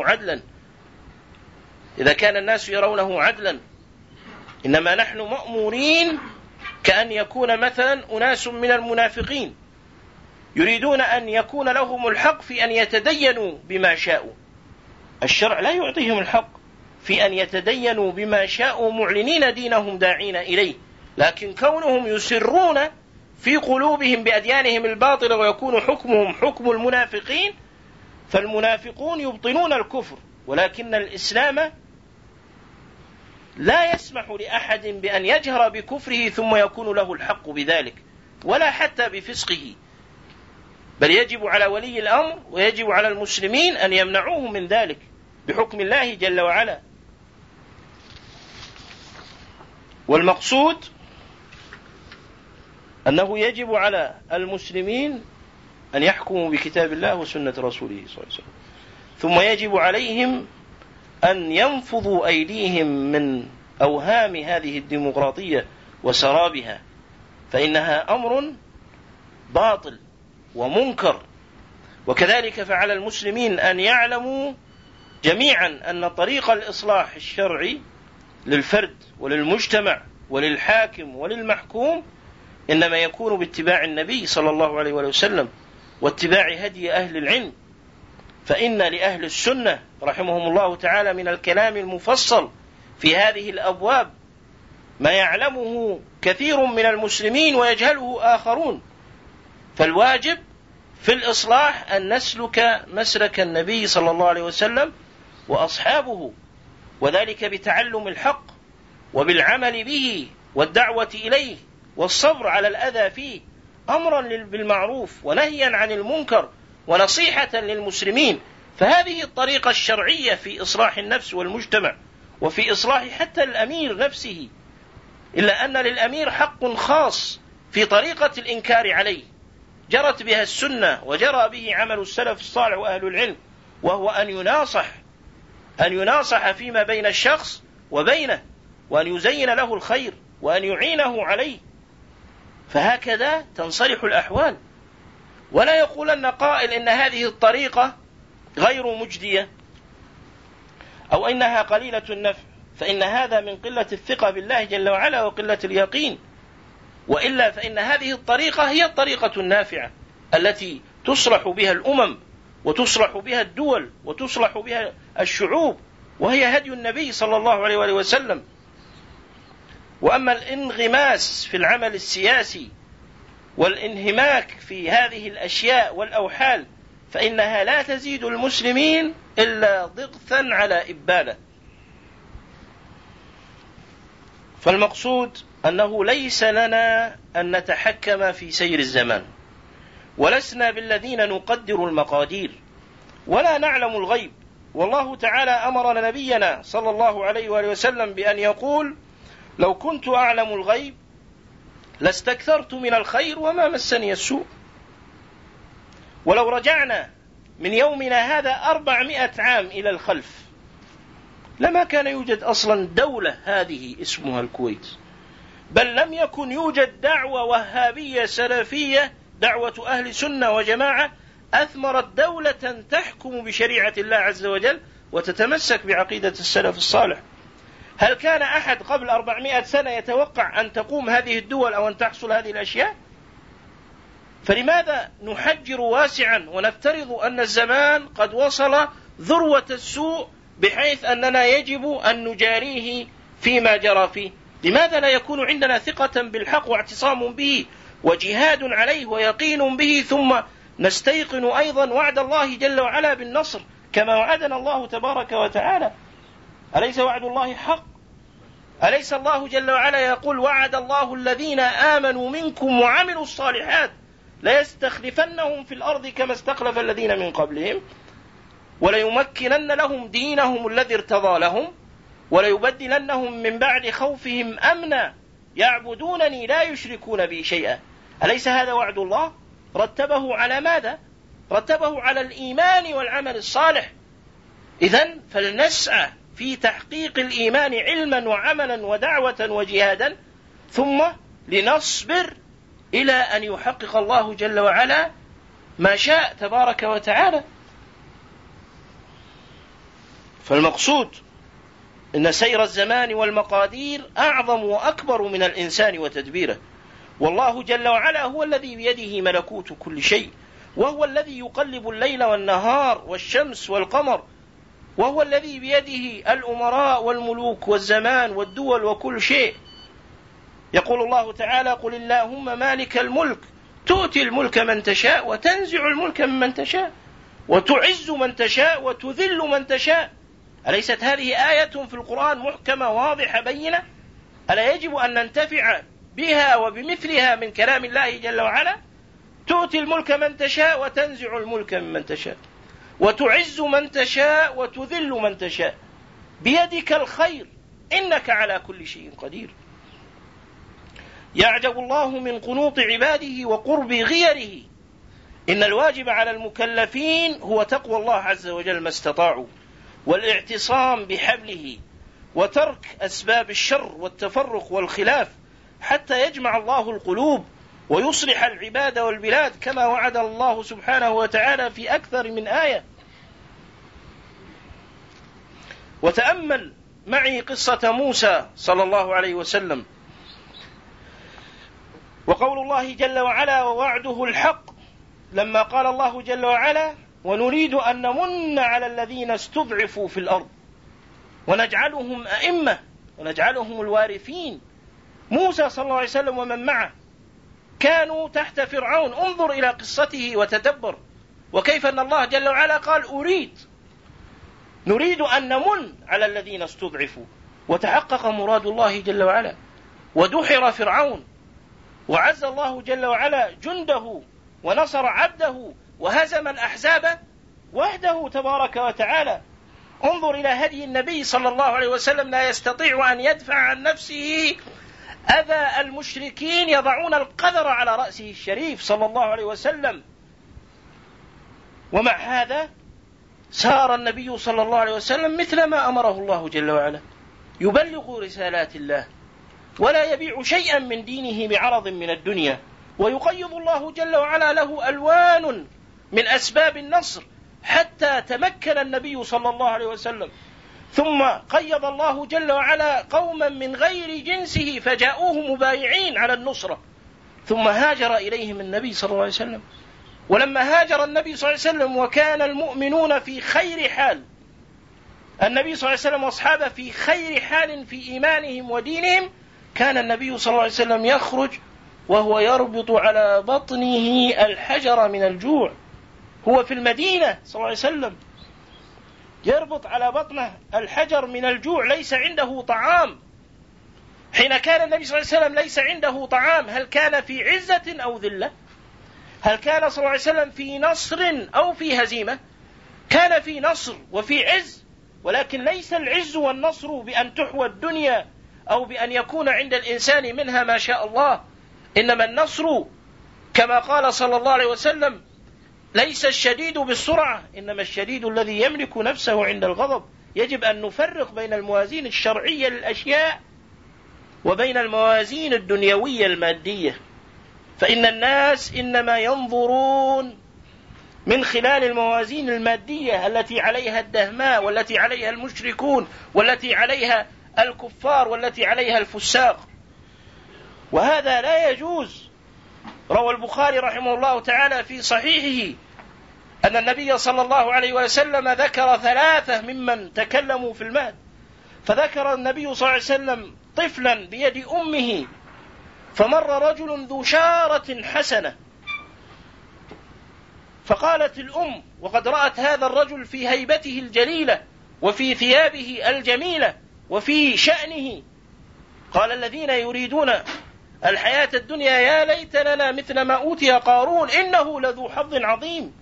يرونه عدلا، إنما نحن مأمورين كأن يكون مثلا أناس من المنافقين يريدون أن يكون لهم الحق في أن يتدينوا بما شاءوا، الشرع لا يعطيهم الحق في أن يتدينوا بما شاءوا معلنين دينهم داعين إليه، لكن كونهم يسرون في قلوبهم بأديانهم الباطلة ويكون حكمهم حكم المنافقين، فالمنافقون يبطنون الكفر، ولكن الإسلام لا يسمح لأحد بأن يجهر بكفره ثم يكون له الحق بذلك ولا حتى بفسقه، بل يجب على ولي الأمر ويجب على المسلمين أن يمنعوه من ذلك بحكم الله جل وعلا. والمقصود أنه يجب على المسلمين أن يحكموا بكتاب الله وسنة رسوله صلى الله عليه وسلم، ثم يجب عليهم أن ينفضوا أيديهم من أوهام هذه الديمقراطية وسرابها، فإنها أمر باطل ومنكر. وكذلك فعلى المسلمين أن يعلموا جميعا أن طريق الإصلاح الشرعي للفرد وللمجتمع وللحاكم وللمحكوم إنما يكون باتباع النبي صلى الله عليه وسلم واتباع هدي أهل العلم. فإن لأهل السنة رحمهم الله تعالى من الكلام المفصل في هذه الأبواب ما يعلمه كثير من المسلمين ويجهله آخرون، فالواجب في الإصلاح أن نسلك مسلك النبي صلى الله عليه وسلم وأصحابه، وذلك بتعلم الحق وبالعمل به والدعوة إليه والصبر على الأذى فيه، أمرا بالمعروف ونهيا عن المنكر ونصيحة للمسلمين. فهذه الطريقة الشرعية في إصلاح النفس والمجتمع وفي إصلاح حتى الأمير نفسه، إلا أن للأمير حق خاص في طريقة الإنكار عليه جرت بها السنة وجرى به عمل السلف الصالح وأهل العلم، وهو أن يناصح فيما بين الشخص وبينه، وأن يزين له الخير وأن يعينه عليه، فهكذا تنصلح الأحوال. ولا يقولن قائل إن هذه الطريقة غير مجدية أو إنها قليلة النفع، فإن هذا من قلة الثقة بالله جل وعلا وقلة اليقين، وإلا فإن هذه الطريقة هي الطريقة النافعة التي تصلح بها الأمم وتصلح بها الدول وتصلح بها الشعوب، وهي هدي النبي صلى الله عليه وسلم. وأما الانغماس في العمل السياسي والانهماك في هذه الأشياء والأوحال، فإنها لا تزيد المسلمين إلا ضغثا على إبالة. فالمقصود أنه ليس لنا أن نتحكم في سير الزمان، ولسنا بالذين نقدر المقادير، ولا نعلم الغيب. والله تعالى أمر نبينا صلى الله عليه وآله وسلم بأن يقول: لو كنت أعلم الغيب لاستكثرت من الخير وما مسني السوء. ولو رجعنا من يومنا هذا 400 عام إلى الخلف لما كان يوجد أصلا دولة هذه اسمها الكويت، بل لم يكن يوجد دعوة وهابية سلفية، دعوة أهل سنة وجماعة أثمرت دولة تحكم بشريعة الله عز وجل وتتمسك بعقيدة السلف الصالح. هل كان أحد قبل 400 سنة يتوقع أن تقوم هذه الدول أو أن تحصل هذه الأشياء؟ فلماذا نحجر واسعا ونفترض أن الزمان قد وصل ذروة السوء بحيث أننا يجب أن نجاريه فيما جرى فيه؟ لماذا لا يكون عندنا ثقة بالحق واعتصام به وجهاد عليه ويقين به، ثم نستيقن أيضا وعد الله جل وعلا بالنصر كما وعدنا الله تبارك وتعالى؟ أليس وعد الله حق؟ أليس الله جل وعلا يقول: وعد الله الذين آمنوا منكم وعملوا الصالحات ليستخلفنهم في الأرض كما استخلف الذين من قبلهم وليمكنن لهم دينهم الذي ارتضى لهم وليبدلنهم من بعد خوفهم أمنا يعبدونني لا يشركون بي شيئا. أليس هذا وعد الله؟ رتبه على ماذا؟ رتبه على الإيمان والعمل الصالح. إذن فلنسعى في تحقيق الإيمان علما وعملا ودعوة وجهادا، ثم لنصبر إلى أن يحقق الله جل وعلا ما شاء تبارك وتعالى. فالمقصود إن سير الزمان والمقادير أعظم وأكبر من الإنسان وتدبيره، والله جل وعلا هو الذي بيده ملكوت كل شيء، وهو الذي يقلب الليل والنهار والشمس والقمر، وهو الذي بيده الأمراء والملوك والزمان والدول وكل شيء. يقول الله تعالى: قل اللهم مالك الملك تؤتي الملك من تشاء وتنزع الملك ممن تشاء وتعز من تشاء وتذل من تشاء. أليست هذه آية في القرآن محكمة واضحة بينة؟ ألا يجب أن ننتفع بها وبمثلها من كلام الله جل وعلا؟ تؤتي الملك من تشاء وتنزع الملك ممن تشاء وتعز من تشاء وتذل من تشاء، بيدك الخير إنك على كل شيء قدير. يعجب الله من قنوط عباده وقرب غيره. إن الواجب على المكلفين هو تقوى الله عز وجل ما استطاعوا، والاعتصام بحبله، وترك أسباب الشر والتفرق والخلاف، حتى يجمع الله القلوب ويصلح العباد والبلاد كما وعد الله سبحانه وتعالى في أكثر من آية. وتأمل معي قصة موسى صلى الله عليه وسلم، وقول الله جل وعلا: ووعده الحق، لما قال الله جل وعلا: ونريد أن نمن على الذين استضعفوا في الأرض ونجعلهم أئمة ونجعلهم الوارثين. موسى صلى الله عليه وسلم ومن معه كانوا تحت فرعون. انظر إلى قصته وتدبر، وكيف أن الله جل وعلا قال: نريد أن نمن على الذين استضعفوا، وتحقق مراد الله جل وعلا، ودحر فرعون، وعز الله جل وعلا جنده ونصر عبده وهزم الأحزاب وحده تبارك وتعالى. انظر إلى هدي النبي صلى الله عليه وسلم، لا يستطيع أن يدفع عن نفسه أذى المشركين يضعون القذر على رأسه الشريف صلى الله عليه وسلم، ومع هذا سار النبي صلى الله عليه وسلم مثل ما أمره الله جل وعلا، يبلغ رسالات الله ولا يبيع شيئا من دينه بعرض من الدنيا، ويقيض الله جل وعلا له ألوان من أسباب النصر حتى تمكن النبي صلى الله عليه وسلم. ثم قيض الله جل وعلا قوما من غير جنسه فجاءوه مبايعين على النصرة، ثم هاجر إليهم النبي صلى الله عليه وسلم. ولما هاجر النبي صلى الله عليه وسلم وكان المؤمنون في خير حال، النبي صلى الله عليه وسلم وأصحابه في خير حال في إيمانهم ودينهم، كان النبي صلى الله عليه وسلم يخرج وهو يربط على بطنه الحجر من الجوع. هو في المدينة صلى الله عليه وسلم يربط على بطنه الحجر من الجوع، ليس عنده طعام. حين كان النبي صلى الله عليه وسلم ليس عنده طعام، هل كان في عزة أو ذلة؟ هل كان صلى الله عليه وسلم في نصر أو في هزيمة؟ كان في نصر وفي عز، ولكن ليس العز والنصر بأن تحوى الدنيا أو بأن يكون عند الإنسان منها ما شاء الله، إنما النصر كما قال صلى الله عليه وسلم ليس الشديد بالسرعة، إنما الشديد الذي يملك نفسه عند الغضب. يجب أن نفرق بين الموازين الشرعية للأشياء وبين الموازين الدنيوية المادية، فإن الناس إنما ينظرون من خلال الموازين المادية التي عليها الدهماء والتي عليها المشركون والتي عليها الكفار والتي عليها الفساق، وهذا لا يجوز. روى البخاري رحمه الله تعالى في صحيحه أن النبي صلى الله عليه وسلم ذكر 3 ممن تكلموا في المهد، فذكر النبي صلى الله عليه وسلم طفلا بيد أمه، فمر رجل ذو شارة حسنة، فقالت الأم وقد رأت هذا الرجل في هيبته الجليلة وفي ثيابه الجميلة وفي شأنه، قال الذين يريدون الحياة الدنيا يا ليت لنا مثل ما أوتي قارون إنه لذو حظ عظيم.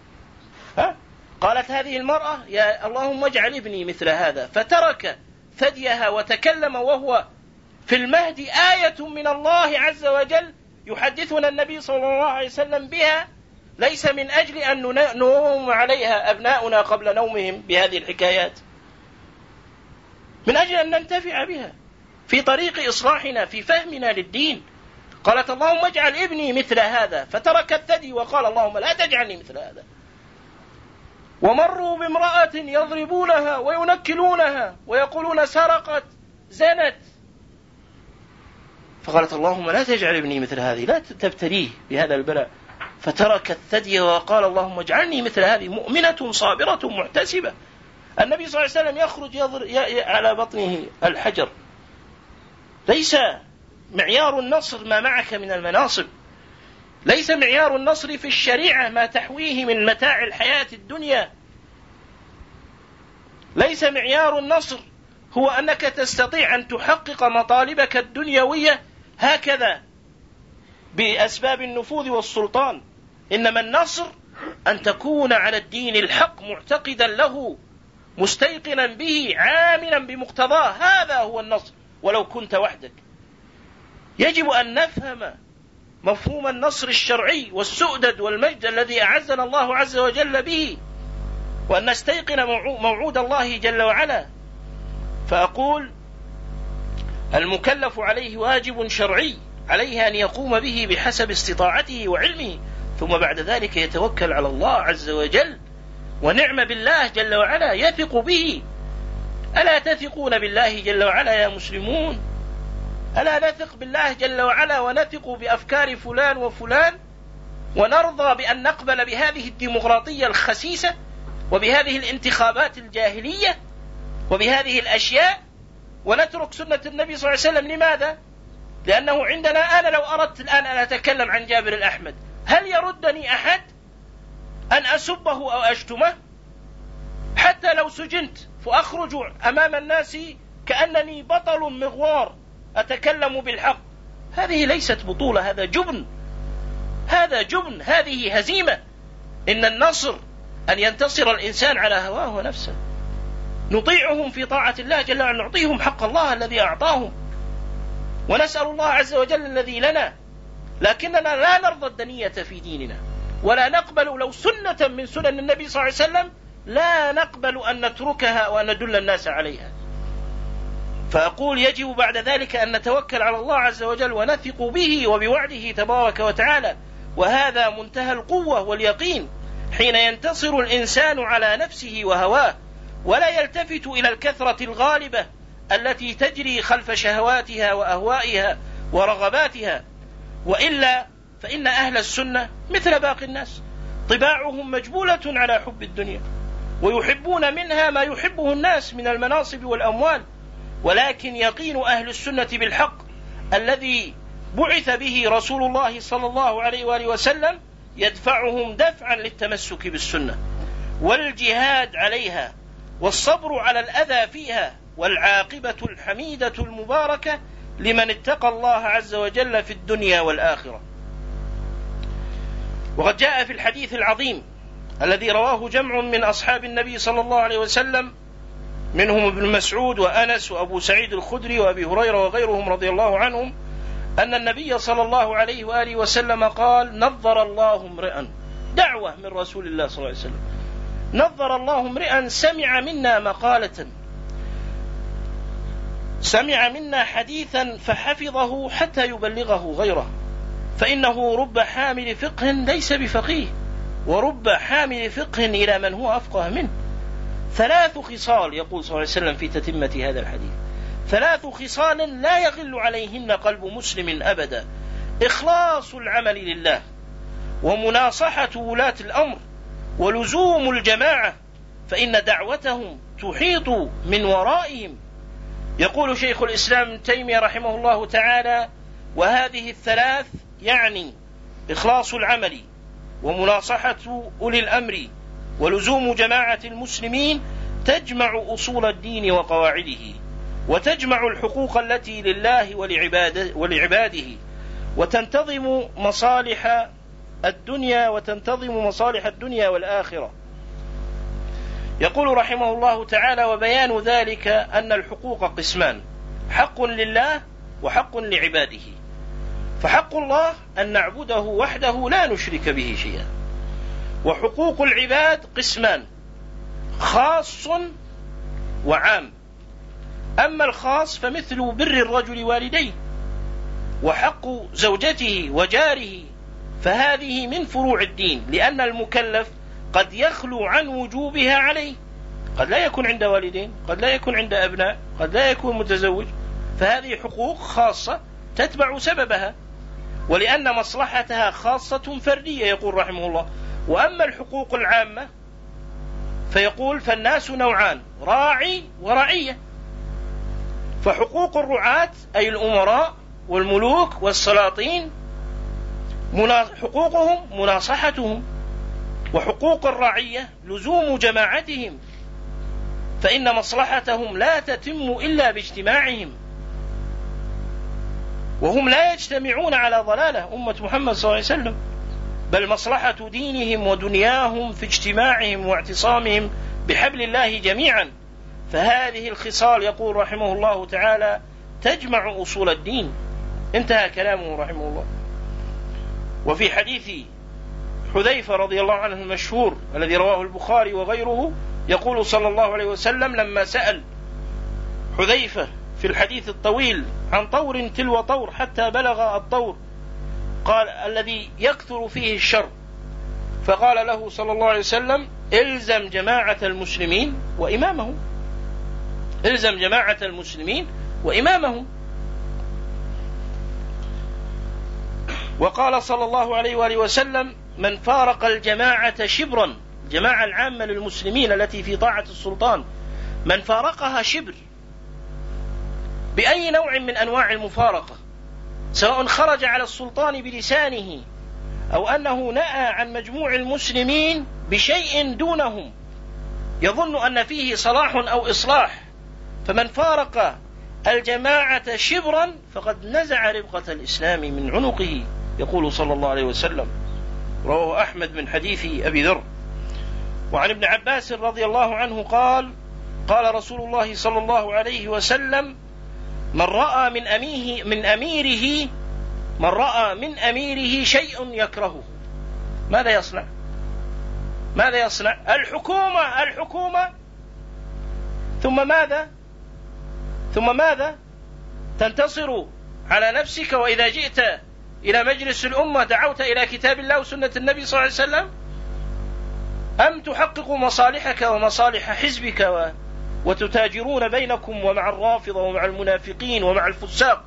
قالت هذه المرأة يا اللهم اجعل ابني مثل هذا، فترك ثديها وتكلم وهو في المهد آية من الله عز وجل يحدثنا النبي صلى الله عليه وسلم بها، ليس من أجل أن نوم عليها أبناؤنا قبل نومهم بهذه الحكايات، من أجل أن ننتفع بها في طريق إصلاحنا في فهمنا للدين. قالت اللهم اجعل ابني مثل هذا، فترك الثدي وقال اللهم لا تجعلني مثل هذا. ومروا بامرأة يضربونها وينكلونها ويقولون سرقت زنت، فقالت اللهم لا تجعل ابني مثل هذه، لا تبتليه بهذا البلاء، فترك الثدي وقال اللهم اجعلني مثل هذه مؤمنة صابرة محتسبة. النبي صلى الله عليه وسلم يخرج على بطنه الحجر. ليس معيار النصر ما معك من المناصب، ليس معيار النصر في الشريعة ما تحويه من متاع الحياة الدنيا، ليس معيار النصر هو أنك تستطيع أن تحقق مطالبك الدنيوية هكذا بأسباب النفوذ والسلطان، إنما النصر أن تكون على الدين الحق معتقدا له مستيقنا به عاملا بمقتضاه، هذا هو النصر ولو كنت وحدك. يجب أن نفهم مفهوم النصر الشرعي والسؤدد والمجد الذي أعزنا الله عز وجل به، وأن نستيقن موعود الله جل وعلا. فأقول المكلف عليه واجب شرعي عليه أن يقوم به بحسب استطاعته وعلمه، ثم بعد ذلك يتوكل على الله عز وجل، ونعم بالله جل وعلا يثق به. ألا تثقون بالله جل وعلا يا مسلمون؟ ألا نثق بالله جل وعلا ونثق بأفكار فلان وفلان، ونرضى بأن نقبل بهذه الديمقراطية الخسيسة وبهذه الانتخابات الجاهلية وبهذه الأشياء، ونترك سنة النبي صلى الله عليه وسلم؟ لماذا؟ لأنه عندنا أنا لو أردت الآن أن أتكلم عن جابر الأحمد، هل يردني أحد أن أسبه أو أشتمه؟ حتى لو سجنت فأخرج أمام الناس كأنني بطل مغوار أتكلم بالحق، هذه ليست بطولة، هذا جبن، هذا جبن، هذه هزيمة. إن النصر أن ينتصر الإنسان على هواه ونفسه، نطيعهم في طاعة الله جل وعلا، نعطيهم حق الله الذي أعطاهم، ونسأل الله عز وجل الذي لنا، لكننا لا نرضى الدنية في ديننا، ولا نقبل لو سنة من سنن النبي صلى الله عليه وسلم لا نقبل أن نتركها وأن ندل الناس عليها. فأقول يجب بعد ذلك أن نتوكل على الله عز وجل ونثق به وبوعده تبارك وتعالى، وهذا منتهى القوة واليقين حين ينتصر الإنسان على نفسه وهواه، ولا يلتفت إلى الكثرة الغالبة التي تجري خلف شهواتها وأهوائها ورغباتها. وإلا فإن أهل السنة مثل باقي الناس طباعهم مجبولة على حب الدنيا، ويحبون منها ما يحبه الناس من المناصب والأموال، ولكن يقين أهل السنة بالحق الذي بعث به رسول الله صلى الله عليه وآله وسلم يدفعهم دفعا للتمسك بالسنة والجهاد عليها والصبر على الأذى فيها، والعاقبة الحميدة المباركة لمن اتقى الله عز وجل في الدنيا والآخرة. وقد جاء في الحديث العظيم الذي رواه جمع من أصحاب النبي صلى الله عليه وسلم منهم ابن مسعود وأنس وأبو سعيد الخدري وأبي هريرة وغيرهم رضي الله عنهم أن النبي صلى الله عليه وآله وسلم قال: نظر الله امرئا، دعوة من رسول الله صلى الله عليه وسلم، نظر الله امرئا سمع منا مقالة، سمع منا حديثا فحفظه حتى يبلغه غيره، فإنه رب حامل فقه ليس بفقيه، ورب حامل فقه إلى من هو أفقه منه. 3 خصال يقول صلى الله عليه وسلم في تتمة هذا الحديث، 3 خصال لا يغل عليهن قلب مسلم أبدا: إخلاص العمل لله، ومناصحة ولاة الأمر، ولزوم الجماعة، فإن دعوتهم تحيط من ورائهم. يقول شيخ الإسلام ابن تيمية رحمه الله تعالى: وهذه ال3 يعني إخلاص العمل، ومناصحة أولي الأمر، ولزوم جماعة المسلمين، تجمع أصول الدين وقواعده، وتجمع الحقوق التي لله ولعباده، وتنتظم مصالح الدنيا والآخرة. يقول رحمه الله تعالى: وبيان ذلك أن الحقوق قسمان: حق لله وحق لعباده. فحق الله أن نعبده وحده لا نشرك به شيئا. وحقوق العباد قسمان: خاص وعام. أما الخاص فمثل بر الرجل والديه، وحق زوجته وجاره، فهذه من فروع الدين، لأن المكلف قد يخلو عن وجوبها عليه، قد لا يكون عند والدين، قد لا يكون عند أبناء، قد لا يكون متزوج، فهذه حقوق خاصة تتبع سببها، ولأن مصلحتها خاصة فردية. يقول رحمه الله: وأما الحقوق العامة فيقول: فالناس نوعان: راعي ورعية. فحقوق الرعاة أي الأمراء والملوك والسلاطين حقوقهم مناصحتهم، وحقوق الرعية لزوم جماعتهم، فإن مصلحتهم لا تتم إلا باجتماعهم، وهم لا يجتمعون على ضلالة أمة محمد صلى الله عليه وسلم، بل مصلحة دينهم ودنياهم في اجتماعهم واعتصامهم بحبل الله جميعا. فهذه الخصال يقول رحمه الله تعالى تجمع أصول الدين. انتهى كلامه رحمه الله. وفي حديث حذيفة رضي الله عنه المشهور الذي رواه البخاري وغيره، يقول صلى الله عليه وسلم لما سأل حذيفة في الحديث الطويل عن طور تلو طور حتى بلغ الطور قال الذي يكثر فيه الشر، فقال له صلى الله عليه وسلم: الزم جماعة المسلمين وإمامهم، الزم جماعة المسلمين وإمامهم. وقال صلى الله عليه وآله وسلم: من فارق الجماعة شبرا، الجماعة العامة للمسلمين التي في طاعة السلطان، من فارقها شبر بأي نوع من أنواع المفارقة، سواء خرج على السلطان بلسانه أو أنه نأى عن مجموع المسلمين بشيء دونهم يظن أن فيه صلاح أو إصلاح، فمن فارق الجماعة شبرا فقد نزع ربقة الإسلام من عنقه، يقول صلى الله عليه وسلم. رواه أحمد من حديث أبي ذر. وعن ابن عباس رضي الله عنه قال: قال رسول الله صلى الله عليه وسلم: من رأى من أميره شيء يكرهه ماذا يصنع؟ ماذا يصنع؟ الحكومة ثم ماذا؟ تنتصر على نفسك، وإذا جئت إلى مجلس الأمة دعوت إلى كتاب الله وسنة النبي صلى الله عليه وسلم، أم تحقق مصالحك ومصالح حزبك وتتاجرون بينكم ومع الرافضة ومع المنافقين ومع الفساق؟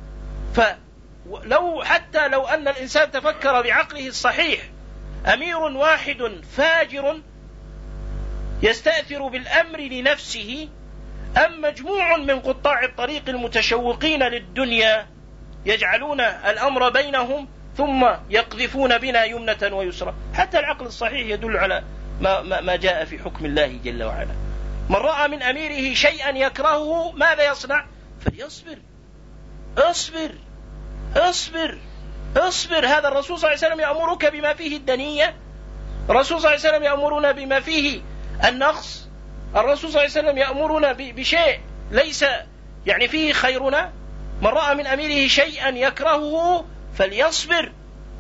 حتى لو أن الإنسان تفكر بعقله الصحيح، أمير واحد فاجر يستأثر بالأمر لنفسه، أم مجموع من قطاع الطريق المتشوقين للدنيا يجعلون الأمر بينهم ثم يقذفون بنا يمنة ويسرى. حتى العقل الصحيح يدل على ما جاء في حكم الله جل وعلا. من رأى من أميره شيئا يكرهه ماذا يصنع؟ فليصبر. اصبر اصبر اصبر. هذا الرسول صلى الله عليه وسلم يأمرك بما فيه الدنية. الرسول صلى الله عليه وسلم يأمرنا بما فيه النقص. الرسول صلى الله عليه وسلم يأمرنا بشيء ليس يعني فيه خيرنا. من رأى من أميره شيئا يكرهه فليصبر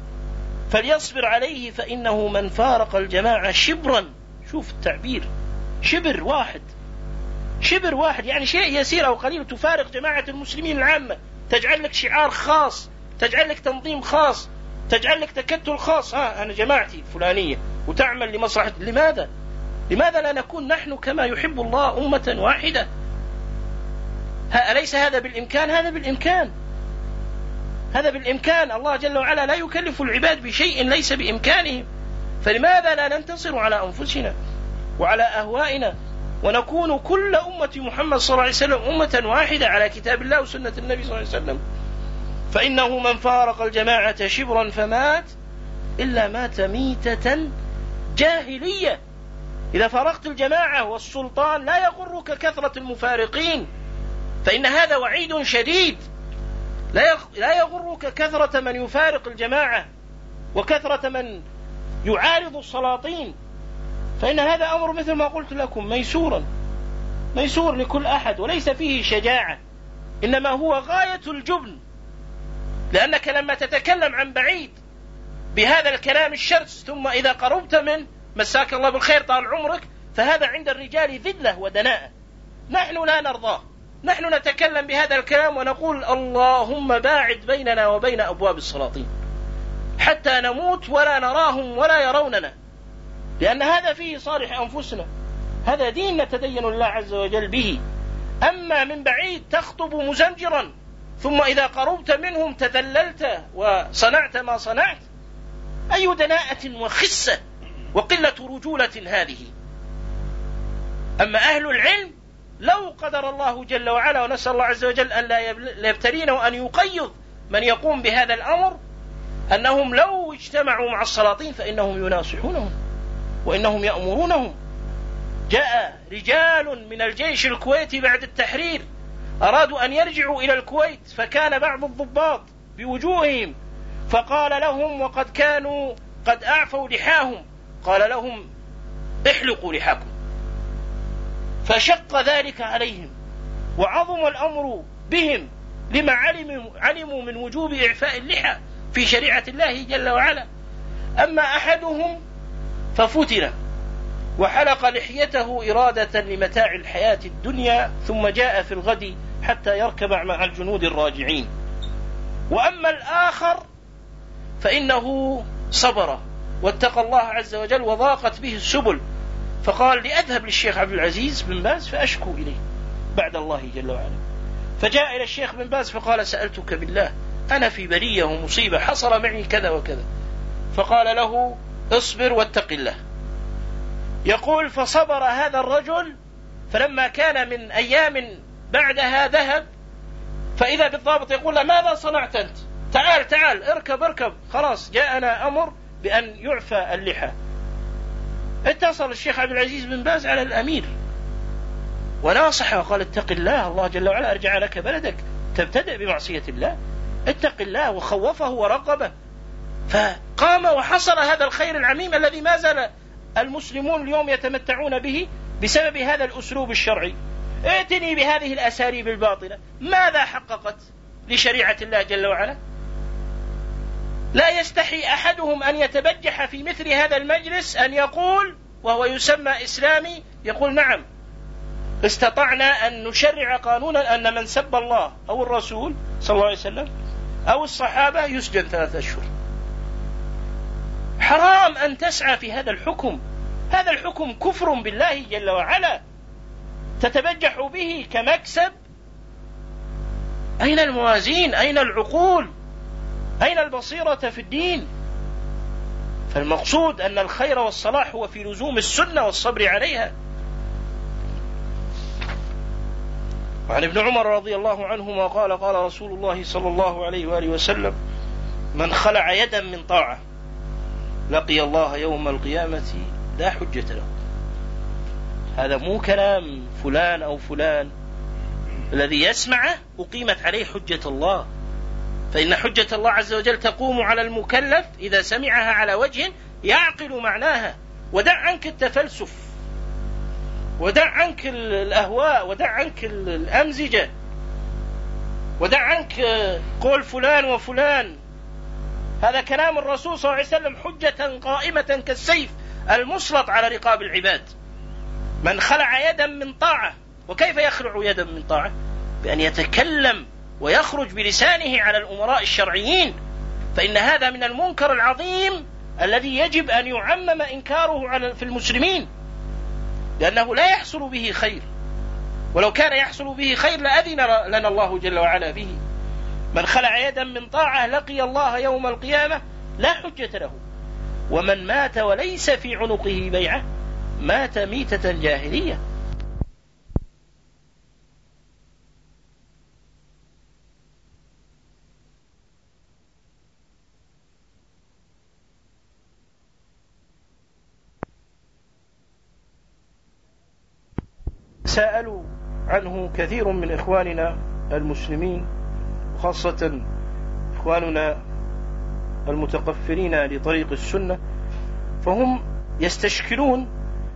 عليه فإنه من فارق الجماعة شبرا. شوف التعبير، شبر واحد يعني شيء يسير أو قليل، تفارق جماعة المسلمين العامة، تجعل لك شعار خاص، تجعل لك تنظيم خاص، تجعل لك تكتل خاص. أنا جماعتي الفلانية وتعمل لمصلحة. لماذا لا نكون نحن كما يحب الله أمة واحدة؟ أليس هذا بالإمكان؟ هذا بالإمكان. الله جل وعلا لا يكلف العباد بشيء ليس بإمكانهم. فلماذا لا ننتصر على أنفسنا وعلى أهوائنا ونكون كل أمة محمد صلى الله عليه وسلم أمة واحدة على كتاب الله وسنة النبي صلى الله عليه وسلم؟ فإنه من فارق الجماعة شبرا فمات إلا مات ميتة جاهلية. إذا فارقت الجماعة والسلطان لا يغرك كثرة المفارقين، فإن هذا وعيد شديد. لا يغرك كثرة من يفارق الجماعة وكثرة من يعارض السلاطين، فإن هذا أمر مثل ما قلت لكم ميسور لكل أحد، وليس فيه شجاعة، إنما هو غاية الجبن. لأنك لما تتكلم عن بعيد بهذا الكلام الشرس ثم إذا قربت منه مساك الله بالخير طال عمرك، فهذا عند الرجال ذلة ودناءة. نحن لا نرضاه. نحن نتكلم بهذا الكلام ونقول اللهم باعد بيننا وبين أبواب السلاطين حتى نموت ولا نراهم ولا يروننا، لأن هذا فيه صالح أنفسنا، هذا دين نتدين الله عز وجل به. أما من بعيد تخطب مزمجرا ثم إذا قربت منهم تذللت وصنعت ما صنعت، أي دناءة وخسة وقلة رجولة هذه. أما أهل العلم لو قدر الله جل وعلا، ونسأل الله عز وجل أن لا يبتلينا وأن يقيض من يقوم بهذا الأمر، أنهم لو اجتمعوا مع السلاطين فإنهم يناصحونهم وإنهم يأمرونهم. جاء رجال من الجيش الكويتي بعد التحرير أرادوا أن يرجعوا إلى الكويت، فكان بعض الضباط بوجوههم فقال لهم وقد كانوا قد أعفوا لحاهم، قال لهم احلقوا لحاكم، فشق ذلك عليهم وعظم الأمر بهم لما علموا من وجوب إعفاء اللحى في شريعة الله جل وعلا. أما أحدهم ففتن وحلق لحيته إرادة لمتاع الحياة الدنيا ثم جاء في الغد حتى يركب مع الجنود الراجعين. وأما الآخر فإنه صبر واتقى الله عز وجل وضاقت به السبل، فقال لأذهب للشيخ عبد العزيز بن باز فأشكو إليه بعد الله جل وعلا. فجاء إلى الشيخ بن باز فقال سألتك بالله أنا في بلية ومصيبة حصل معي كذا وكذا، فقال له اصبر واتق الله. يقول فصبر هذا الرجل، فلما كان من أيام بعدها ذهب فإذا بالضابط يقول له ماذا صنعت أنت؟ تعال اركب خلاص جاءنا أمر بأن يعفى اللحى. اتصل الشيخ عبد العزيز بن باز على الأمير وناصحه وقال اتق الله، الله جل وعلا أرجع لك بلدك تبتدأ بمعصية الله، اتق الله، وخوفه ورقبه. فقام وحصل هذا الخير العميم الذي ما زال المسلمون اليوم يتمتعون به بسبب هذا الأسلوب الشرعي. ائتني بهذه الأساليب الباطلة، ماذا حققت لشريعة الله جل وعلا؟ لا يستحي أحدهم أن يتبجح في مثل هذا المجلس أن يقول وهو يسمى إسلامي، يقول نعم استطعنا أن نشرع قانونا أن من سب الله أو الرسول صلى الله عليه وسلم أو الصحابة يسجن 3 أشهر. حرام أن تسعى في هذا الحكم، هذا الحكم كفر بالله جل وعلا تتبجح به كمكسب. أين الموازين؟ أين العقول؟ أين البصيرة في الدين؟ فالمقصود أن الخير والصلاح هو في لزوم السنة والصبر عليها. عن ابن عمر رضي الله عنهما قال قال رسول الله صلى الله عليه وآله وسلم: من خلع يدا من طاعة لقي الله يوم القيامة لا حجة له. هذا مو كلام فلان أو فلان، الذي يسمعه أقيمت عليه حجة الله، فإن حجة الله عز وجل تقوم على المكلف إذا سمعها على وجه يعقل معناها. ودع عنك التفلسف، ودع عنك الأهواء، ودع عنك الأمزجة، ودع عنك قول فلان وفلان. هذا كلام الرسول صلى الله عليه وسلم حجة قائمة كالسيف المسلط على رقاب العباد. من خلع يدا من طاعة. وكيف يخلع يدا من طاعة؟ بأن يتكلم ويخرج بلسانه على الأمراء الشرعيين، فإن هذا من المنكر العظيم الذي يجب أن يعمم إنكاره في المسلمين، لأنه لا يحصل به خير، ولو كان يحصل به خير لأذن لنا الله جل وعلا به. من خلع يدا من طاعة لقي الله يوم القيامة لا حجة له. ومن مات وليس في عنقه بيعة مات ميتة جاهلية. سألوا عنه كثير من إخواننا المسلمين، خاصة إخواننا المتقفلين لطريق السنة، فهم يستشكلون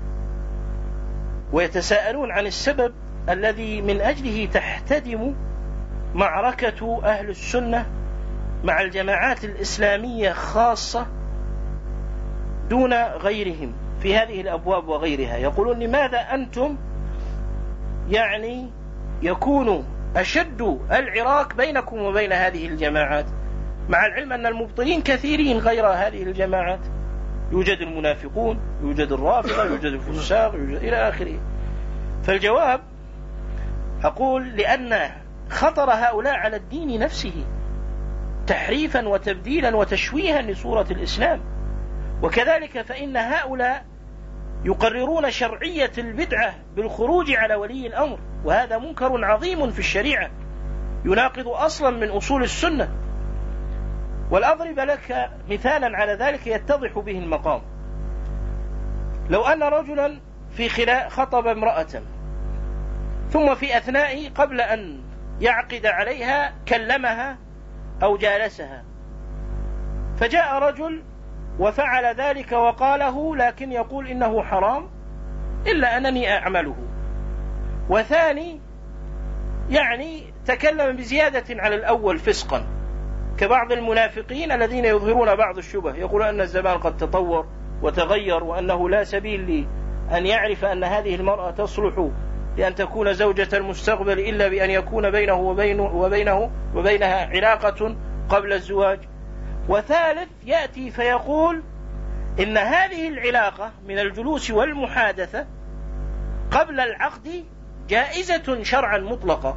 ويتساءلون عن السبب الذي من أجله تحتدم معركة أهل السنة مع الجماعات الإسلامية خاصة دون غيرهم في هذه الأبواب وغيرها. يقولون: لماذا أنتم يعني يكون أشد العراك بينكم وبين هذه الجماعات، مع العلم أن المبطلين كثيرين غير هذه الجماعات، يوجد المنافقون، يوجد الرافضة، يوجد الفساق، يوجد إلى آخره. فالجواب أقول: لأن خطر هؤلاء على الدين نفسه تحريفا وتبديلا وتشويها لصورة الإسلام. وكذلك فإن هؤلاء يقررون شرعية البدعة بالخروج على ولي الأمر، وهذا منكر عظيم في الشريعة يناقض أصلا من أصول السنة. والأضرب لك مثالا على ذلك يتضح به المقام. لو أن رجلا في خلاء خطب امرأة، ثم في أثناء قبل أن يعقد عليها كلمها أو جالسها، فجاء رجل وفعل ذلك وقاله، لكن يقول إنه حرام إلا أنني أعمله. وثاني يعني تكلم بزيادة على الأول فسقا، كبعض المنافقين الذين يظهرون بعض الشبه، يقولون أن الزمان قد تطور وتغير، وأنه لا سبيل لي أن يعرف أن هذه المرأة تصلح لأن تكون زوجة المستقبل إلا بأن يكون بينه وبينها علاقة قبل الزواج. وثالث يأتي فيقول إن هذه العلاقة من الجلوس والمحادثة قبل العقد جائزة شرعا مطلقة.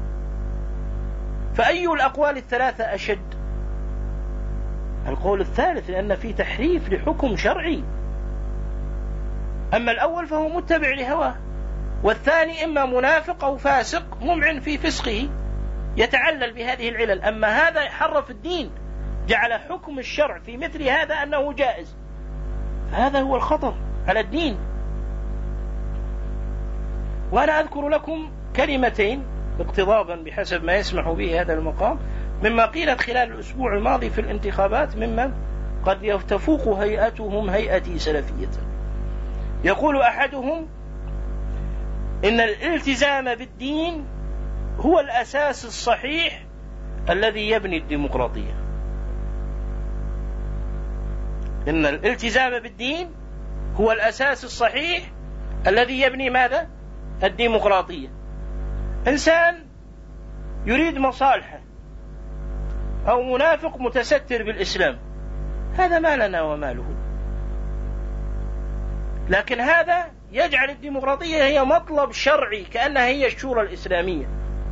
فأي الأقوال الثلاثة أشد؟ القول الثالث، لأن في تحريف لحكم شرعي. أما الأول فهو متبع لهواه، والثاني إما منافق أو فاسق ممعن في فسقه يتعلل بهذه العلل. أما هذا يحرف الدين، جعل حكم الشرع في مثل هذا أنه جائز، فهذا هو الخطر على الدين. وأنا أذكر لكم كلمتين اقتضابا بحسب ما يسمح به هذا المقام مما قيلت خلال الأسبوع الماضي في الانتخابات ممن قد تفوق هيئتهم هيئتي سلفية. يقول أحدهم إن الالتزام بالدين هو الأساس الصحيح الذي يبني الديمقراطية. إن الالتزام بالدين هو الأساس الصحيح الذي يبني ماذا؟ الديمقراطية. إنسان يريد مصالحه أو منافق متستر بالإسلام، هذا ما لنا وماله. لكن هذا يجعل الديمقراطية هي مطلب شرعي كأنها هي الشورى الإسلامية.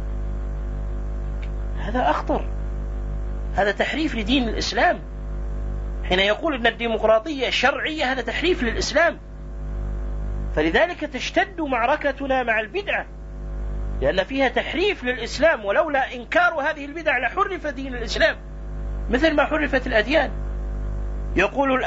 هذا أخطر، هذا تحريف لدين الإسلام. حين يقول إن الديمقراطية شرعية هذا تحريف للإسلام. فلذلك تشتد معركتنا مع البدعة، لأن فيها تحريف للإسلام، ولولا إنكار هذه البدع لحرف دين الإسلام مثل ما حرفت الأديان. يقول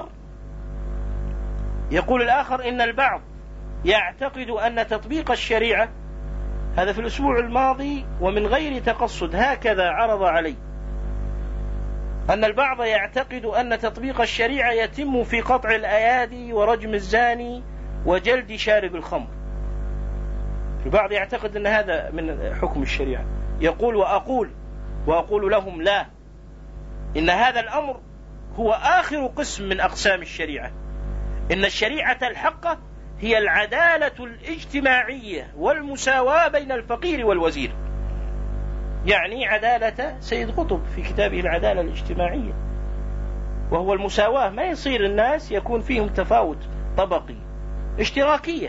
الآخر إن البعض يعتقد أن تطبيق الشريعة، هذا في الأسبوع الماضي ومن غير تقصد هكذا عرض علي، أن البعض يعتقد أن تطبيق الشريعة يتم في قطع الأيادي ورجم الزاني وجلد شارب الخمر. البعض يعتقد أن هذا من حكم الشريعة. يقول وأقول لهم لا، إن هذا الأمر هو آخر قسم من أقسام الشريعة. إن الشريعة الحقة هي العدالة الاجتماعية والمساواة بين الفقير والوزير، يعني عدالة سيد قطب في كتابه العدالة الاجتماعية، وهو المساواة، ما يصير الناس يكون فيهم تفاوت طبقي، اشتراكية،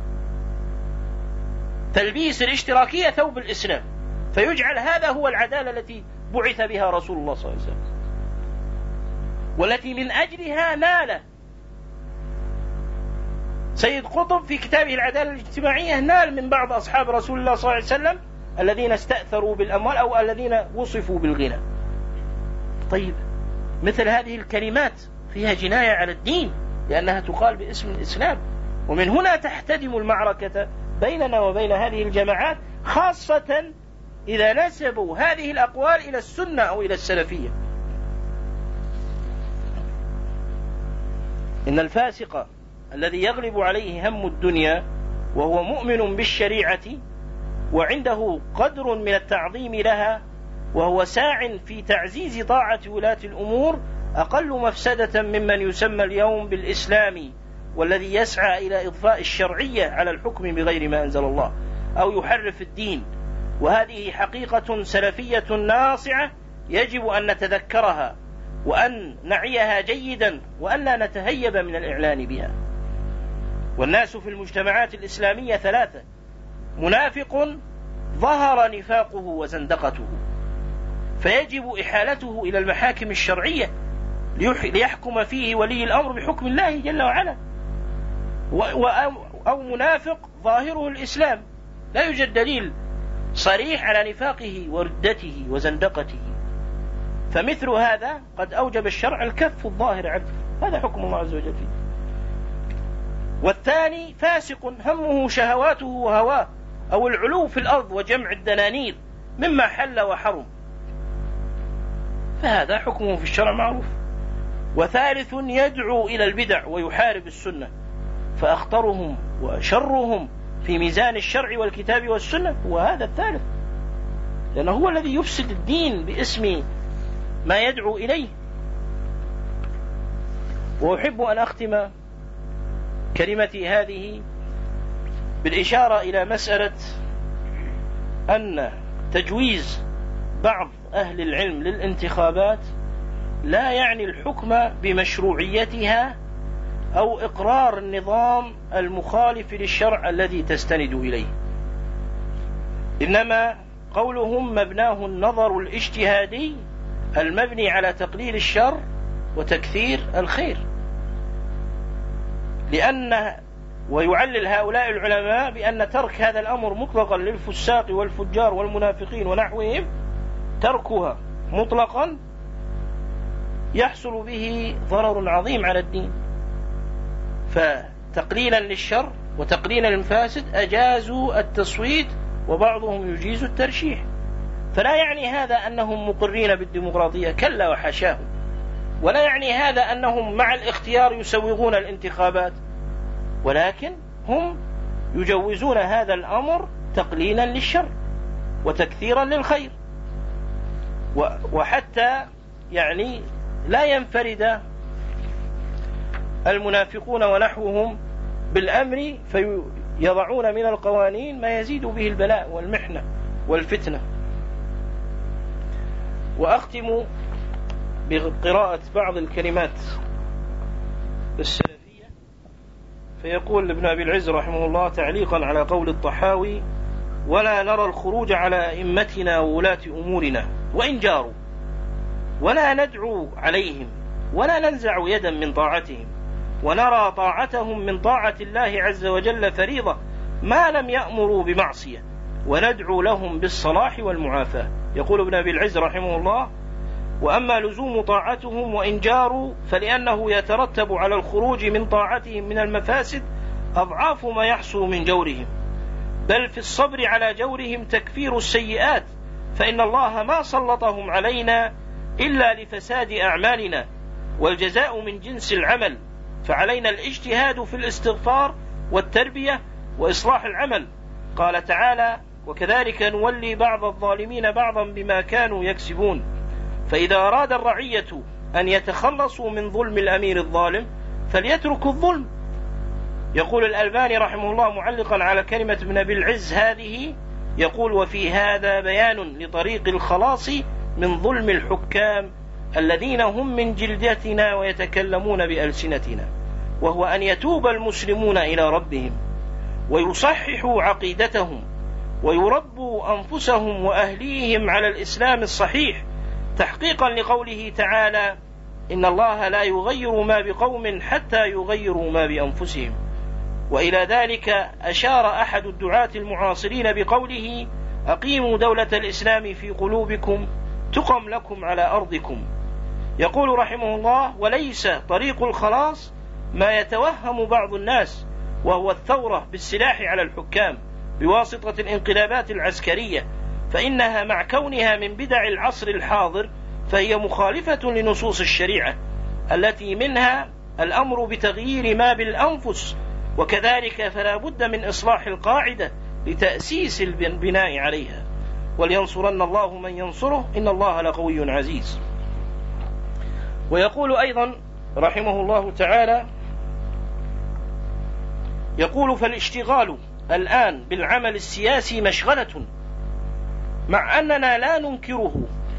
تلبيس الاشتراكية ثوب الإسلام، فيجعل هذا هو العدالة التي بعث بها رسول الله صلى الله عليه وسلم، والتي من أجلها نال سيد قطب في كتابه العدالة الاجتماعية، نال من بعض أصحاب رسول الله صلى الله عليه وسلم الذين استأثروا بالأموال أو الذين وصفوا بالغنى. طيب، مثل هذه الكلمات فيها جناية على الدين لأنها تقال باسم الإسلام، ومن هنا تحتدم المعركة بيننا وبين هذه الجماعات، خاصة إذا نسبوا هذه الأقوال إلى السنة أو إلى السلفية. إن الفاسق الذي يغلب عليه هم الدنيا وهو مؤمن بالشريعة وعنده قدر من التعظيم لها وهو ساع في تعزيز طاعة ولاة الأمور، أقل مفسدة ممن يسمى اليوم بالإسلام والذي يسعى إلى إضفاء الشرعية على الحكم بغير ما أنزل الله أو يحرف الدين. وهذه حقيقة سلفية ناصعة يجب أن نتذكرها وأن نعيها جيدا وأن لا نتهيب من الإعلان بها. والناس في المجتمعات الإسلامية ثلاثة: منافق ظهر نفاقه وزندقته فيجب إحالته إلى المحاكم الشرعية ليحكم فيه ولي الأمر بحكم الله جل وعلا، أو منافق ظاهره الإسلام لا يوجد دليل صريح على نفاقه وردته وزندقته، فمثل هذا قد أوجب الشرع الكف الظاهر عنه، هذا حكم الله عز وجل فيه. والثاني فاسق همه شهواته وهواه أو العلو في الأرض وجمع الدنانير مما حل وحرم، فهذا حكمه في الشرع معروف. وثالث يدعو إلى البدع ويحارب السنة، فأخطرهم وشرهم في ميزان الشرع والكتاب والسنة هو هذا الثالث، لأنه هو الذي يفسد الدين باسم ما يدعو إليه. وأحب أن أختم كلمتي هذه بالإشارة إلى مسألة أن تجويز بعض أهل العلم للانتخابات لا يعني الحكم بمشروعيتها أو إقرار النظام المخالف للشرع الذي تستند إليه، إنما قولهم مبناه النظر الاجتهادي المبني على تقليل الشر وتكثير الخير. ويعلل هؤلاء العلماء بأن ترك هذا الأمر مطلقا للفساق والفجار والمنافقين ونحوهم، تركها مطلقا يحصل به ضرر عظيم على الدين، فتقليلا للشر وتقليلا للفاسد أجازوا التصويت وبعضهم يجيز الترشيح. فلا يعني هذا أنهم مقرين بالديمقراطية، كلا وحشاهم، ولا يعني هذا أنهم مع الاختيار يسوغون الانتخابات، ولكن هم يجوزون هذا الأمر تقليلا للشر وتكثيرا للخير. وحتى يعني لا ينفرد المنافقون ونحوهم بالأمر فيضعون من القوانين ما يزيد به البلاء والمحنة والفتنة. وأختم بقراءة بعض الكلمات السلفية. فيقول ابن أبي العز رحمه الله تعليقا على قول الطحاوي: ولا نرى الخروج على أئمتنا وولاة أمورنا وإن جاروا، ولا ندعو عليهم ولا ننزع يدا من طاعتهم، ونرى طاعتهم من طاعة الله عز وجل فريضة ما لم يأمروا بمعصية، وندعو لهم بالصلاح والمعافاة. يقول ابن أبي العز رحمه الله: وأما لزوم طاعتهم وإن جاروا فلأنه يترتب على الخروج من طاعتهم من المفاسد أضعاف ما يحصل من جورهم، بل في الصبر على جورهم تكفير السيئات، فإن الله ما سلطهم علينا إلا لفساد أعمالنا، والجزاء من جنس العمل، فعلينا الاجتهاد في الاستغفار والتربية وإصلاح العمل. قال تعالى: وكذلك نولي بعض الظالمين بعضا بما كانوا يكسبون. فإذا أراد الرعية أن يتخلصوا من ظلم الأمير الظالم فليتركوا الظلم. يقول الألباني رحمه الله معلقا على كلمة ابن أبي العز هذه، يقول: وفي هذا بيان لطريق الخلاص من ظلم الحكام الذين هم من جلدتنا ويتكلمون بألسنتنا، وهو أن يتوب المسلمون إلى ربهم ويصححوا عقيدتهم ويربوا أنفسهم وأهليهم على الإسلام الصحيح، تحقيقا لقوله تعالى: إن الله لا يغير ما بقوم حتى يغيروا ما بأنفسهم. وإلى ذلك أشار أحد الدعاة المعاصرين بقوله: أقيموا دولة الإسلام في قلوبكم تقم لكم على أرضكم. يقول رحمه الله: وليس طريق الخلاص ما يتوهم بعض الناس، وهو الثورة بالسلاح على الحكام بواسطة الانقلابات العسكرية، فإنها مع كونها من بدع العصر الحاضر فهي مخالفة لنصوص الشريعة التي منها الأمر بتغيير ما بالأنفس، وكذلك فلا بد من إصلاح القاعدة لتأسيس البناء عليها. ولينصرن الله من ينصره إن الله لقوي عزيز. ويقول أيضا رحمه الله تعالى: يقول: فالاشتغال الآن بالعمل السياسي مشغلة، مع أننا لا ننكره.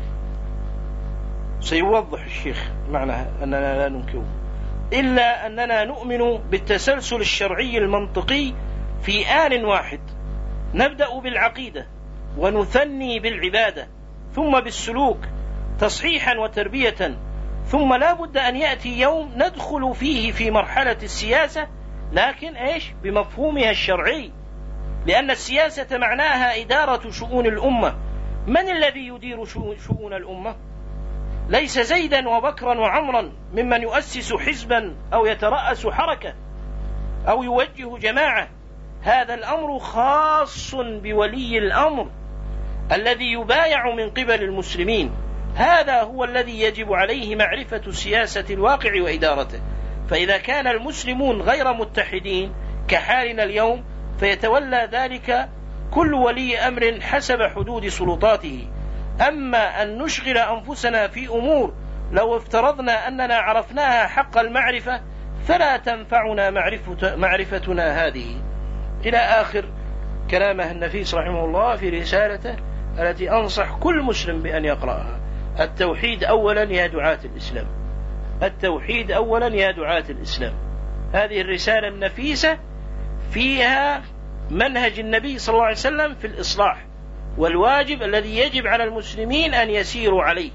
سيوضح الشيخ معنى أننا لا ننكره، إلا أننا نؤمن بالتسلسل الشرعي المنطقي في آن واحد، نبدأ بالعقيدة ونثني بالعبادة ثم بالسلوك تصحيحا وتربية، ثم لا بد أن يأتي يوم ندخل فيه في مرحلة السياسة، لكن بمفهومها الشرعي، لأن السياسة معناها إدارة شؤون الأمة. من الذي يدير شؤون الأمة؟ ليس زيدا وبكرا وعمرا ممن يؤسس حزبا أو يترأس حركة أو يوجه جماعة. هذا الأمر خاص بولي الأمر الذي يبايع من قبل المسلمين، هذا هو الذي يجب عليه معرفة سياسة الواقع وإدارته. فإذا كان المسلمون غير متحدين كحالنا اليوم فيتولى ذلك كل ولي أمر حسب حدود سلطاته. أما أن نشغل أنفسنا في أمور لو افترضنا أننا عرفناها حق المعرفة فلا تنفعنا معرفتنا هذه. إلى آخر كلامه النفيس رحمه الله في رسالته التي أنصح كل مسلم بأن يقرأها: التوحيد أولا يا دعاة الإسلام، التوحيد أولا يا دعاة الإسلام. هذه الرسالة النفيسة فيها منهج النبي صلى الله عليه وسلم في الإصلاح والواجب الذي يجب على المسلمين أن يسيروا عليه.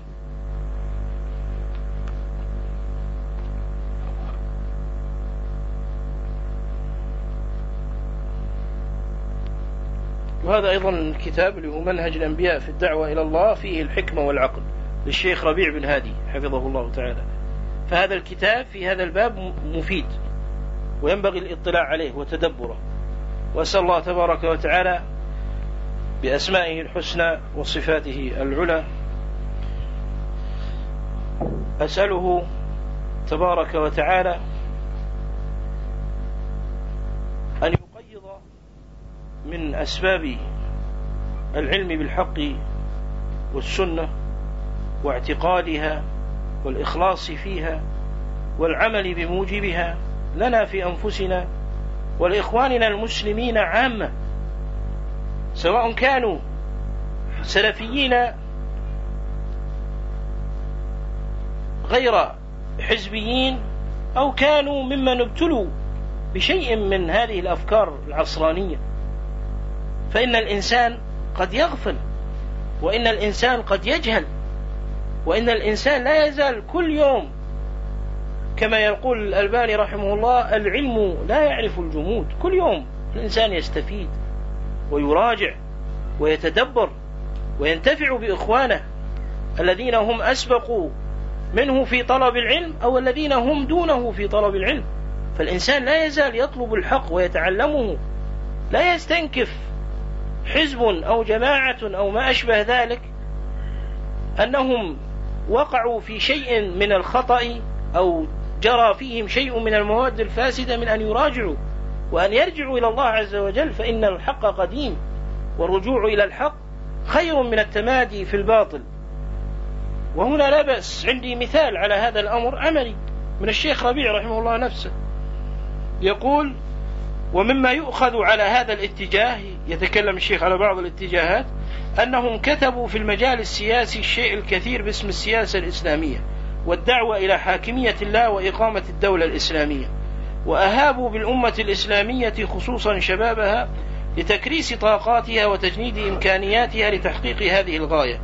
وهذا أيضا الكتاب اللي هو منهج الأنبياء في الدعوة إلى الله، فيه الحكمة والعقل للشيخ ربيع بن هادي حفظه الله تعالى. فهذا الكتاب في هذا الباب مفيد وينبغي الاطلاع عليه وتدبره. وأسأل الله تبارك وتعالى بأسمائه الحسنى وصفاته العلى، أسأله تبارك وتعالى أن يقيض من أسباب العلم بالحق والسنة واعتقادها والإخلاص فيها والعمل بموجبها لنا في أنفسنا ولإخواننا المسلمين عامة، سواء كانوا سلفيين غير حزبيين أو كانوا ممن ابتلوا بشيء من هذه الأفكار العصرانية. فإن الإنسان قد يغفل، وإن الإنسان قد يجهل، وإن الإنسان لا يزال كل يوم كما يقول الألباني رحمه الله: العلم لا يعرف الجمود. كل يوم الإنسان يستفيد ويراجع ويتدبر وينتفع بإخوانه الذين هم أسبقوا منه في طلب العلم أو الذين هم دونه في طلب العلم. فالإنسان لا يزال يطلب الحق ويتعلمه، لا يستنكف حزب أو جماعة أو ما أشبه ذلك أنهم وقعوا في شيء من الخطأ أو جرى فيهم شيء من المواد الفاسدة من أن يراجعوا وأن يرجعوا إلى الله عز وجل، فإن الحق قديم، والرجوع إلى الحق خير من التمادي في الباطل. وهنا لا بأس، عندي مثال على هذا الأمر عملي من الشيخ ربيع رحمه الله نفسه، يقول: ومما يؤخذ على هذا الاتجاه، يتكلم الشيخ على بعض الاتجاهات، أنهم كتبوا في المجال السياسي الشيء الكثير باسم السياسة الإسلامية والدعوة إلى حاكمية الله وإقامة الدولة الإسلامية، وأهابوا بالأمة الإسلامية خصوصا شبابها لتكريس طاقاتها وتجنيد إمكانياتها لتحقيق هذه الغاية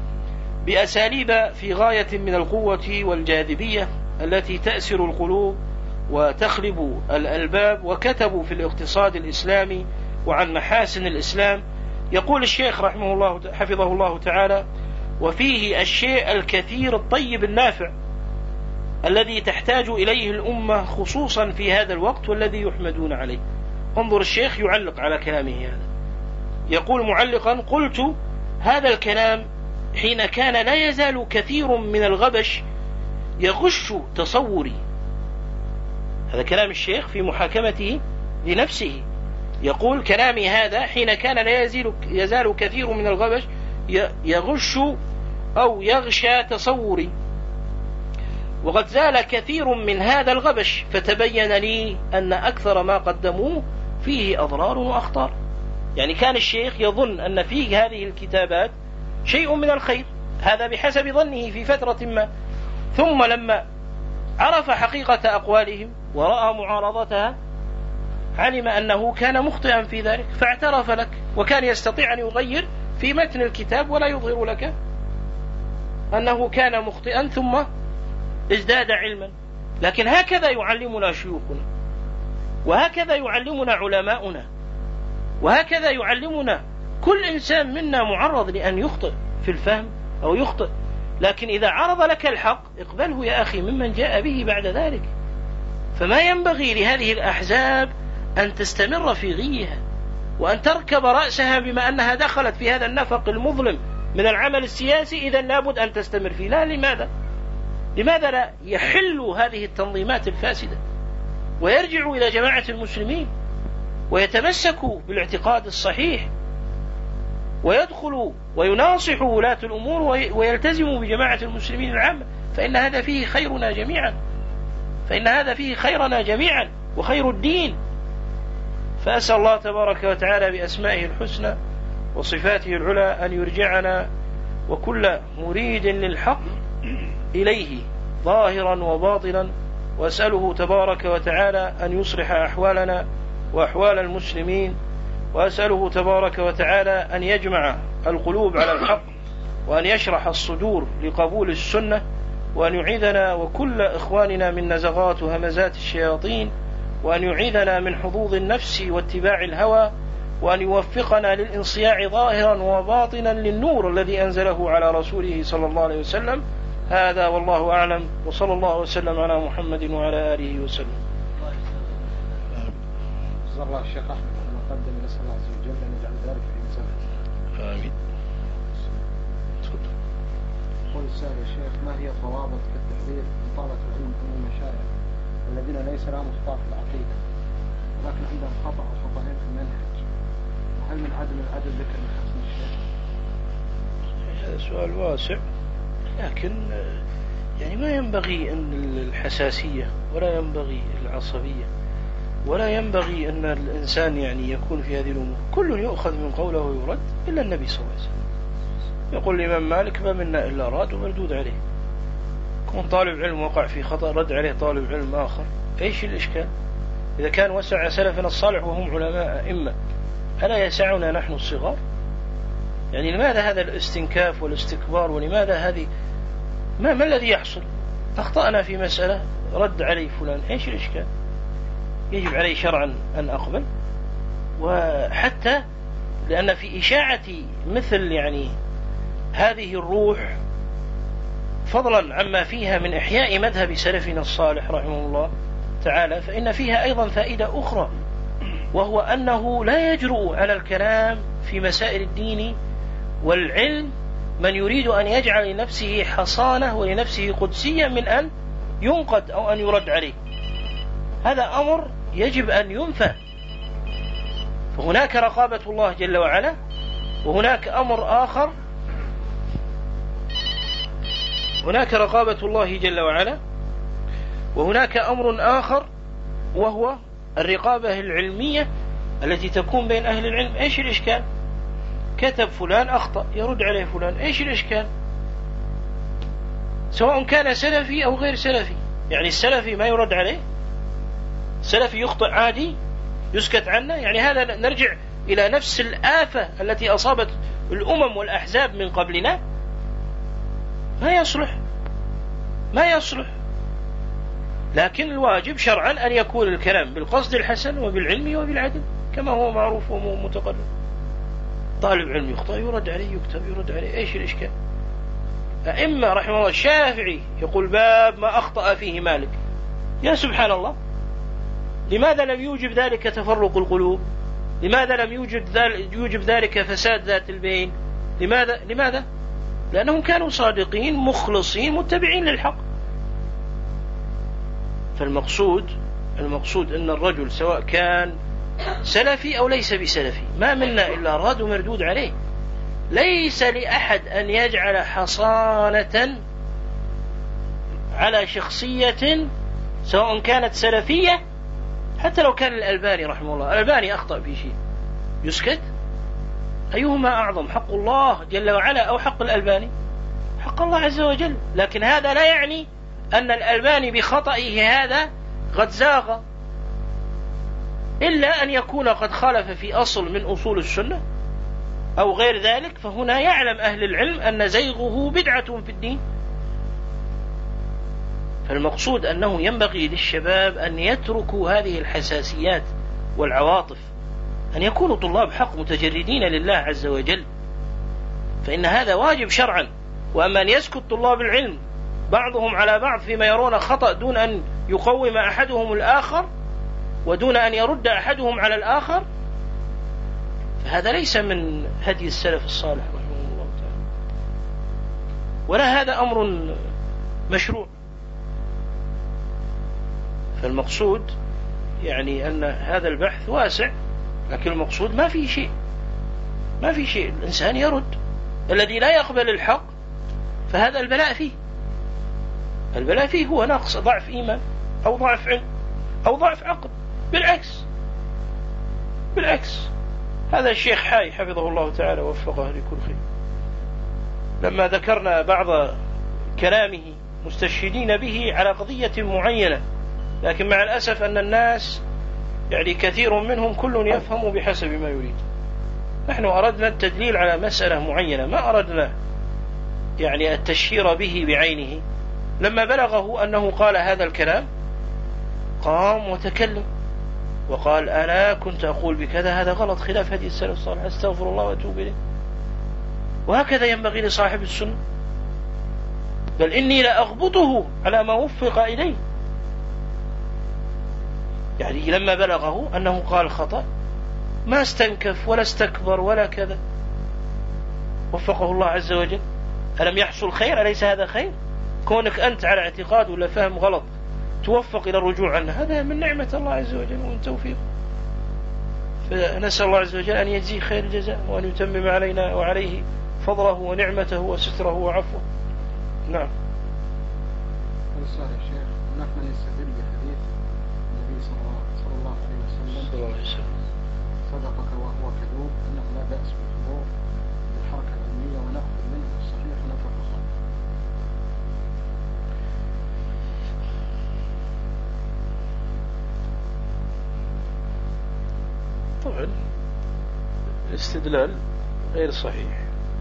بأساليب في غاية من القوة والجاذبية التي تأسر القلوب وتخلب الألباب. وكتبوا في الاقتصاد الإسلامي وعن محاسن الإسلام. يقول الشيخ رحمه الله حفظه الله تعالى: وفيه الشيء الكثير الطيب النافع الذي تحتاج إليه الأمة خصوصا في هذا الوقت والذي يحمدون عليه. انظر الشيخ يعلق على كلامه هذا، يقول معلقا: قلت هذا الكلام حين كان لا يزال كثير من الغبش يغش تصوري. هذا كلام الشيخ في محاكمته لنفسه، يقول: كلامي هذا حين كان لا يزال كثير من الغبش يغش أو يغشى تصوري، وقد زال كثير من هذا الغبش، فتبين لي أن أكثر ما قدموه فيه أضرار وأخطار. يعني كان الشيخ يظن أن فيه هذه الكتابات شيء من الخير، هذا بحسب ظنه في فترة ما، ثم لما عرف حقيقة أقوالهم ورأى معارضتها علم أنه كان مخطئا في ذلك فاعترف لك، وكان يستطيع أن يغير في متن الكتاب ولا يظهر لك أنه كان مخطئا ثم ازداد علما. لكن هكذا يعلمنا شيوخنا، وهكذا يعلمنا علماؤنا، وهكذا يعلمنا كل إنسان منا معرض لأن يخطئ في الفهم أو يخطئ، لكن إذا عرض لك الحق اقبله يا أخي ممن جاء به بعد ذلك. فما ينبغي لهذه الأحزاب أن تستمر في غيها وأن تركب رأسها بما أنها دخلت في هذا النفق المظلم من العمل السياسي، إذن لابد أن تستمر فيه. لا، لماذا لا يحلوا هذه التنظيمات الفاسدة ويرجعوا إلى جماعة المسلمين ويتمسكوا بالاعتقاد الصحيح ويدخلوا ويناصحوا ولاة الأمور ويلتزموا بجماعة المسلمين العامة، فإن هذا فيه خيرنا جميعا، فإن هذا فيه خيرنا جميعا وخير الدين. فأسأل الله تبارك وتعالى بأسمائه الحسنى وصفاته العلى أن يرجعنا وكل مريد للحق إليه ظاهرا وباطلا، وأسأله تبارك وتعالى أن يصلح أحوالنا وأحوال المسلمين، وأسأله تبارك وتعالى أن يجمع القلوب على الحق، وأن يشرح الصدور لقبول السنة، وأن يعيذنا وكل إخواننا من نزغات وهمزات الشياطين، وأن يعيذنا من حظوظ النفس واتباع الهوى، وأن يوفقنا للانصياع ظاهرا وباطنا للنور الذي أنزله على رسوله صلى الله عليه وسلم. هذا والله أعلم، وصلى الله وسلم على محمد وعلى آله وسلم. جزا الله الشيخ أحمد على ما قدم، نسأل الله عز وجل أن يجعل ذلك في ميزانه. آمين. قل سأل الشيخ: ما هي الضوابط في التحذير من طلبة العلم من المشايخ الذين ليس لهم مصطلح في العقيدة ولكن عندهم خطأ أو خطأين في المنهج؟ وهل من عدم العدل ذكر من حسن الشيخ؟ هذا سؤال واسع، لكن يعني ما ينبغي أن الحساسية ولا ينبغي العصبية ولا ينبغي أن الإنسان يعني يكون في هذه الأمور. كل يؤخذ من قوله ويرد إلا النبي صلى الله عليه وسلم. يقول الإمام مالك: ما منا إلا راد ومردود عليه. كون طالب علم وقع في خطأ رد عليه طالب علم آخر، إيش الإشكال؟ إذا كان وسع سلفنا الصالح وهم علماء أئمة، ألا يسعنا نحن الصغار؟ يعني لماذا هذا الاستنكاف والاستكبار؟ ولماذا هذه ما الذي يحصل؟ أخطأنا في مسألة رد علي فلان، إيش الإشكال؟ يجب علي شرعا أن أقبل، وحتى لأن في إشاعة مثل هذه الروح فضلا عما فيها من إحياء مذهب سلفنا الصالح رحمه الله تعالى، فإن فيها أيضا فائدة أخرى، وهو أنه لا يجرؤ على الكلام في مسائل الدين والعلم من يريد أن يجعل لنفسه حصانة ولنفسه قدسية من أن ينقد أو أن يرد عليه. هذا أمر يجب أن ينفى. فهناك رقابة الله جل وعلا، وهناك أمر آخر، هناك رقابة الله جل وعلا، وهناك أمر آخر وهو الرقابة العلمية التي تكون بين أهل العلم. إيش الإشكال؟ كتب فلان أخطأ، يرد عليه فلان، إيش الإشكال؟ سواء كان سلفي أو غير سلفي. السلفي ما يرد عليه، السلفي يخطئ عادي يسكت عنه. هذا نرجع إلى نفس الآفة التي أصابت الأمم والأحزاب من قبلنا. ما يصلح. لكن الواجب شرعا أن يكون الكلام بالقصد الحسن وبالعلم وبالعدل كما هو معروف ومتقرر. طالب علم يخطئ يرد عليه، يكتب يرد عليه، إيش الإشكال؟ أئمة رحمه الله الشافعي يقول باب ما أخطأ فيه مالك. يا سبحان الله، لماذا لم يوجب ذلك تفرق القلوب؟ لماذا لم يوجب ذلك فساد ذات البين؟ لماذا؟ لأنهم كانوا صادقين مخلصين متبعين للحق. فالمقصود أن الرجل سواء كان سلفي أو ليس بسلفي ما منا إلا راد ومردود عليه. ليس لأحد أن يجعل حصانة على شخصية سواء كانت سلفية، حتى لو كان الألباني رحمه الله، الألباني أخطأ في شيء يسكت؟ أيهما أعظم، حق الله جل وعلا أو حق الألباني؟ حق الله عز وجل. لكن هذا لا يعني أن الألباني بخطئه هذا قد زاغ، إلا أن يكون قد خالف في أصل من أصول السنة أو غير ذلك، فهنا يعلم أهل العلم أن زيغه بدعة في الدين. فالمقصود أنه ينبغي للشباب أن يتركوا هذه الحساسيات والعواطف، أن يكونوا طلاب حق متجردين لله عز وجل، فإن هذا واجب شرعا. وأما أن يسكت طلاب العلم بعضهم على بعض فيما يرون خطأ دون أن يقوم أحدهم الآخر ودون أن يرد أحدهم على الآخر، فهذا ليس من هدي السلف الصالح رحمه الله تعالى، ولا هذا أمر مشروع. فالمقصود أن هذا البحث واسع، لكن المقصود ما في شيء الإنسان يرد. الذي لا يقبل الحق فهذا البلاء فيه هو نقص، ضعف إيمان أو ضعف علم أو ضعف عقل. بالعكس هذا الشيخ حاي حفظه الله تعالى ووفقه لكل خير، لما ذكرنا بعض كلامه مستشهدين به على قضية معينة، لكن مع الأسف أن الناس كثير منهم كل يفهم بحسب ما يريد. نحن أردنا التدليل على مسألة معينة، ما أردنا التشهير به بعينه. لما بلغه أنه قال هذا الكلام قام وتكلم وقال أنا كنت أقول بكذا، هذا غلط، خلاف هدي السلف الصالح، أستغفر الله وأتوب إليه. وهكذا ينبغي لصاحب السنة، بل إني لأغبطه على ما وفق إليه. لما بلغه أنه قال خطأ ما استنكف ولا استكبر ولا كذا، وفقه الله عز وجل. ألم يحصل خير؟ أليس هذا خير؟ كونك أنت على اعتقاد ولا فهم غلط توفق إلى الرجوع عنه، هذا من نعمة الله عز وجل ومن توفيق. فنسأل الله عز وجل أن يجزيه خير الجزاء، وأن يتمم علينا وعليه فضله ونعمته وستره وعفوه. نعم. السؤال يا شيخ، هناك من يستدل بحديث النبي صلى الله عليه وسلم صدقك وهو كذوب، أنه لا بأس بالحضور بالحركة العلمية ونأخذ منه الصحيح ونترك الخطأ. طبعا الاستدلال غير صحيح،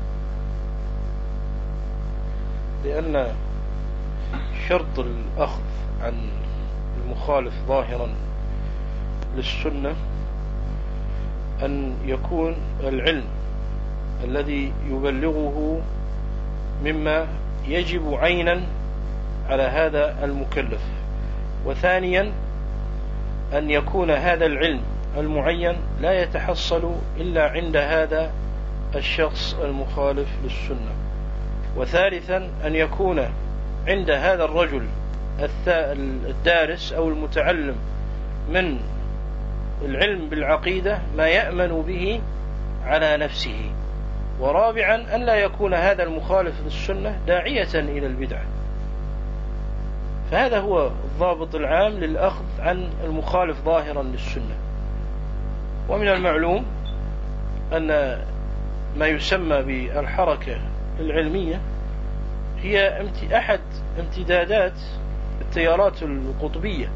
لأن شرط الأخذ عن المخالف ظاهرا للسنة أن يكون العلم الذي يبلغه مما يجب عينا على هذا المكلف، وثانيا أن يكون هذا العلم المعين لا يتحصل إلا عند هذا الشخص المخالف للسنة، وثالثا أن يكون عند هذا الرجل الدارس أو المتعلم من العلم بالعقيدة ما يأمن به على نفسه، ورابعا أن لا يكون هذا المخالف للسنة داعية إلى البدعة. فهذا هو الضابط العام للأخذ عن المخالف ظاهرا للسنة. ومن المعلوم أن ما يسمى بالحركة العلمية هي أحد امتدادات التيارات القطبية،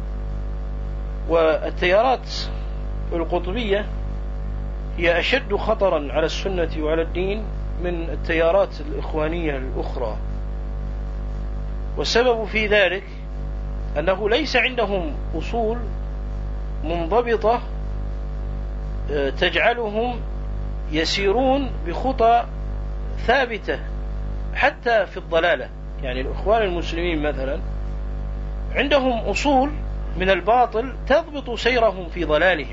والتيارات القطبية هي أشد خطرا على السنة وعلى الدين من التيارات الإخوانية الأخرى. والسبب في ذلك أنه ليس عندهم أصول منضبطة تجعلهم يسيرون بخطى ثابتة حتى في الضلالة. يعني الإخوان المسلمين مثلا عندهم أصول من الباطل تضبط سيرهم في ضلالهم،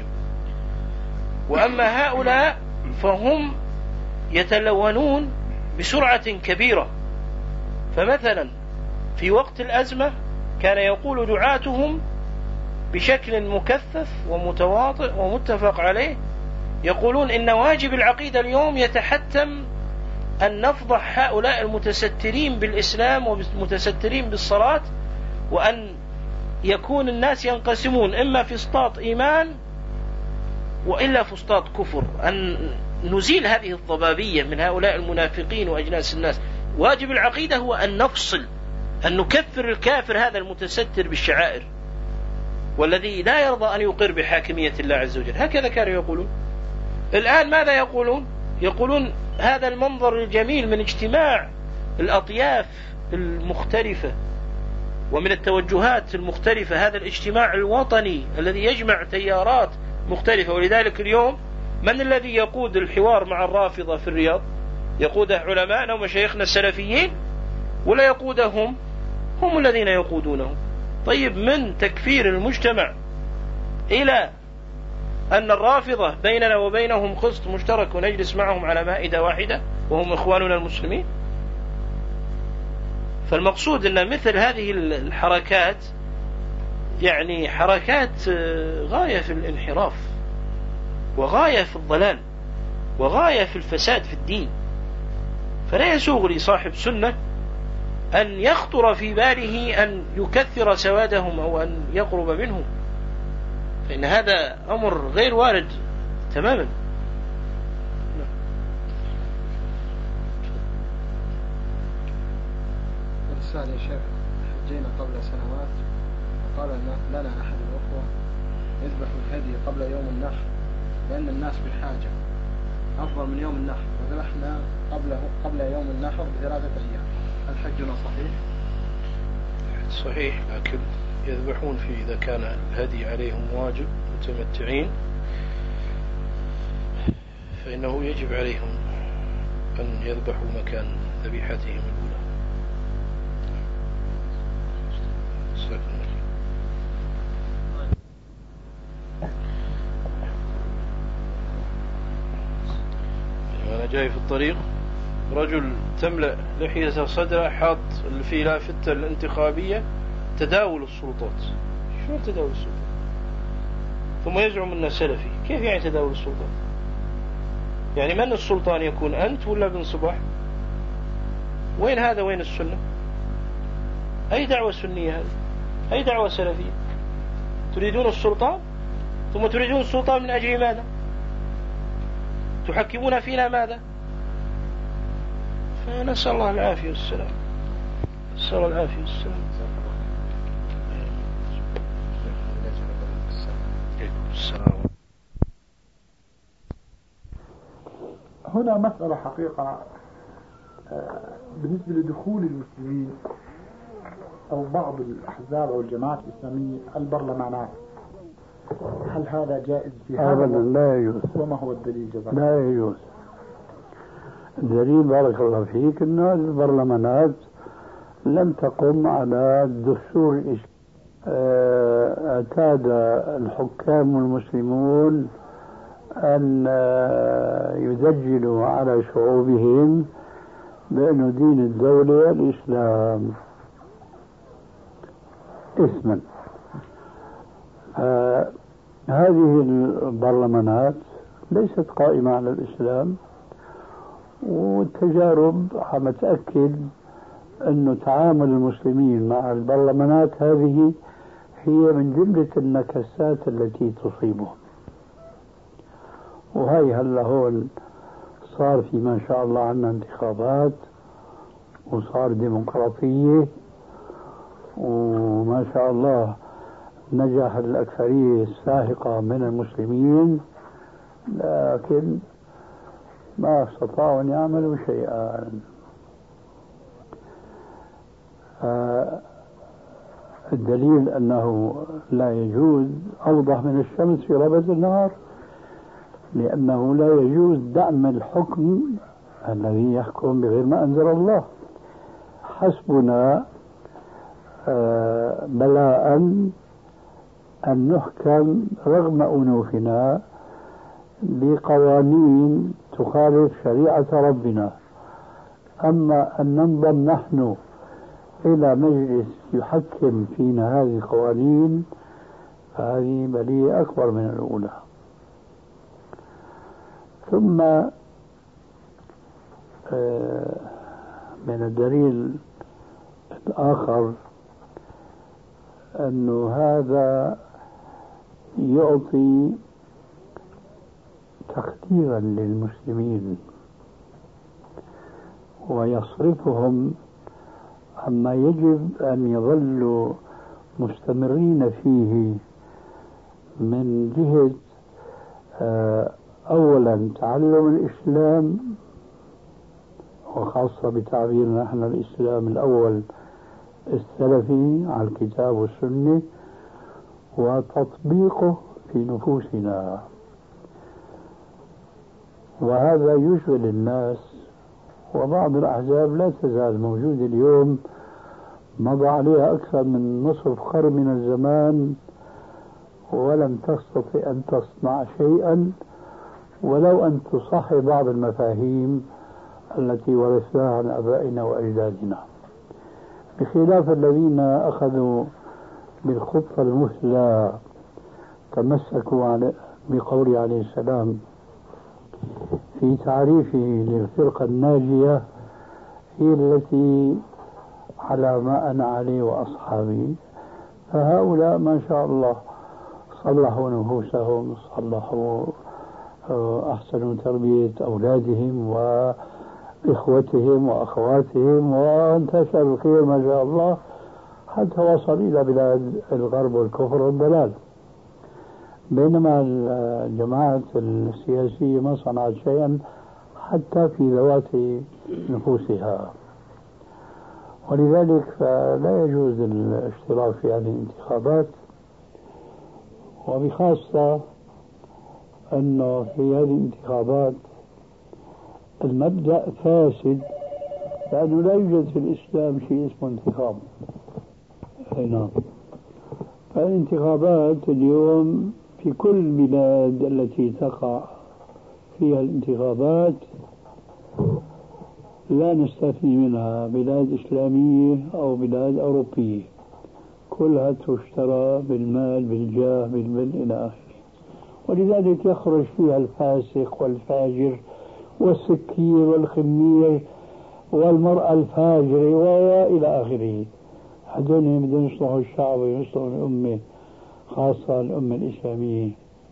وأما هؤلاء فهم يتلونون بسرعة كبيرة. فمثلا في وقت الأزمة كان يقول دعاتهم بشكل مكثف ومتواطئ ومتفق عليه، يقولون إن واجب العقيدة اليوم يتحتم أن نفضح هؤلاء المتسترين بالإسلام والمتسترين بالصلاة، وأن يكون الناس ينقسمون إما فسطاط إيمان وإلا فسطاط كفر، أن نزيل هذه الضبابية من هؤلاء المنافقين وأجناس الناس. واجب العقيدة هو أن نفصل، أن نكفر الكافر هذا المتستر بالشعائر والذي لا يرضى أن يقر بحاكمية الله عز وجل. هكذا كانوا يقولون. الآن ماذا يقولون؟ يقولون هذا المنظر الجميل من اجتماع الأطياف المختلفة ومن التوجهات المختلفة، هذا الاجتماع الوطني الذي يجمع تيارات مختلفة. ولذلك اليوم من الذي يقود الحوار مع الرافضة في الرياض؟ يقوده علماءنا ومشايخنا السلفيين ولا يقودهم هم الذين يقودونهم؟ طيب من تكفير المجتمع إلى أن الرافضة بيننا وبينهم خصت مشترك ونجلس معهم على مائدة واحدة وهم إخواننا المسلمين. فالمقصود أن مثل هذه الحركات يعني حركات غاية في الانحراف وغاية في الضلال وغاية في الفساد في الدين. فلا يسوغ لصاحب سنة أن يخطر في باله أن يكثر سوادهم أو أن يقرب منهم، فإن هذا أمر غير وارد تماما. الرسالة يا شيخ، حجينا قبل سنوات وقال لنا أحد الأخوة يذبح الهدي قبل يوم النحر لأن الناس بحاجة أفضل من يوم النحر، وذبحنا قبل يوم النحر ب3 أيام. هل حجنا صحيح؟ صحيح، لكن يذبحون في إذا كان الهدي عليهم واجب متمتعين فإنه يجب عليهم أن يذبحوا مكان ذبيحتهم الأولى. أنا جاي في الطريق رجل تملأ لحية صدره حاط في لافتة الانتخابية تداول السلطات. شو تداول السلطات؟ ثم يزعم أنه سلفي. كيف يعني تداول السلطات؟ يعني من السلطان يكون أنت ولا بن صباح؟ وين هذا؟ وين السنة؟ أي دعوة سنية هذه؟ أي دعوة سلفية؟ تريدون السلطان ثم تريدون السلطان من أجل ماذا؟ تحكمون فينا ماذا؟ فنسأل الله العافية والسلام. نسأل الله العافية والسلام. هنا مسألة حقيقة بالنسبة لدخول المسلمين أو بعض الأحزاب أو الجماعات الإسلامية البرلمانات. هل هذا جائز في هذا؟ أبدا لا يجوز. وما هو الدليل جزاك؟ لا يجوز. الدليل بارك الله فيك أن هذه البرلمانات لم تقم على الدستور الإسلامي. اعتاد الحكام المسلمون أن يدجلوا على شعوبهم بأن دين الدولة الإسلام اسما. هذه البرلمانات ليست قائمة على الإسلام، والتجارب عم تأكد أن تعامل المسلمين مع البرلمانات هذه هي من جملة النكسات التي تصيبهم. وهي هلا هون صار في ما شاء الله عنا انتخابات وصار ديمقراطية وما شاء الله نجح الأكثرية الساحقة من المسلمين، لكن ما استطاعوا أن يعملوا شيئا. الدليل أنه لا يجوز أوضح من الشمس في ربذ النهار، لأنه لا يجوز دعم الحكم الذي يحكم بغير ما أنزل الله. حسبنا بلاء أن نحكم رغم أنوفنا بقوانين تخالف شريعة ربنا، أما أن ننضم نحن إلى مجلس يحكم فينا هذه القوانين فهذه بلية أكبر من الأولى. ثم من الدليل الآخر أن هذا يعطي تقديرا للمسلمين ويصرفهم عما يجب أن يظلوا مستمرين فيه من جهة أولا تعلم الإسلام، وخاصة بتعبيرنا نحن الإسلام الأول السلفي على الكتاب والسنة، وتطبيقه في نفوسنا. وهذا يشغل الناس، وبعض الأحزاب لا تزال موجودة اليوم، مضى عليها أكثر من نصف قرن من الزمان ولم تستطع أن تصنع شيئا ولو أن تصحح بعض المفاهيم التي ورثناها عن أبائنا وأجدادنا، بخلاف الذين أخذوا بالخطة المثلى تمسكوا بقول عليه السلام في تعريفه للفرقة الناجية هي التي على ما أنا عليه وأصحابي. فهؤلاء ما شاء الله صلحوا نفوسهم، صلحوا أحسنوا تربية أولادهم وإخوتهم وأخواتهم، وانتشر الخير ما شاء الله حتى وصل إلى بلاد الغرب والكفر والضلال. بينما الجماعات السياسية ما صنعت شيئا حتى في ذوات نفوسها، ولذلك فلا يجوز الاشتراك في هذه الانتخابات، وبخاصة أنه في هذه الانتخابات المبدأ فاسد، لأنه لا يوجد في الإسلام شيء اسمه انتخاب. نعم. فالانتخابات اليوم في كل البلاد التي تقع فيها الانتخابات لا نستثني منها بلاد إسلامية أو بلاد أوروبية، كلها تشترى بالمال بالجاه بالمال إلى آخره، ولذلك يخرج فيها الفاسق والفاجر والسكير والخمير والمرأة الفاجرة وإلى آخره. هذول بدهم يصلحوا الشعب ويصلحوا الأمة، خاصة الأمة الإسلامية.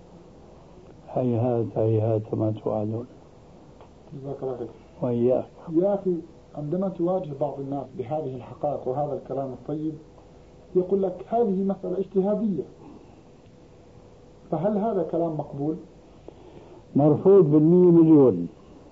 هيهات هيهات ما توعدون. جزاك الله خير. وإياك. يا أخي، عندما تواجه بعض الناس بهذه الحقائق وهذا الكلام الطيب يقول لك هذه مسألة اجتهادية، فهل هذا كلام مقبول؟ مرفوض بالمية مليون.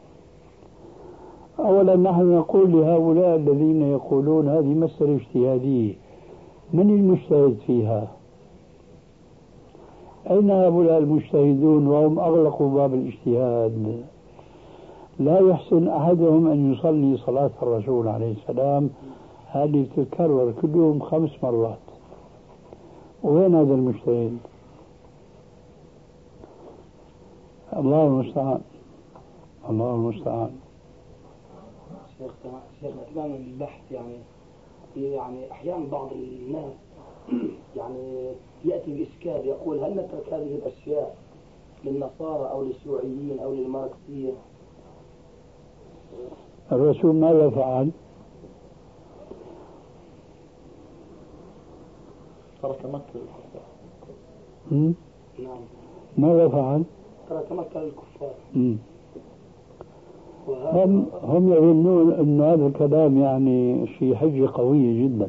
أولا نحن نقول لهؤلاء الذين يقولون هذه مسألة اجتهادية، من المجتهد فيها؟ أين هؤلاء المجتهدون وهم أغلقوا باب الاجتهاد؟ لا يحسن أحدهم أن يصلي صلاة الرسول عليه السلام هذه تتكرر كل يوم 5 مرات. وين هذا المجتهد؟ الله المستعان، الله المستعان. شيخنا تماما البحث يعني أحيانا بعض الناس يعني يأتي بإشكال يقول هل نترك هذه الأشياء للنصارى أو للشيوعيين أو للماركسية؟ الرسول ماذا فعل؟ ترك مكة للكفار. نعم. ماذا فعل؟ ترك مكة للكفار. هم يظنون أن هذا الكلام يعني شيء حجة قوية جدا.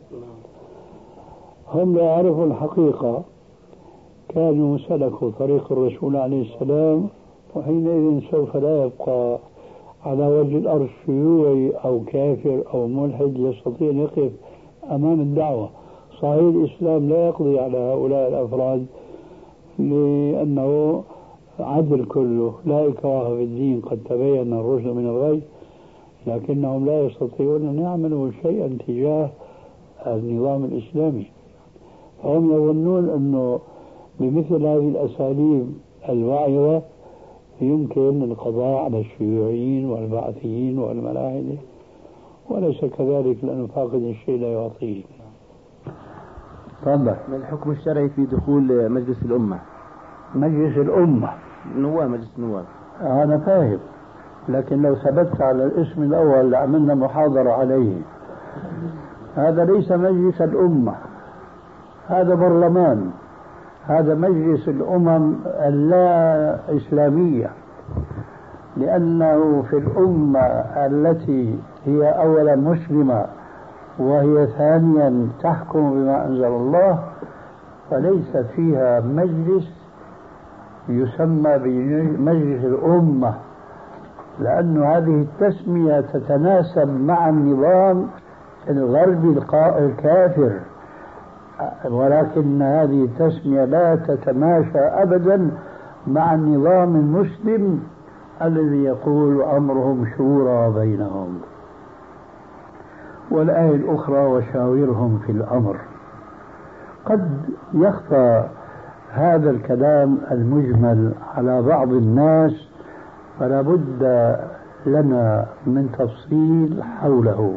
هم لا يعرفوا الحقيقة، كانوا سلكوا طريق الرسول عليه السلام، وحينئذ سوف لا يبقى على وجه الأرض شيوعي أو كافر أو ملحد يستطيع أن يقف أمام الدعوة. صحيح الإسلام لا يقضي على هؤلاء الأفراد لأنه عدل كله، لا إكراه في الدين، قد تبين الرشد من الغي، لكنهم لا يستطيعون أن يعملوا شيئا تجاه النظام الإسلامي. فهم يظنون أنه بمثل هذه الأساليب الواعظة يمكن القضاء على الشيوعيين والبعثيين والملاحدة، وليس كذلك، لأنه فاقد الشيء لا يعطيه. تفضل. ما الحكم الشرعي في دخول مجلس الأمة؟ مجلس الأمة نواب، مجلس النواب. أنا فاهم، لكن لو ثبت على الاسم الأول اللي عملنا محاضرة عليه، هذا ليس مجلس الأمة، هذا برلمان، هذا مجلس الأمم اللا إسلامية، لأنه في الأمة التي هي أولا مسلمة وهي ثانيا تحكم بما أنزل الله، فليس فيها مجلس يسمى بمجلس الأمة، لأن هذه التسمية تتناسب مع النظام الغربي الكافر، ولكن هذه التسمية لا تتماشى أبدا مع النظام المسلم الذي يقول أمرهم شورى بينهم. والآية الأخرى وشاورهم في الأمر. قد يخفى هذا الكلام المجمل على بعض الناس، فلا بد لنا من تفصيل حوله.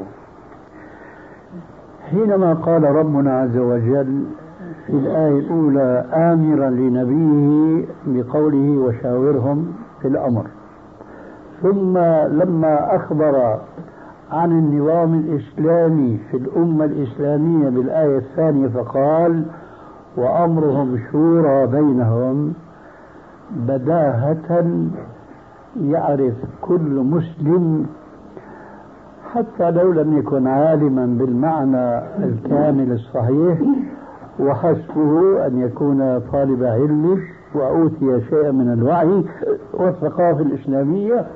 حينما قال ربنا عز وجل في الآية الأولى آمرا لنبيه بقوله وشاورهم في الأمر، ثم لما أخبر عن النظام الإسلامي في الأمة الإسلامية بالآية الثانية فقال وأمرهم شورى بينهم، بداهة يعرف كل مسلم حتى لو لم يكن عالما بالمعنى الكامل الصحيح، وحسبه أن يكون طالب علم وأوتي شيئا من الوعي والثقافة الإسلامية،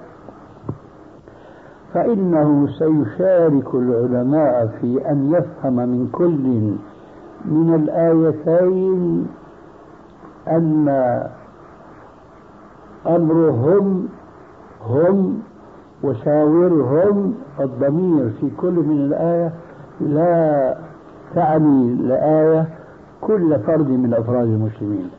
فإنه سيشارك العلماء في أن يفهم من كل من الآيتين أن أمرهم هم وشاورهم، الضمير في كل من الآية لا تعني الآية كل فرد من أفراد المسلمين.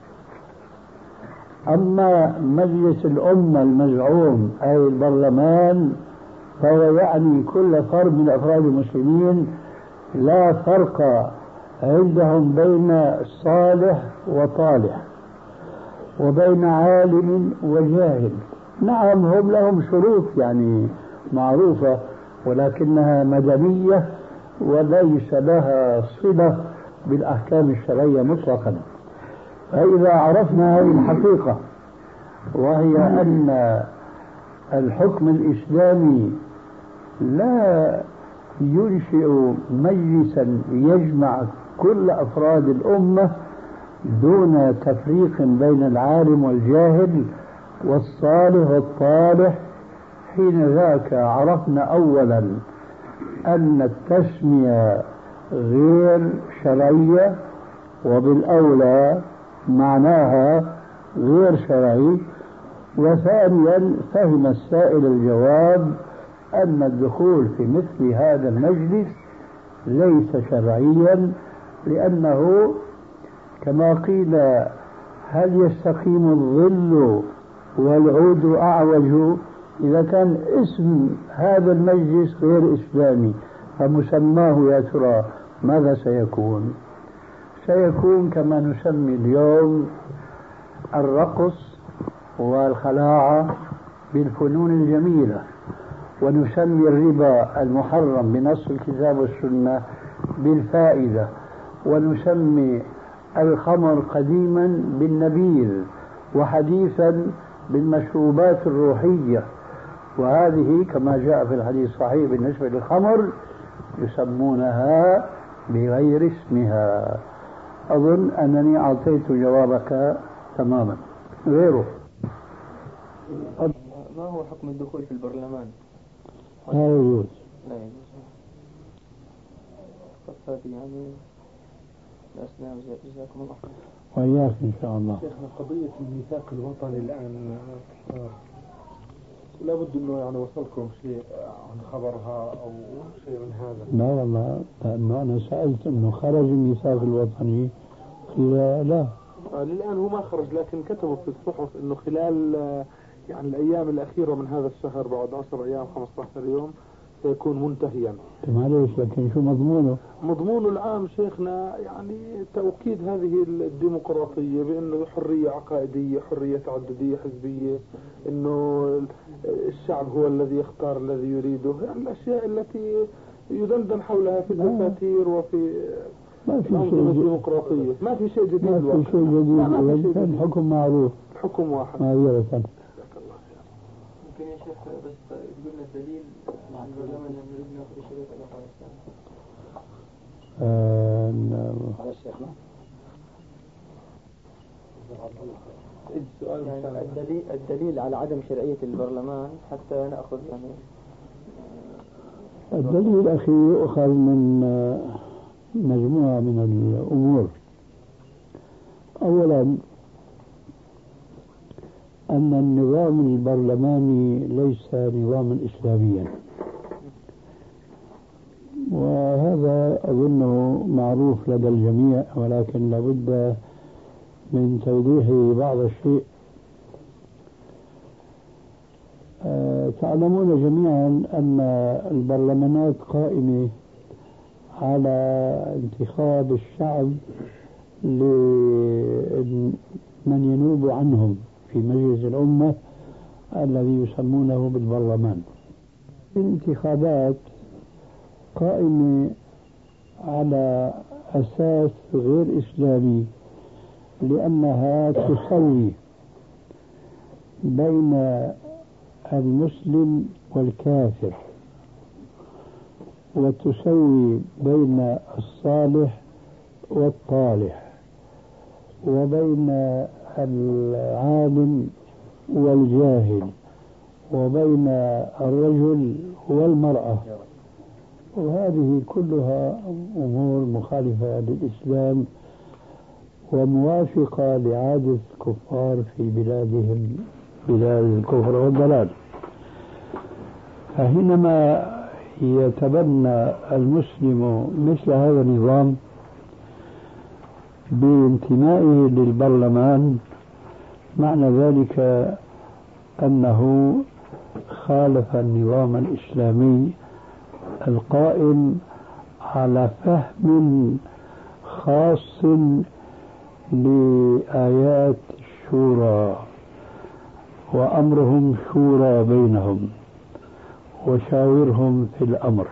أما مجلس الأمة المزعوم أي البرلمان فهو يعني كل فرد من أفراد المسلمين، لا فرق عندهم بين صالح وطالح وبين عالم وجاهل. نعم هم لهم شروط يعني معروفة، ولكنها مدنية وليس لها صلة بالأحكام الشرعية مطلقا. فإذا عرفنا هذه الحقيقة، وهي أن الحكم الإسلامي لا ينشئ مجلسا يجمع كل أفراد الأمة دون تفريق بين العالم والجاهل والصالح والطالح، حين ذاك عرفنا أولا أن التسمية غير شرعية، وبالأولى معناها غير شرعي. وثانيا فهم السائل الجواب أن الدخول في مثل هذا المجلس ليس شرعيا، لأنه كما قيل هل يستقيم الظل والعود أعوج؟ إذا كان اسم هذا المجلس غير إسلامي فمسماه يا ترى ماذا سيكون؟ سيكون كما نسمي اليوم الرقص والخلاعة بالفنون الجميلة، ونسمي الربا المحرم بنص الكتاب والسنة بالفائدة، ونسمي الخمر قديما بالنبيذ، وحديثا بالمشروبات الروحية. وهذه كما جاء في الحديث الصحيح بالنسبة للخمر يسمونها بغير اسمها. أظن أنني أعطيت جوابك تماما. غيره ما هو حكم الدخول في البرلمان؟ لا يجوز. لا يجوز. قصة يعني الأسنان جزاكم الله خير. وإياك إن شاء الله. شيخنا قضية الميثاق الوطني الآن لا بد أنه يعني وصلكم شيء عن خبرها أو شيء من هذا؟ لا والله، لأنه أنا سألت أنه خرج الميثاق الوطني، قيل لا. للآن هو ما خرج، لكن كتبوا في الصحف أنه خلال يعني الأيام الأخيرة من هذا الشهر بعد 10 أيام 15 يوم سيكون منتهيا. معليش، لكن شو مضمونه؟ مضمونه العام شيخنا يعني توكيد هذه الديمقراطية، بأنه حرية عقائدية، حرية تعددية حزبية، أنه الشعب هو الذي يختار الذي يريده، يعني الأشياء التي يدندن حولها في الدساتير وفي الأنظمة الديمقراطية. ما في شيء جديد. ما في شيء جديد. الحكم معروف، الحكم واحد. ممكن يا شيخ بس تقول لنا الدليل عن البرلمان أن نريد نأخذ شريط أفغانستان؟ على شيخنا يعني الدليل على عدم شرعية البرلمان حتى نأخذ يعني. الدليل أخي يؤخذ من مجموعة من الأمور. أولا أن النظام البرلماني ليس نظاما إسلاميا، وهذا أظنه معروف لدى الجميع، ولكن لابد من توضيح بعض الشيء. تعلمون جميعا أن البرلمانات قائمة على انتخاب الشعب لمن ينوب عنهم في مجلس الأمة الذي يسمونه بالبرلمان. الانتخابات قائمة على أساس غير إسلامي، لأنها تسوي بين المسلم والكافر، وتسوي بين الصالح والطالح، وبين العالم والجاهل، وبين الرجل والمرأة. وهذه كلها أمور مخالفة للإسلام وموافقة لعادة الكفار في بلادهم، بلاد الكفر والضلال. فحينما يتبنى المسلم مثل هذا النظام بانتمائه للبرلمان، معنى ذلك أنه خالف النظام الإسلامي القائم على فهم خاص لآيات الشورى، وأمرهم شورى بينهم وشاورهم في الأمر.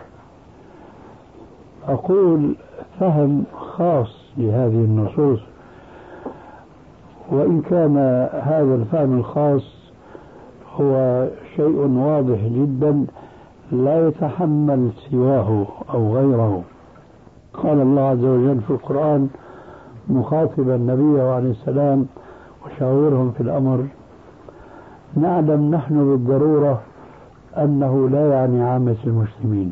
أقول فهم خاص لهذه النصوص، وإن كان هذا الفهم الخاص هو شيء واضح جدا لا يتحمل سواه أو غيره. قال الله عز وجل في القرآن مخاطبا النبي عليه السلام وشاورهم في الأمر: نعلم نحن بالضرورة أنه لا يعني عامة المسلمين،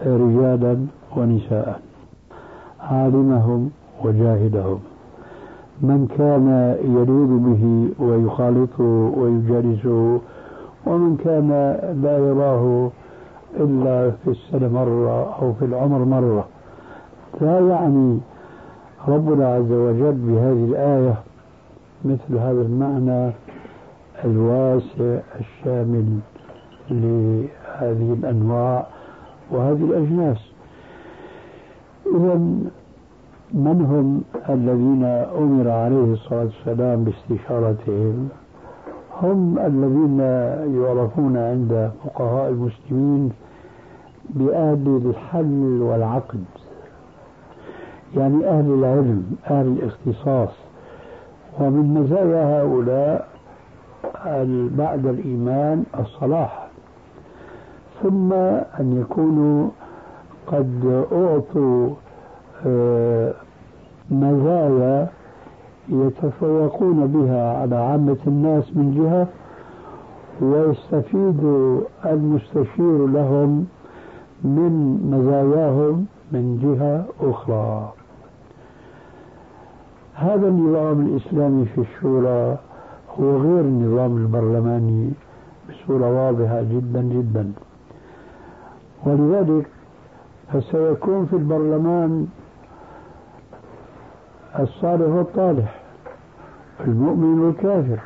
رجالا ونساء، عالمهم وجاهلهم، من كان يلوذ به ويخالطه ويجالسه، ومن كان لا يراه إلا في السنة مرة أو في العمر مرة. لا يعني ربنا عز وجل بهذه الآية مثل هذا المعنى الواسع الشامل لهذه الأنواع وهذه الأجناس. إذن من هم الذين أمر عليه الصلاة والسلام باستشارتهم؟ هم الذين يعرفون عند فقهاء المسلمين بأهل الحل والعقد، يعني أهل العلم، أهل الاختصاص. ومن مزايا هؤلاء بعد الإيمان الصلاح، ثم أن يكونوا قد أعطوا مزايا يتفوقون بها على عامة الناس من جهة، ويستفيد المستشير لهم من مزاياهم من جهة أخرى. هذا النظام الإسلامي في الشورى هو غير النظام البرلماني بصورة واضحة جدا جدا، ولذلك فسيكون في البرلمان الصالح والطالح، المؤمن والكافر،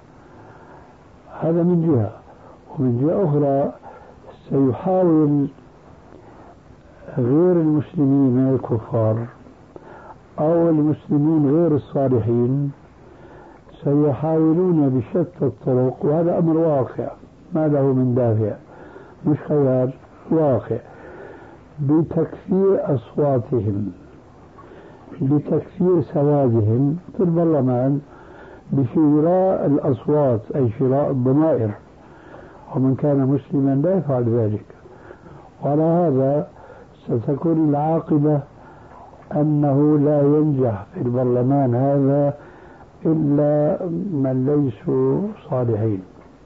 هذا من جهة. ومن جهة أخرى سيحاول غير المسلمين من الكفار أو المسلمين غير الصالحين سيحاولون بشتى الطرق، وهذا أمر واقع ما له من دافع، مش خيال، واقع، بتكثير أصواتهم، بتكثير سوادهم في البرلمان، بشراء الأصوات أي شراء الضمائر، ومن كان مسلما لا يفعل ذلك. وعلى هذا ستكون العاقبة أنه لا ينجح في البرلمان هذا إلا من ليسوا صالحين،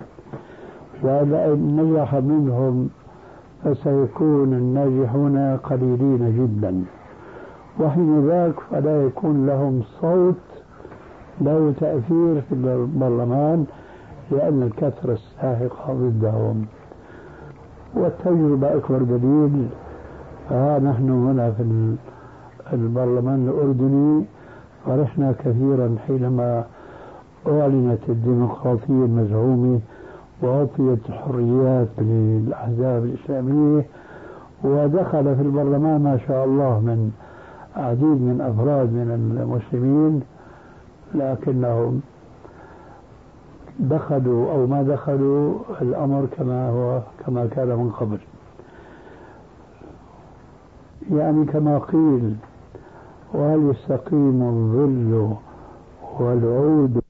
وإن نجح منهم فسيكون الناجحون قليلين جدا، وحين ذاك فلا يكون لهم صوت له تأثير في البرلمان، لأن الكثرة الساحقة ضدهم. والتجربة أكبر دليل. فها نحن هنا في البرلمان الأردني فرحنا كثيرا حينما أعلنت الديمقراطية المزعومة وأعطيت الحريات للأحزاب الإسلامية، ودخل في البرلمان ما شاء الله من عديد من أفراد من المسلمين، لكنهم دخلوا أو ما دخلوا الأمر كما كان من قبل. يعني كما قيل: وهل يستقيم الظل والعود